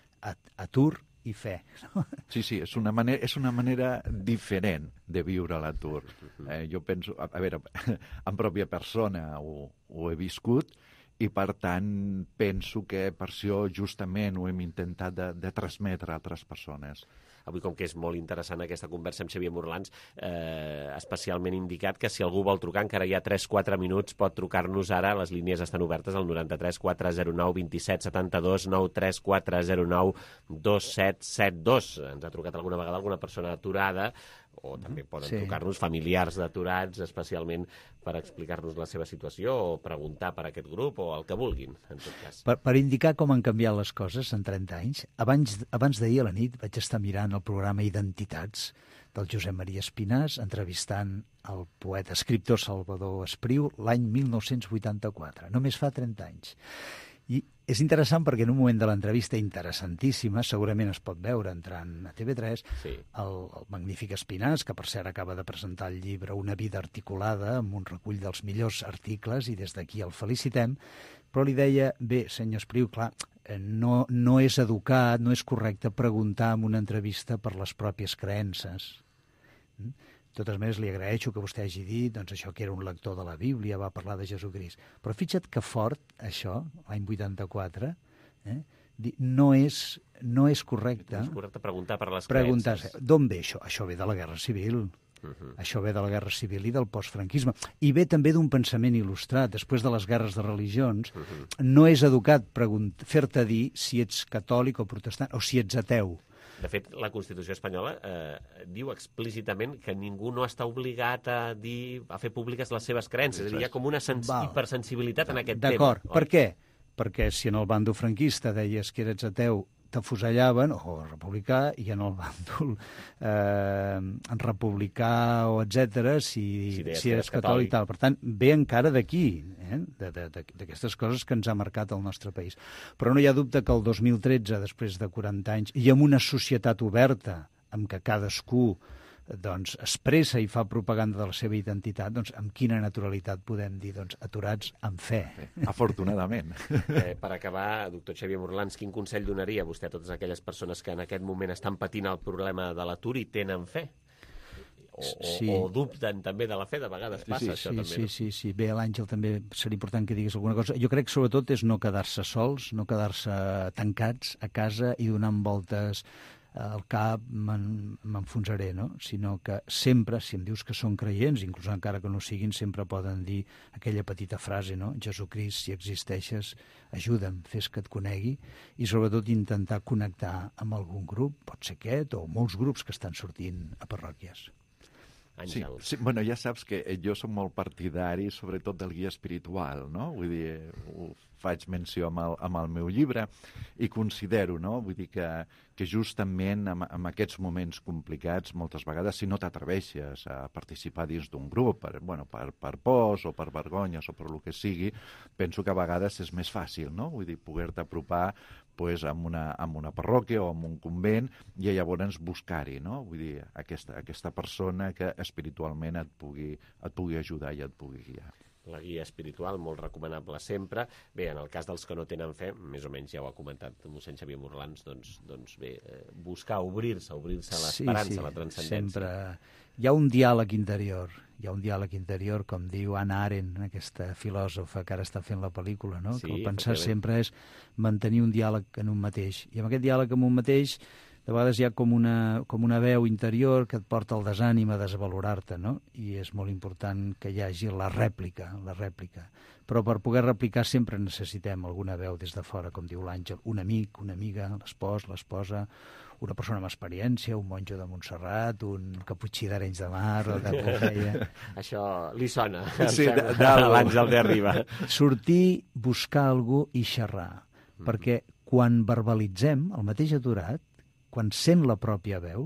d'atur i fe. Sí, sí, és una manera, és una manera diferent de viure l'atur. Eh, jo penso, a, a veure, en pròpia persona ho, ho he viscut, i, per tant, penso que per això justament ho hem intentat de, de transmetre a altres persones. Avui, com que és molt interessant aquesta conversa amb Xavier Morlans, eh, especialment indicat que si algú vol trucar, encara hi ha tres quatre minuts, pot trucar-nos ara, les línies estan obertes al noranta-tres quatre zero nou dos set set dos, nou tres quatre zero nou dos set set dos. Ens ha trucat alguna vegada alguna persona aturada, o també poden sí. trucar-nos familiars d'aturats, especialment per explicar-nos la seva situació o preguntar per aquest grup o el que vulguin, en tot cas. Per, per indicar com han canviat les coses en trenta anys, abans, abans d'ahir a la nit vaig estar mirant el programa Identitats del Josep Maria Espinàs, entrevistant el poeta escriptor Salvador Espriu l'any mil nou-cents vuitanta-quatre. Només fa trenta anys. I és interessant perquè en un moment de l'entrevista interessantíssima, segurament es pot veure entrant a T V tres, sí. el, el magnífic Espinàs, que per cert acaba de presentar el llibre Una vida articulada, amb un recull dels millors articles, i des d'aquí el felicitem, però li deia, bé, senyor Espriu, clar, no, no és educat, no és correcte preguntar en una entrevista per les pròpies creences. Mm? De totes maneres, li agraeixo que vostè hagi dit doncs, això que era un lector de la Bíblia, va parlar de Jesucrist. Però fixa't que fort, això, l'any vuitanta-quatre, eh, no, és, no és correcte. No és correcte preguntar per les preguntar creences. D'on ve això? Això ve de la Guerra Civil. Uh-huh. Això ve de la Guerra Civil i del postfranquisme. I ve també d'un pensament il·lustrat. Després de les guerres de religions, uh-huh. no és educat fer-te dir si ets catòlic o protestant o si ets ateu. De fet, la Constitució espanyola eh, diu explícitament que ningú no està obligat a dir a fer públiques les seves creences. És a dir, hi ha com una sens hipersensibilitat en aquest tema. D'acord. Per què? Perquè si en el bàndol franquista deies que eres ateu, t'afusellaven, o republicà, i en el bàndol eh, republicà o etcètera, si, si, si eres catòlic i tal. Per tant, ve encara d'aquí, eh? d'aquestes coses que ens ha marcat el nostre país. Però no hi ha dubte que el dos mil tretze, després de quaranta anys, i amb una societat oberta, amb què cadascú doncs, expressa i fa propaganda de la seva identitat, doncs amb quina naturalitat podem dir doncs, aturats amb fe. Afortunadament. Eh, per acabar, doctor Xavier Morlans, quin consell donaria vostè a totes aquelles persones que en aquest moment estan patint el problema de l'atur i tenen fe? O, sí. o, o dubten també de la fe, de vegades passa sí, això sí, també. Sí, no? sí, sí. Bé, a l'Àngel també seria important que digués alguna cosa. Jo crec que sobretot és no quedar-se sols, no quedar-se tancats a casa i donant voltes al cap m'enfonsaré, no? Sinó que sempre, si em dius que són creients, inclús encara que no siguin, sempre poden dir aquella petita frase, no? Jesucrist, si existeixes, ajuda'm, fes que et conegui, i sobretot intentar connectar amb algun grup, pot ser aquest, o molts grups que estan sortint a parròquies. Sí, sí, bueno, ja saps que jo soc molt partidari, sobretot del guia espiritual, no? Vull dir, ho faig menció amb el, amb el meu llibre i considero, no? Vull dir que, que justament en, en aquests moments complicats, moltes vegades, si no t'atreveixes a participar dins d'un grup, per, bueno, per, per pors o per vergonyes o per el que sigui, penso que a vegades és més fàcil, no? Vull dir, poder-te apropar pues, amb, una, amb una parròquia o amb un convent i llavors buscar-hi, no? Vull dir, aquesta, aquesta persona que espiritualment et pugui, et pugui ajudar i et pugui guiar. La guia espiritual, molt recomanable sempre. Bé, en el cas dels que no tenen fe, més o menys ja ho ha comentat mossèn Xavier Morlans, doncs, doncs bé, eh, buscar obrir-se, obrir-se a l'esperança, sí, sí, a la transcendència. Sempre hi ha un diàleg interior, hi ha un diàleg interior, com diu Hannah Arendt, aquesta filòsofa que ara està fent la pel·lícula, no? Sí, que el pensar sempre és mantenir un diàleg en un mateix. I amb aquest diàleg en un mateix de vegades hi ha com una, com una veu interior que et porta al desànim a desvalorar-te, no? I és molt important que hi hagi la rèplica, la rèplica. Però per poder replicar sempre necessitem alguna veu des de fora, com diu l'Àngel, un amic, una amiga, l'espòs, l'esposa, una persona amb experiència, un monjo de Montserrat, un caputxí d'Arenys de Mar o de Pompeia. Això li sona, sí, de, de l'Àngel de Riba. Sortir, buscar algú i xerrar, mm. perquè quan verbalitzem, el mateix aturat, quan sent la pròpia veu,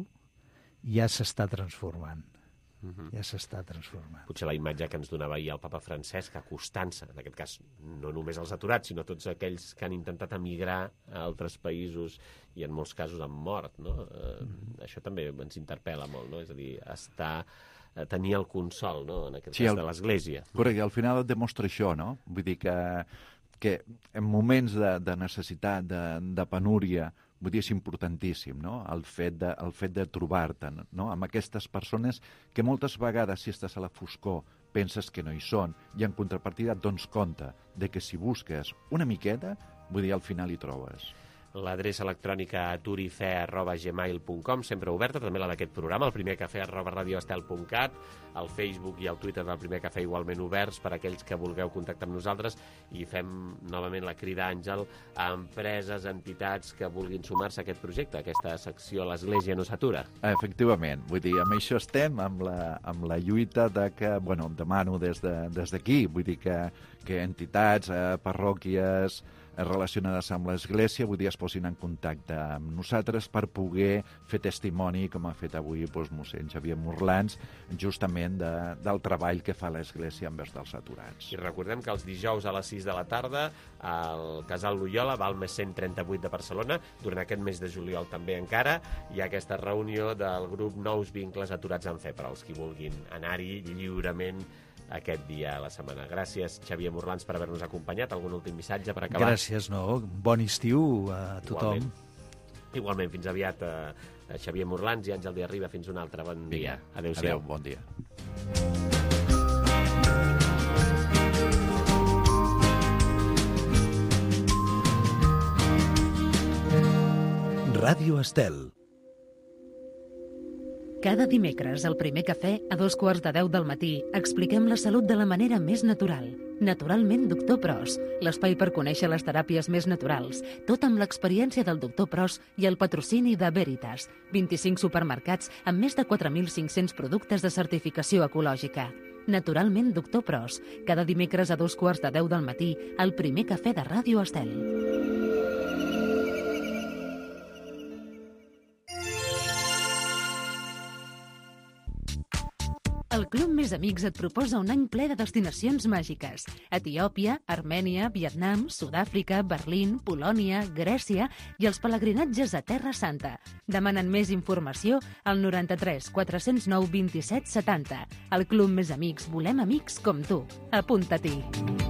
ja s'està transformant. Uh-huh. Ja s'està transformant. Potser la imatge que ens donava ahir el papa Francesc acostant-se, en aquest cas no només els aturats, sinó tots aquells que han intentat emigrar a altres països i en molts casos han mort, no? Eh, uh-huh. Això també ens interpel·la molt, no? És a dir, estar, tenir el consol, no? En aquest sí, cas el... de l'Església. Correcte, al final et demostra això, no? Vull dir que, que en moments de, de necessitat, de, de penúria, vull dir, és importantíssim, no?, el fet de, el fet de trobar-te, no?, amb aquestes persones que moltes vegades, si estàs a la foscor, penses que no hi són, i en contrapartida et dones compte de que si busques una miqueta, vull dir, al final hi trobes. L'adreça electrònica aturife arroba gmail punt com, sempre oberta, també la d'aquest programa, el primer cafè arroba radioestel punt cat, el Facebook i el Twitter del primer cafè igualment oberts per a aquells que vulgueu contactar amb nosaltres, i fem novament la crida, Àngel, a empreses, entitats que vulguin sumar-se a aquest projecte, a aquesta secció L'Església no s'atura. Efectivament, vull dir, amb això estem, amb la, amb la lluita de que, bueno, demano des de, des d'aquí, vull dir que, que entitats, eh, parròquies relacionades amb l'Església, vull dir, es posin en contacte amb nosaltres per poder fer testimoni, com ha fet avui doncs, mossèn Xavier Morlans, justament de, del treball que fa l'Església envers dels aturats. I recordem que els dijous a les sis de la tarda al Casal Loyola, Balmes cent trenta-vuit de Barcelona, durant aquest mes de juliol també encara, hi ha aquesta reunió del grup Nous Vincles Aturats en Fe, per als qui vulguin anar-hi lliurement aquest dia a la setmana. Gràcies, Xavier Morlans, per haver-nos acompanyat. Algun últim missatge per acabar? Gràcies, no? Bon estiu a tothom. Igualment, Igualment fins aviat, a Xavier Morlans i Àngel de Riba. Fins un altre. Bon dia. Adéu-siau. Adéu, bon dia. Ràdio Estel. Cada dimecres, al primer cafè, a dos quarts de deu del matí, expliquem la salut de la manera més natural. Naturalment, doctor Pros, l'espai per conèixer les teràpies més naturals, tot amb l'experiència del doctor Pros i el patrocini de Veritas, vint-i-cinc supermercats amb més de quatre mil cinc-cents productes de certificació ecològica. Naturalment, doctor Pros, cada dimecres a dos quarts de deu del matí, al primer cafè de Ràdio Estel. El Club Més Amics et proposa un any ple de destinacions màgiques. Etiòpia, Armènia, Vietnam, Sud-àfrica, Berlín, Polònia, Grècia i els pelegrinatges a Terra Santa. Demanen més informació al noranta-tres quatre-cents nou vint-i-set setanta. El Club Més Amics volem amics com tu. Apunta-t'hi.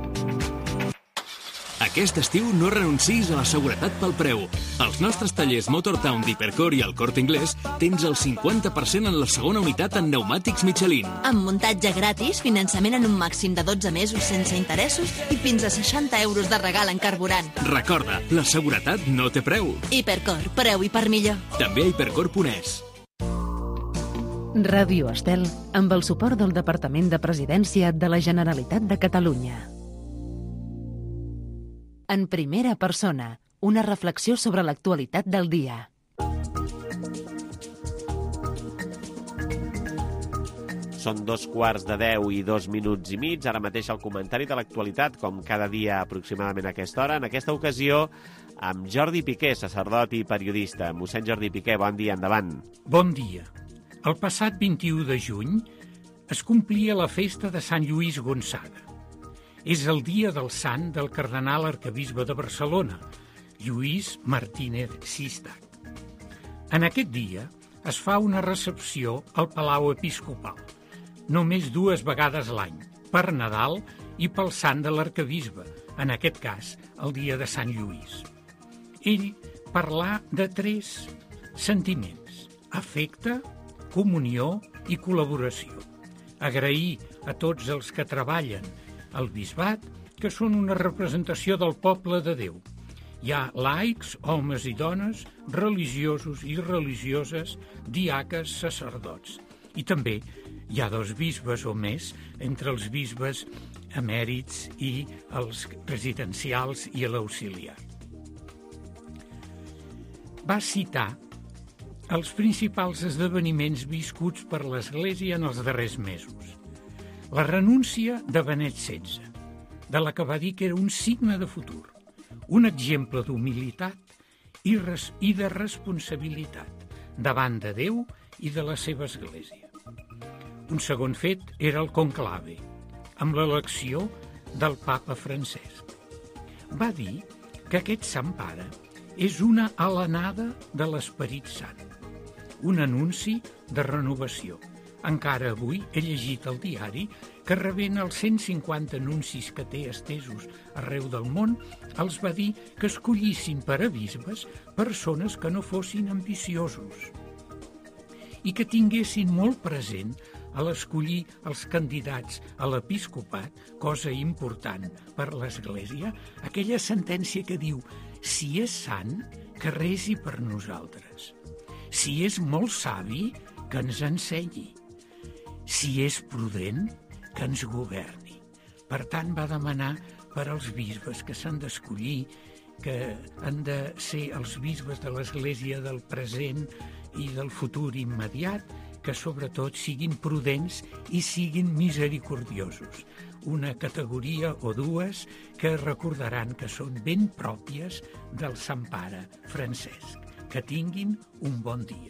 Aquest estiu no renuncis a la seguretat pel preu. Als nostres tallers Motortown d'Hipercor i al Corte Inglés tens el cinquanta per cent en la segona unitat en pneumàtics Michelin. Amb muntatge gratis, finançament en un màxim de dotze mesos sense interessos i fins a seixanta euros de regal en carburant. Recorda, la seguretat no té preu. Hipercor, preu i per millor. També a hipercor punt es. Ràdio Estel, amb el suport del Departament de Presidència de la Generalitat de Catalunya. En primera persona, una reflexió sobre l'actualitat del dia. Són dos quarts de deu i dos minuts i mig. Ara mateix el comentari de l'actualitat, com cada dia aproximadament a aquesta hora. En aquesta ocasió, amb Jordi Piqué, sacerdot i periodista. Mossèn Jordi Piqué, bon dia, endavant. Bon dia. El passat vint-i-u de juny es complia la festa de Sant Lluís Gonçaga. És el dia del sant del cardenal arquebisbe de Barcelona, Lluís Martínez Sistach. En aquest dia es fa una recepció al Palau Episcopal, només dues vegades l'any, per Nadal i pel sant de l'arquebisbe, en aquest cas, el dia de Sant Lluís. Ell parlà de tres sentiments: afecte, comunió i col·laboració. Agrair a tots els que treballen al bisbat, que són una representació del poble de Déu, Hi ha laics, homes i dones, religiosos i religioses, diaques, sacerdots. I també hi ha dos bisbes o més entre els bisbes emèrits i els residencials i l'auxiliar. Va citar els principals esdeveniments viscuts per l'Església en els darrers mesos. La renúncia de Benet setze, de la que va dir que era un signe de futur, un exemple d'humilitat i, res, i de responsabilitat davant de Déu i de la seva Església. Un segon fet era el conclave, amb l'elecció del papa Francesc. Va dir que aquest Sant Pare és una alenada de l'Esperit Sant, un anunci de renovació. Encara avui he llegit al diari que rebent els cent cinquanta anuncis que té estesos arreu del món, els va dir que escollissin per a bisbes persones que no fossin ambiciosos i que tinguessin molt present a l'escollir els candidats a l'episcopat, cosa important per l'Església, aquella sentència que diu si és sant, que resi per nosaltres. Si és molt savi, que ens ensenyi. Si és prudent, que ens governi. Per tant, va demanar per als bisbes que s'han d'escollir, que han de ser els bisbes de l'Església del present i del futur immediat, que sobretot siguin prudents i siguin misericordiosos. Una categoria o dues que recordaran que són ben pròpies del Sant Pare Francesc. Que tinguin un bon dia.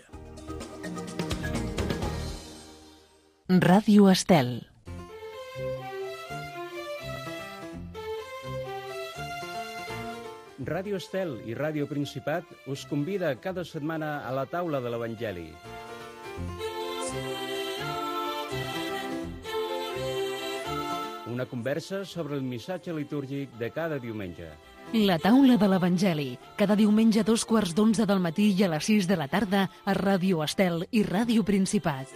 Ràdio Estel. Ràdio Estel i Ràdio Principat us convida cada setmana a la taula de l'Evangeli. Una conversa sobre el missatge litúrgic de cada diumenge. La taula de l'Evangeli, cada diumenge a dos quarts d'onze del matí i a les sis de la tarda a Ràdio Estel i Ràdio Principat.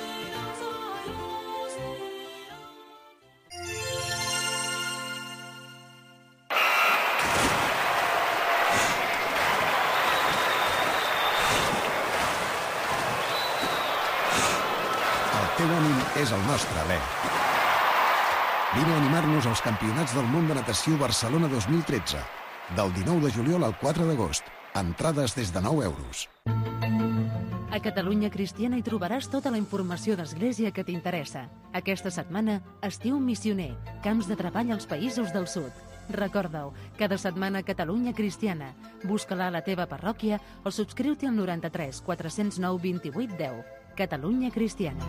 El teu ànim és el nostre alè. Vine a animar-nos als Campionats del Món de Natació Barcelona dos mil tretze. Del dinou de juliol al quatre d'agost. Entrades des de nou euros. A Catalunya Cristiana hi trobaràs tota la informació d'Església que t'interessa. Aquesta setmana, Estiu Missioner, camps de treball als països del sud. Recorda-ho, cada setmana Catalunya Cristiana. Busca-la a la teva parròquia o subscriu-t'hi al noranta-tres quatre cents nou vint-i-vuit deu. Catalunya Cristiana.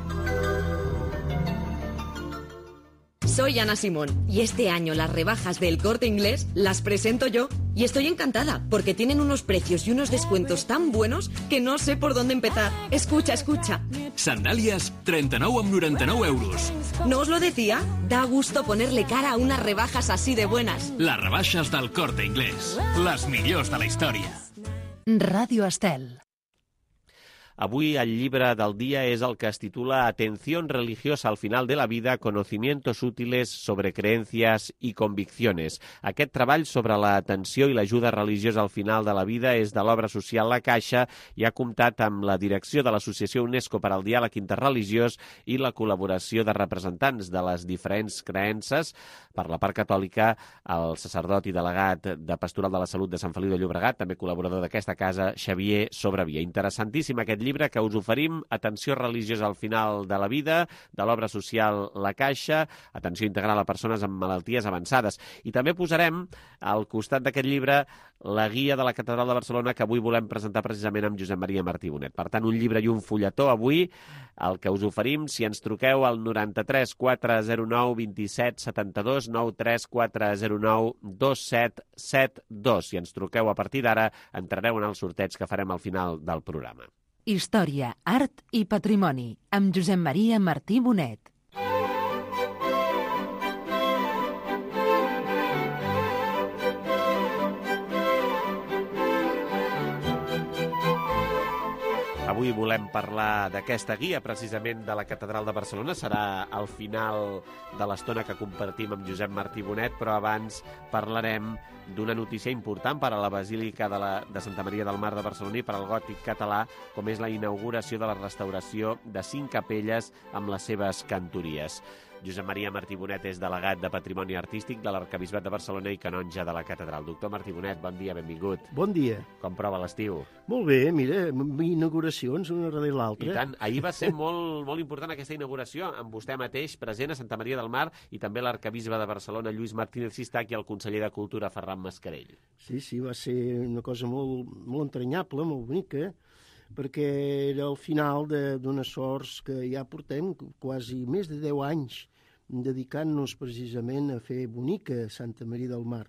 Soy Ana Simón y este año las rebajas del Corte Inglés las presento yo y estoy encantada porque tienen unos precios y unos descuentos tan buenos que no sé por dónde empezar. Escucha, escucha. Sandalias, trenta-nou amb noranta-nou euros. ¿No os lo decía? Da gusto ponerle cara a unas rebajas así de buenas. Les rebaixes del Corte Inglés. Les millors de la història. Ràdio Estel. Avui el llibre del dia és el que es titula Atención religiosa al final de la vida, conocimientos útiles sobre creencias y convicciones. Aquest treball sobre l'atenció i l'ajuda religiosa al final de la vida és de l'obra social La Caixa i ha comptat amb la direcció de l'Associació UNESCO per al Diàleg Interreligiós i la col·laboració de representants de les diferents creences. Per la part catòlica, el sacerdot i delegat de Pastoral de la Salut de Sant Feliu de Llobregat, també col·laborador d'aquesta casa, Xavier Sobrevia. Interessantíssim aquest llibre que us oferim, Atenció religiosa al final de la vida, de l'obra social La Caixa, atenció integral a persones amb malalties avançades. I també posarem al costat d'aquest llibre la guia de la Catedral de Barcelona que avui volem presentar precisament amb Josep Maria Martí Bonet. Per tant, un llibre i un fulletó avui, el que us oferim si ens truqueu al noranta-tres quatre zero nou vint-i-set setanta-dos, noranta-tres quatre zero nou dos set set dos. Si ens truqueu a partir d'ara, entrareu en el sorteig que farem al final del programa. Història, art i patrimoni, amb Josep Maria Martí Bonet. Avui volem parlar d'aquesta guia, precisament de la Catedral de Barcelona. Serà al final de l'estona que compartim amb Josep Martí Bonet, però abans parlarem d'una notícia important per a la Basílica de, la, de Santa Maria del Mar de Barcelona i per al gòtic català, com és la inauguració de la restauració de cinc capelles amb les seves cantories. Josep Maria Martí Bonet és delegat de Patrimoni Artístic de l'Arquebisbat de Barcelona i canonge de la Catedral. Doctor Martí Bonet, bon dia, benvingut. Bon dia. Com prova l'estiu? Molt bé, mira, inauguracions una darrere l'altra. I tant, ahir va ser molt, molt important aquesta inauguració, amb vostè mateix present a Santa Maria del Mar i també l'arquebisbe de Barcelona, Lluís Martínez Sistac, i el conseller de Cultura, Ferran Mascarell. Sí, sí, va ser una cosa molt, molt entranyable, molt bonica, perquè era el final d'unes sorts que ja portem quasi més de deu anys dedicant-nos precisament a fer bonica Santa Maria del Mar.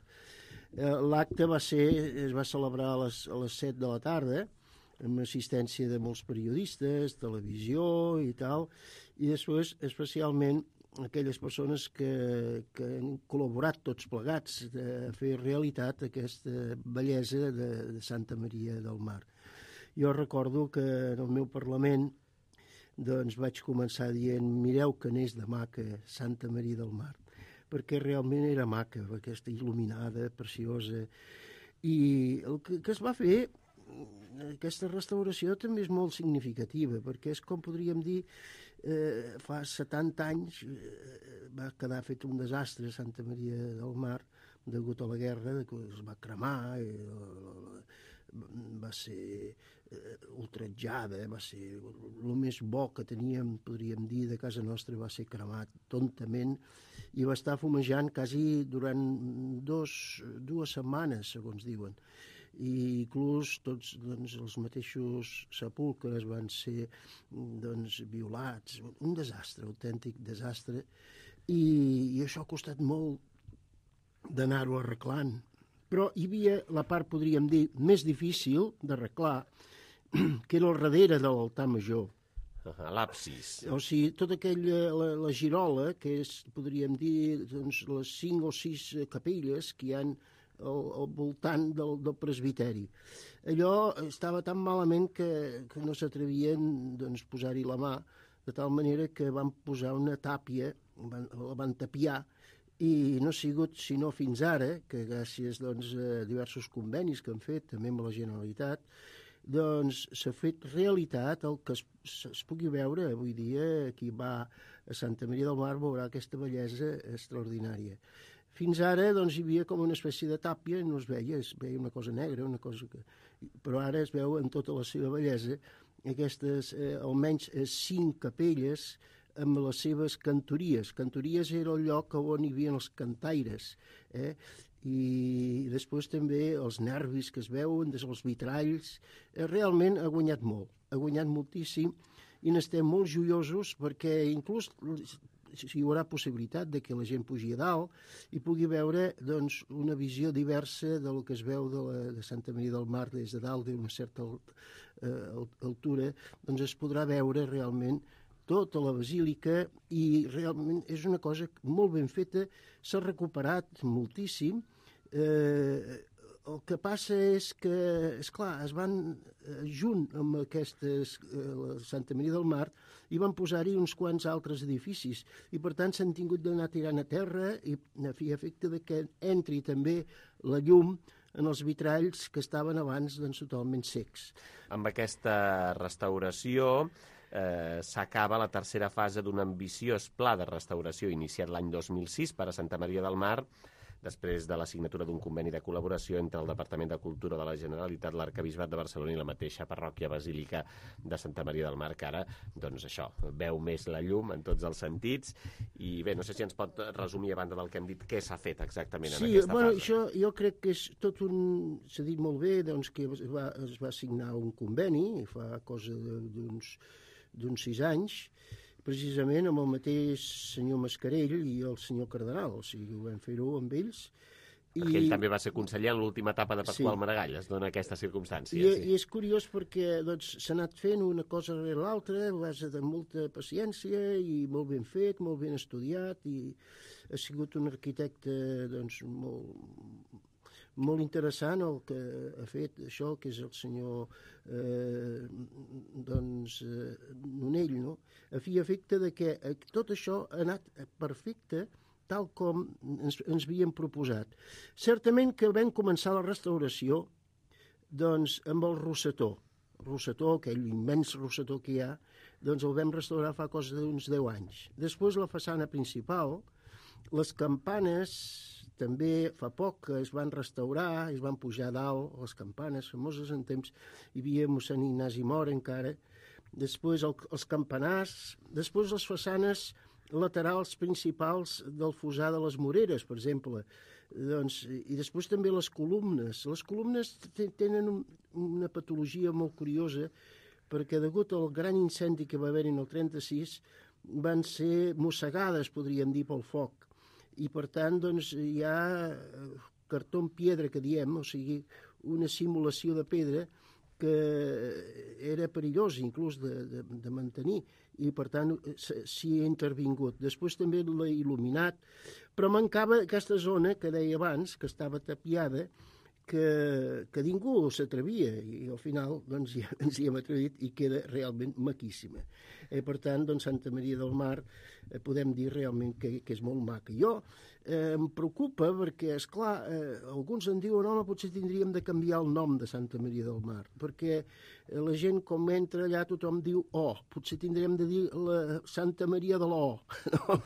L'acte va ser, es va celebrar a les, a les set de la tarda, amb assistència de molts periodistes, televisió i tal, i després especialment aquelles persones que, que han col·laborat tots plegats a fer realitat aquesta bellesa de, de Santa Maria del Mar. Jo recordo que en el meu Parlament doncs vaig començar dient mireu que n'és de maca Santa Maria del Mar, perquè realment era maca, aquesta il·luminada, preciosa. I el que, que es va fer, aquesta restauració també és molt significativa, perquè és com podríem dir, eh, fa setanta anys eh, va quedar fet un desastre a Santa Maria del Mar, degut a la guerra, que es va cremar, eh, va ser eh, ultratjada, va ser el més bo que teníem, podríem dir, de casa nostra, va ser cremat tontament i va estar fumejant quasi durant dos, dues setmanes, segons diuen. I inclús tots doncs, els mateixos sepulcres van ser doncs, violats. Un desastre, autèntic desastre. I, i això ha costat molt d'anar-ho arreglant. Però hi havia la part, podríem dir, més difícil d'arreglar, que era al darrere de l'altar major. Uh-huh, l'absis. O sigui, tota aquella, la, la girola, que és, podríem dir, doncs, les cinc o sis capelles que hi ha al, al voltant del, del presbiteri. Allò estava tan malament que, que no s'atrevien doncs, posar-hi la mà, de tal manera que van posar una tàpia, van, la van tapiar, i no ha sigut sinó fins ara, que gràcies doncs, a diversos convenis que han fet, també amb la Generalitat, doncs s'ha fet realitat el que es, es pugui veure avui dia. Qui va a Santa Maria del Mar veurà aquesta bellesa extraordinària. Fins ara doncs, hi havia com una espècie de tàpia, no es veia, es veia una cosa negra, una cosa que... però ara es veu en tota la seva bellesa aquestes, eh, almenys eh, cinc capelles amb les seves cantories. Cantories era el lloc on hi havia els cantaires, eh? I després també els nervis que es veuen, des dels vitralls. Eh, realment ha guanyat molt, ha guanyat moltíssim, i n'estem molt joiosos perquè inclús hi haurà possibilitat de que la gent pugi a dalt i pugui veure doncs, una visió diversa del que es veu de, la, de Santa Maria del Mar des de dalt d'una certa uh, altura, doncs es podrà veure realment tota la basílica, i realment és una cosa molt ben feta, s'ha recuperat moltíssim. Eh, el que passa és que, esclar, es van eh, junt amb aquestes, eh, Santa Maria del Mar, i van posar-hi uns quants altres edificis, i per tant s'han tingut d'anar tirant a terra i a fi efecte de que entri també la llum en els vitralls que estaven abans doncs, totalment secs. Amb aquesta restauració eh, s'acaba la tercera fase d'un ambiciós pla de restauració iniciat l'any dos mil sis per a Santa Maria del Mar, després de la signatura d'un conveni de col·laboració entre el Departament de Cultura de la Generalitat, l'Arquebisbat de Barcelona i la mateixa parròquia basílica de Santa Maria del Mar, que ara, doncs això, veu més la llum en tots els sentits. I bé, no sé si ens pot resumir, a banda del que hem dit, què s'ha fet exactament en sí, aquesta bueno, fase. Això, jo crec que és tot un... S'ha dit molt bé doncs, que es va, es va signar un conveni fa cosa d'uns d'uns sis anys, precisament amb el mateix senyor Mascarell i el senyor Cardenal, o sigui, ho vam fer-ho amb ells. Perquè ell també va ser conseller en l'última etapa de Pasqual Sí. Maragall, es dona aquesta circumstància. I, sí. I és curiós perquè doncs, s'ha anat fent una cosa rere l'altra, a base de molta paciència i molt ben fet, molt ben estudiat, i ha sigut un arquitecte doncs, molt, molt interessant el que ha fet això, que és el senyor eh, doncs, eh, Nonell, no? A fi i efecte de que tot això ha anat perfecte tal com ens, ens havíem proposat. Certament que vam començar la restauració doncs, amb el rosetó. El rosetó, aquell immens rosetó que hi ha, doncs el vam restaurar fa cosa d'uns deu anys. Després la façana principal, les campanes també fa poc que es van restaurar, es van pujar dalt, les campanes famoses en temps, hi havia mossèn Ignasi Mora encara, després el, els campanars, després les façanes laterals principals del fossar de les Moreres, per exemple, doncs, i després també les columnes. Les columnes tenen un, una patologia molt curiosa, perquè degut al gran incendi que va haver en el trenta-sis van ser mossegades, podríem dir, pel foc. I, per tant, doncs, hi ha cartó en piedra, que diem, o sigui, una simulació de pedra que era perillós, inclús, de, de, de mantenir, i, per tant, s'hi ha intervingut. Després també l'ha il·luminat, però mancava aquesta zona que deia abans, que estava tapiada, que, que ningú s'atrevia, i al final doncs, ja ens hi hem atrevit i queda realment maquíssima. Eh, per tant, doncs, Santa Maria del Mar eh, podem dir realment que, que és molt maca. Jo eh, em preocupa perquè, esclar, eh, alguns en diuen home, potser tindríem de canviar el nom de Santa Maria del Mar, perquè eh, la gent com entra allà tothom diu oh, potser tindríem de dir la Santa Maria de l'O. No?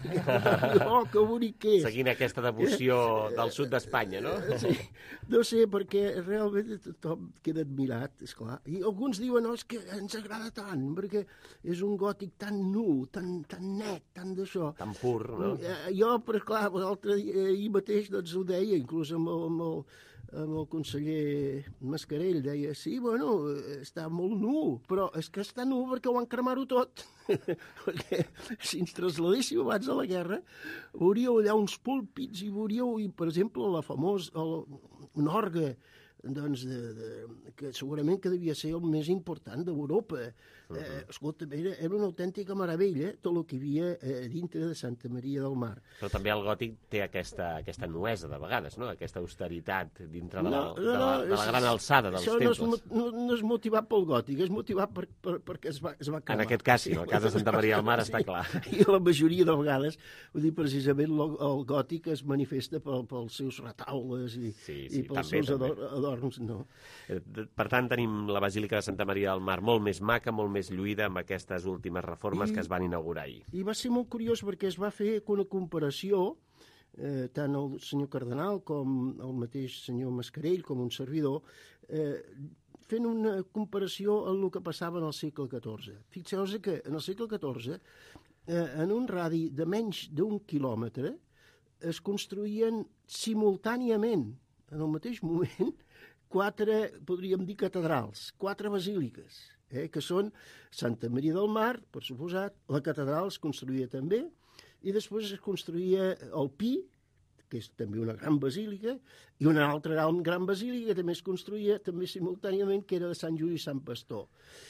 Oh, que bonic que és. Seguint aquesta devoció del sud d'Espanya, no? Sí, no sé, perquè realment tothom queda admirat, esclar. I alguns diuen, no, és que ens agrada tant, perquè és un gòtic tan nu, tan, tan net, tan d'això. Tan pur, no? Jo, però clar, l'altre dia, ahir mateix, doncs ho deia, inclús amb el, amb el, amb el conseller Mascarell, deia, sí, bueno, està molt nu, però és que està nu perquè ho van cremar-ho tot. Perquè si ens trasladéssim abans de la guerra, veuríeu allà uns púlpits i veuríeu, i, per exemple, la famós, el, un orgue, doncs, de, de, que segurament que devia ser el més important d'Europa. Uh -huh. eh, escolta, era, era una autèntica meravella tot el que hi havia eh, dintre de Santa Maria del Mar. Però també el gòtic té aquesta, aquesta nuesa, de vegades, no? Aquesta austeritat dintre de la, no, no, de la, de la gran alçada dels això temples. No és, no, no és motivat pel gòtic, és motivat per, per, perquè es va, es va cremar. En aquest cas, sí, el cas de Santa Maria del Mar està clar. I la majoria de vegades, vull dir, precisament el, el gòtic es manifesta pel, pels seus retaules i, sí, sí, i pels també, seus ador, adorns, no. Per tant, tenim la Basílica de Santa Maria del Mar molt més maca, molt més lluïda amb aquestes últimes reformes I, que es van inaugurar ahir. I va ser molt curiós perquè es va fer una comparació, eh, tant el senyor Cardenal com el mateix senyor Mascarell, com un servidor, eh, fent una comparació amb el que passava en el segle catorze. Fixeu-vos que en el segle catorze, eh, en un radi de menys d'un quilòmetre, es construïen simultàniament, en el mateix moment, quatre, podríem dir, catedrals, quatre basíliques, eh, que són Santa Maria del Mar, per suposat, la catedral es construïa també, i després es construïa el Pi, que és també una gran basílica, i una altra gran basílica que també es construïa també simultàniament, que era de Sant Lluís i Sant Pastor.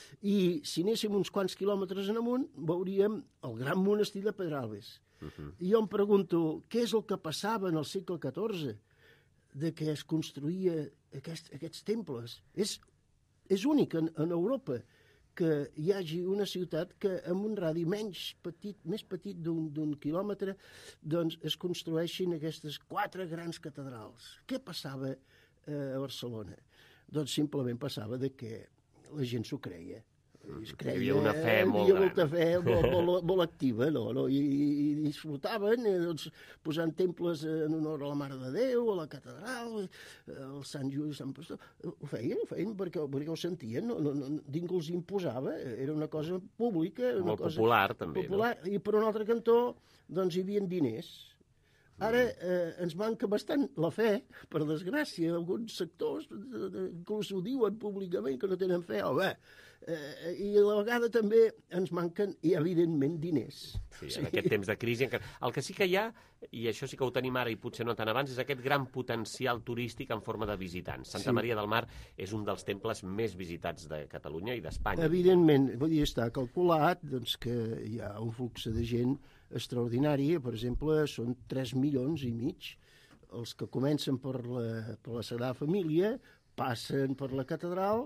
I si anéssim uns quants quilòmetres en amunt, veuríem el gran monestir de Pedralbes. Uh-huh. I jo em pregunto, què és el que passava en el segle catorze de què es construïa aquest, aquests temples? És, és únic en, en Europa que hi hagi una ciutat que amb un radi menys petit, més petit d'un quilòmetre, doncs es construeixin aquestes quatre grans catedrals. Què passava eh, a Barcelona? Doncs simplement passava de que la gent s'ho creia. Es creia, hi havia una fe molt hi havia molta fe molt, molt, molt activa, no? no? I, i disfrutaven eh, doncs, posant temples en honor a la Mare de Déu, a la catedral, al Sant Lluís, Sant Pastor. Ho feien, ho feien perquè, perquè ho sentien, no, no, no, ningú els imposava, era una cosa pública. Una molt cosa popular, també. Popular. No? I per un altre cantó, doncs hi havia diners. Ara eh, ens manca bastant la fe, per desgràcia, alguns sectors inclús ho diuen públicament que no tenen fe, o bé, eh, i a la vegada també ens manquen, i evidentment, diners. Sí, en sí. Aquest temps de crisi. El que sí que hi ha, i això sí que ho tenim ara i potser no tant abans, és aquest gran potencial turístic en forma de visitants. Santa sí. Maria del Mar és un dels temples més visitats de Catalunya i d'Espanya. Evidentment, vull dir, està calculat doncs, que hi ha un flux de gent extraordinari, per exemple, són tres milions i mig els que comencen per la, per la Sagrada Família, passen per la catedral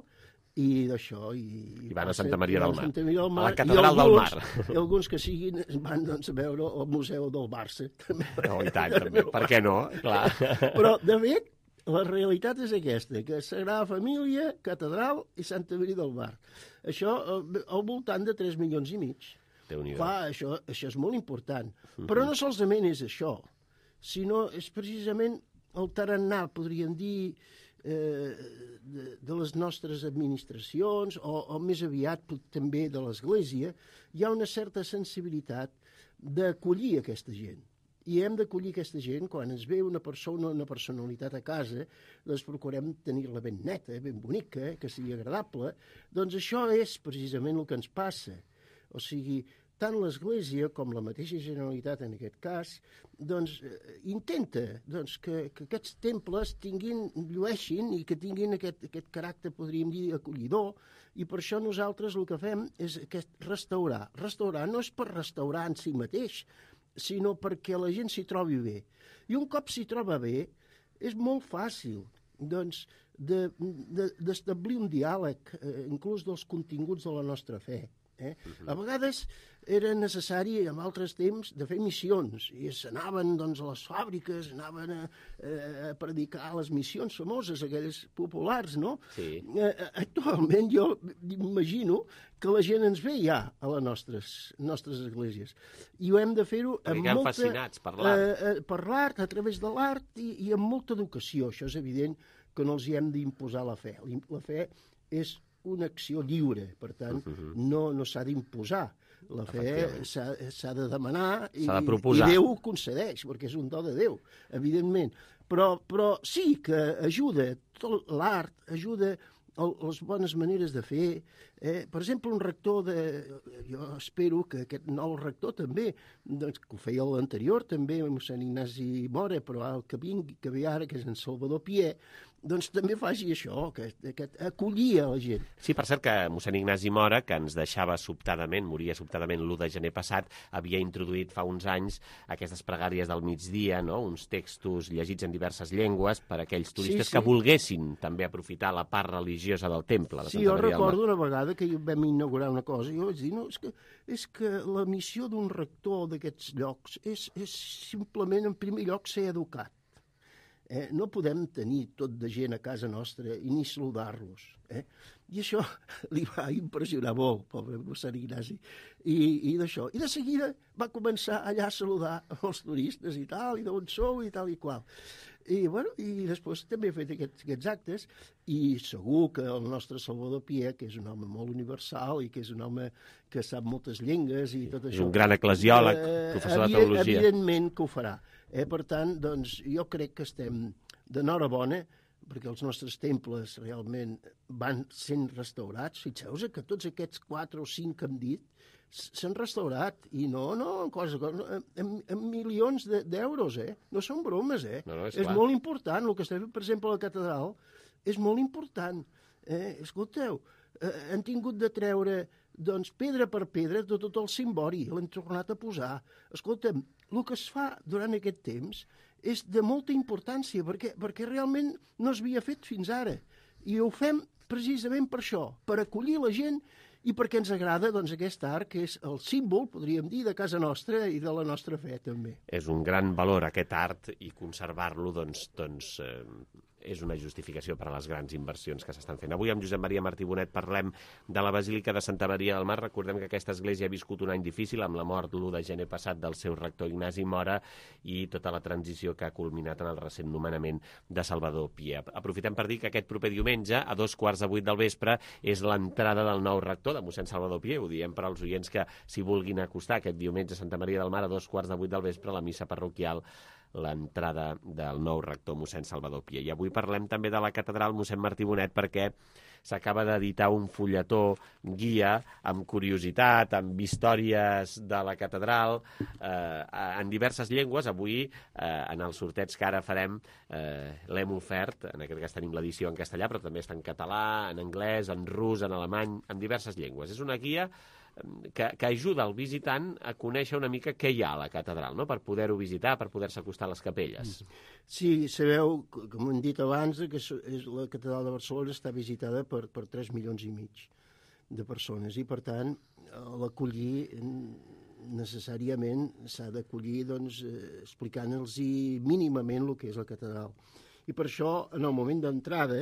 i d'això... I, I van a Santa Maria del Mar, Santa Maria del Mar, a la catedral alguns, del Mar. I alguns que siguin van doncs, a veure el Museu del Barça. També. No, i tant, també. Per què no? Clar. Però, de fet, la realitat és aquesta, que Sagrada Família, catedral i Santa Maria del Mar. Això al voltant de tres milions i mig. Clar, això, això és molt important. Uh-huh. Però no solament és això, sinó és precisament el tarannà, podríem dir, eh, de, de les nostres administracions, o, o més aviat també de l'Església. Hi ha una certa sensibilitat d'acollir aquesta gent. I hem d'acollir aquesta gent, quan ens ve una persona, una personalitat a casa, doncs procurem tenir-la ben neta, ben bonica, que sigui agradable. Doncs això és precisament el que ens passa. O sigui, tant l'Església com la mateixa Generalitat en aquest cas, doncs, eh, intenta doncs, que, que aquests temples tinguin, llueixin i que tinguin aquest, aquest caràcter, podríem dir, acollidor, i per això nosaltres el que fem és aquest restaurar. Restaurar no és per restaurar en si mateix, sinó perquè la gent s'hi trobi bé. I un cop s'hi troba bé, és molt fàcil, doncs, de, de, d'establir un diàleg, eh, inclús dels continguts de la nostra fe. Eh? Uh-huh. A vegades era necessari, en altres temps, de fer missions, i s'anaven doncs, a les fàbriques, anaven a, a predicar les missions famoses, aquelles populars, no? Sí. Eh, actualment jo imagino que la gent ens ve ja a les nostres, nostres esglésies, i ho hem de fer-ho amb molta... fascinats per l'art. Eh, eh, per l'art, a través de l'art, i, i amb molta educació. Això és evident que no els hi hem d'imposar la fe. La fe és una acció lliure, per tant, uh-huh. no, no s'ha d'imposar. La fe s'ha, s'ha de demanar i, s'ha de proposar. I Déu ho concedeix, perquè és un do de Déu, evidentment. Però, però sí que ajuda, tot l'art ajuda el, les bones maneres de fer. Eh? Per exemple, un rector de... Jo espero que aquest nou rector també, doncs, que ho feia l'anterior també, mossèn Ignasi Mora, però el que vingui, que ve ara, que és en Salvador Pier, doncs també faci això, que, que acollir a la gent. Sí, per cert que mossèn Ignasi Mora, que ens deixava sobtadament, moria sobtadament l'u de gener passat, havia introduït fa uns anys aquestes pregàries del migdia, no? Uns textos llegits en diverses llengües per a aquells turistes sí, sí. que volguessin també aprofitar la part religiosa del temple de sí, Santa Maria del Mar. Sí, jo recordo una vegada que vam inaugurar una cosa i jo vaig dir, no, és que, és que la missió d'un rector d'aquests llocs és, és simplement, en primer lloc, ser educat. Eh, no podem tenir tot de gent a casa nostra i ni saludar-los. Eh? I això li va impressionar molt, pobre mossèn Ignasi. I, i d'això. I de seguida va començar allà a saludar els turistes i tal, i d'on sou i tal i qual. I, bueno, i després també he fet aquests, aquests actes i segur que el nostre Salvador Pier, que és un home molt universal i que és un home que sap moltes llengües i tot això... És un gran eclesiòleg, eh, professor de teologia. Evidentment que ho farà. Eh? Per tant, doncs, jo crec que estem d'enhorabona perquè els nostres temples realment van sent restaurats. Fixeu-vos que tots aquests quatre o cinc que hem dit s'han restaurat, i no, no, en cosa, en, en milions d'euros, eh? No són bromes, eh? No, no, és és clar. molt important. El que estem fent, per exemple, a la catedral, és molt important. Eh? Escolteu, eh, han tingut de treure, doncs, pedra per pedra de tot el cimbori, l'hem tornat a posar. Escolta'm, el que es fa durant aquest temps és de molta importància, perquè, perquè realment no s'havia fet fins ara. I ho fem precisament per això, per acollir la gent i perquè ens agrada doncs, aquest art, que és el símbol, podríem dir, de casa nostra i de la nostra fe, també. És un gran valor, aquest art, i conservar-lo, doncs, doncs eh, és una justificació per a les grans inversions que s'estan fent. Avui amb Josep Maria Martí Bonet parlem de la Basílica de Santa Maria del Mar. Recordem que aquesta església ha viscut un any difícil amb la mort l'u de gener passat del seu rector Ignasi Mora i tota la transició que ha culminat en el recent nomenament de Salvador Pier. Aprofitem per dir que aquest proper diumenge, a dos quarts de vuit del vespre, és l'entrada del nou rector de mossèn Salvador Pier. Ho diem per als oients que s'hi vulguin acostar aquest diumenge a Santa Maria del Mar a dos quarts de vuit del vespre, la missa parroquial, l'entrada del nou rector mossèn Salvador Pier. I avui parlem també de la catedral mossèn Martí Bonet perquè s'acaba d'editar un fulletó guia amb curiositat, amb històries de la catedral eh, en diverses llengües. Avui, eh, en els sorteig que ara farem, eh, l'hem ofert, en aquest cas tenim l'edició en castellà, però també està en català, en anglès, en rus, en alemany, en diverses llengües. És una guia que, que ajuda el visitant a conèixer una mica què hi ha a la catedral, no? Per poder-ho visitar, per poder-se acostar a les capelles. Sí, sabeu, com hem dit abans, que és, la catedral de Barcelona està visitada per, per tres milions i mig de persones i, per tant, l'acollir necessàriament s'ha d'acollir doncs, explicant-los mínimament el que és la catedral. I per això, en el moment d'entrada,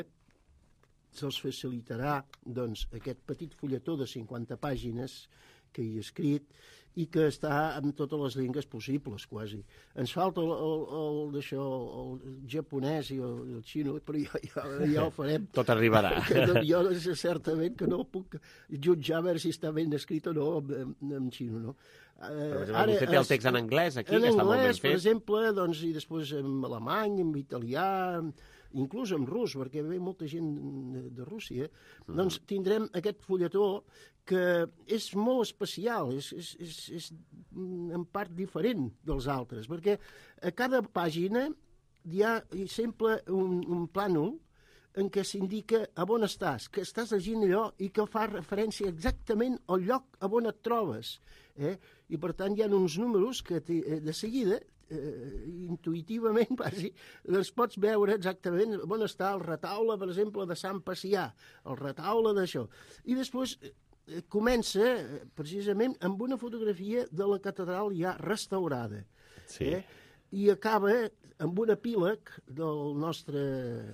se'ls facilitarà doncs, aquest petit fulletó de cinquanta pàgines que hi he escrit i que està en totes les llengües possibles, quasi. Ens falta el, el, el, això, el japonès i el, el xino, però ja, ja, ja ho farem. Tot arribarà. Jo certament que no puc jutjar a veure si està ben escrit o no en, en xino, no? Per exemple, Ara, vostè té el text en anglès aquí, en que està anglès, molt ben fet. Per exemple, doncs, i després en alemany, en italià, inclús en rus, perquè ve molta gent de, de Rússia, mm. doncs tindrem aquest fulletó que és molt especial, és, és, és, és en part diferent dels altres, perquè a cada pàgina hi ha sempre un, un plànol en què s'indica a on estàs, que estàs llegint allò i que fa referència exactament al lloc a on et trobes. Eh? I per tant hi ha uns números que de seguida, eh, intuïtivament, quasi, els pots veure exactament on està el retaule, per exemple, de Sant Pacià, el retaule d'això. I després eh, comença, precisament, amb una fotografia de la catedral ja restaurada. Sí. Eh? I acaba amb un epíleg del nostre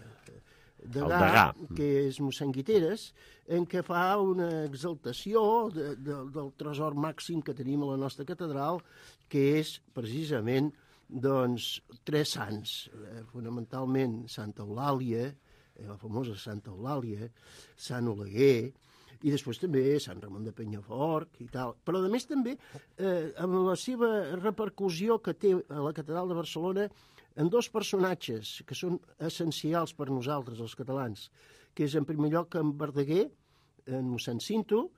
degà, degà, que és mossèn Guiteres, en què fa una exaltació de, de, del tresor màxim que tenim a la nostra catedral, que és precisament doncs, tres sants, eh, fonamentalment Santa Eulàlia, eh, la famosa Santa Eulàlia, Sant Oleguer, i després també Sant Ramon de Penyafort i tal. Però a més també, eh, amb la seva repercussió que té a la catedral de Barcelona, en dos personatges que són essencials per nosaltres, els catalans, que és en primer lloc en Verdaguer, en mossèn Cinto,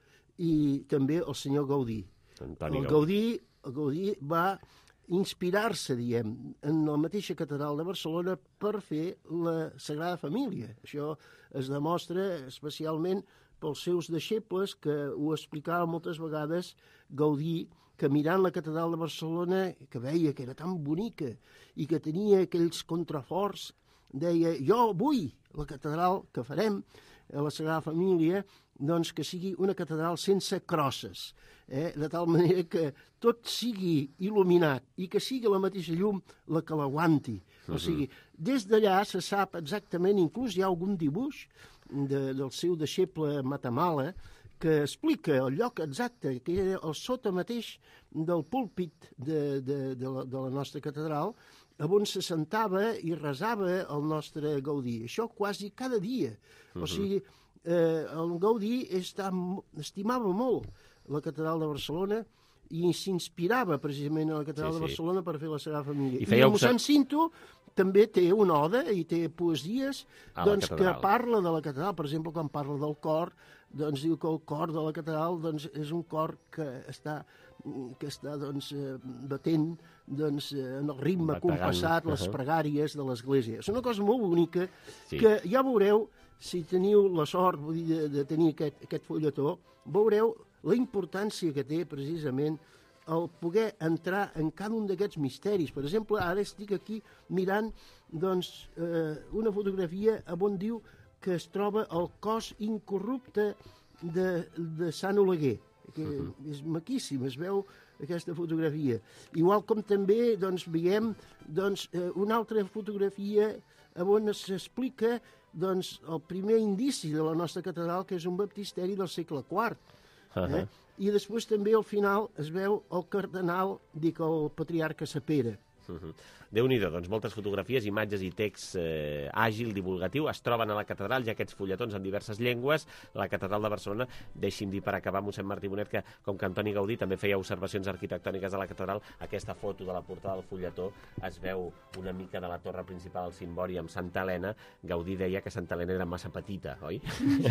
i també el senyor Gaudí. Antoni el Gaudí, el Gaudí va inspirar-se, diem, en la mateixa catedral de Barcelona per fer la Sagrada Família. Això es demostra especialment pels seus deixebles, que ho explicava moltes vegades Gaudí, que mirant la catedral de Barcelona, que veia que era tan bonica i que tenia aquells contraforts, deia, jo vull la catedral que farem, a la Sagrada Família, doncs que sigui una catedral sense crosses, eh? De tal manera que tot sigui il·luminat i que sigui la mateixa llum la que l'aguanti. Uh-huh. O sigui, des d'allà se sap exactament, inclús hi ha algun dibuix de, del seu deixeble Matamala, que explica el lloc exacte, que era al sota mateix del púlpit de, de, de, la, de la nostra catedral, on se sentava i resava el nostre Gaudí. Això quasi cada dia. Uh-huh. O sigui, eh, el Gaudí està, estimava molt la catedral de Barcelona i s'inspirava precisament a la catedral sí, sí. de Barcelona per fer la Sagrada Família. I, I el mossèn Cinto també té una oda i té poesies doncs, que parla de la catedral. Per exemple, quan parla del cor, doncs diu que el cor de la catedral doncs, és un cor que està, que està doncs, batent doncs, en el ritme Batagant. compassat les uh-huh. pregàries de l'Església. És una cosa molt bonica sí. que ja veureu, si teniu la sort vull dir, de, de tenir aquest, aquest fulletó, veureu la importància que té precisament el poder entrar en cada un d'aquests misteris. Per exemple, ara estic aquí mirant doncs, eh, una fotografia on diu que es troba el cos incorrupte de, de Sant Oleguer, que uh-huh. és maquíssim, es veu aquesta fotografia. Igual com també doncs, veiem doncs, eh, una altra fotografia on s'explica doncs, el primer indici de la nostra catedral, que és un baptisteri del segle quart. Eh? Uh-huh. I després també al final es veu el cardenal, dic el patriarca Sapera. Uh-huh. Déu-n'hi-do, doncs moltes fotografies, imatges i text eh, àgil, divulgatiu, es troben a la catedral, ja aquests fulletons en diverses llengües. La catedral de Barcelona, deixi'm dir per acabar, mossèn Martí Bonet, que com que Antoni Gaudí també feia observacions arquitectòniques a la catedral, aquesta foto de la portada del fulletó es veu una mica de la torre principal, el cimbori, amb Santa Helena. Gaudí deia que Santa Helena era massa petita, oi?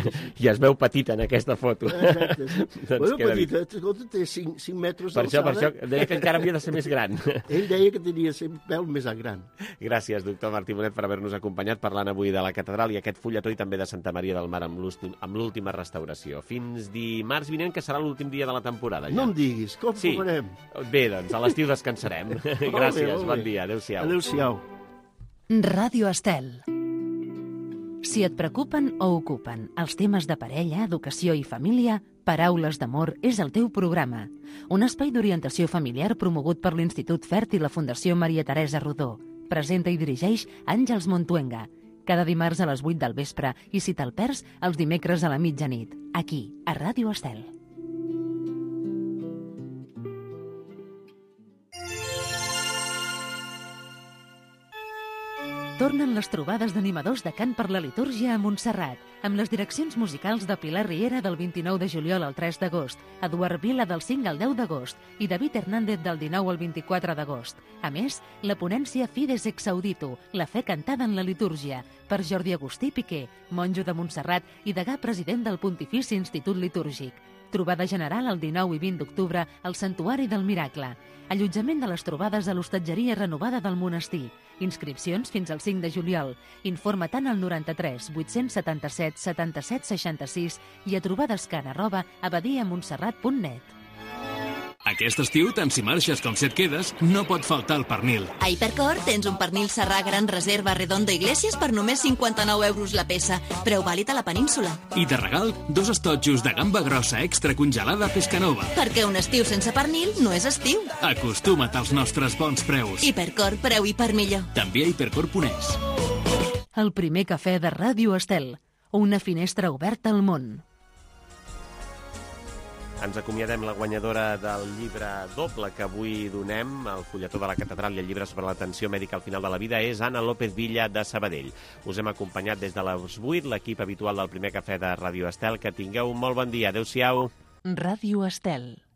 I es veu petita en aquesta foto. Exacte. doncs bueno, petita, escolta, té cinc metres per d'alçada. Per això, per això, deia que encara havia de ser més gran. Ell deia que tenia podria ser un pèl més gran. Gràcies, doctor Martí Bonet, per haver-nos acompanyat parlant avui de la catedral i aquest fulletó i també de Santa Maria del Mar amb l'última restauració. Fins dimarts vinent, que serà l'últim dia de la temporada. Ja. No em diguis, com sí. ho farem? Bé, doncs, a l'estiu descansarem. Gràcies, bon dia, adéu-siau. Adéu-siau. Ràdio Estel. Si et preocupen o ocupen els temes de parella, educació i família, Paraules d'Amor és el teu programa. Un espai d'orientació familiar promogut per l'Institut Fert i la Fundació Maria Teresa Rodó. Presenta i dirigeix Àngels Montuenga. Cada dimarts a les vuit del vespre i si te'l perds, els dimecres a la mitjanit. Aquí, a Ràdio Estel. Tornen les trobades d'animadors de cant per la litúrgia a Montserrat, amb les direccions musicals de Pilar Riera del vint-i-nou de juliol al tres d'agost, Eduard Vila del cinc al deu d'agost i David Hernández del dinou al vint-i-quatre d'agost. A més, la ponència Fides ex Audito, la fe cantada en la litúrgia, per Jordi Agustí Piqué, monjo de Montserrat i degà president del Pontifici Institut Litúrgic. Trobada general el dinou i vint d'octubre al Santuari del Miracle. Allotjament de les trobades a l'hostatgeria renovada del monestir. Inscripcions fins al cinc de juliol. Informa-te'n al noranta-tres vuit-cents setanta-set setanta-set seixanta-sis i a trobadescan arroba abadiamontserrat punt net. Aquest estiu, tant si marxes com si et quedes, no pot faltar el pernil. A Hipercor tens un pernil serrà gran reserva Redondo Iglesias per només cinquanta-nou euros la peça, preu vàlid a la península. I de regal, dos estotjos de gamba grossa extra congelada Pescanova. Perquè un estiu sense pernil no és estiu. Acostuma't als nostres bons preus. Hipercor, preu i per millor. També a hipercor punt es. El primer cafè de Ràdio Estel. Una finestra oberta al món. Ens acomiadem la guanyadora del llibre doble que avui donem, el fulletó de la catedral i el llibre sobre l'atenció mèdica al final de la vida, és Anna López Villa de Sabadell. Us hem acompanyat des de les vuit, l'equip habitual del primer cafè de Ràdio Estel. Que tingueu un molt bon dia. Adéu-siau. Ràdio Estel.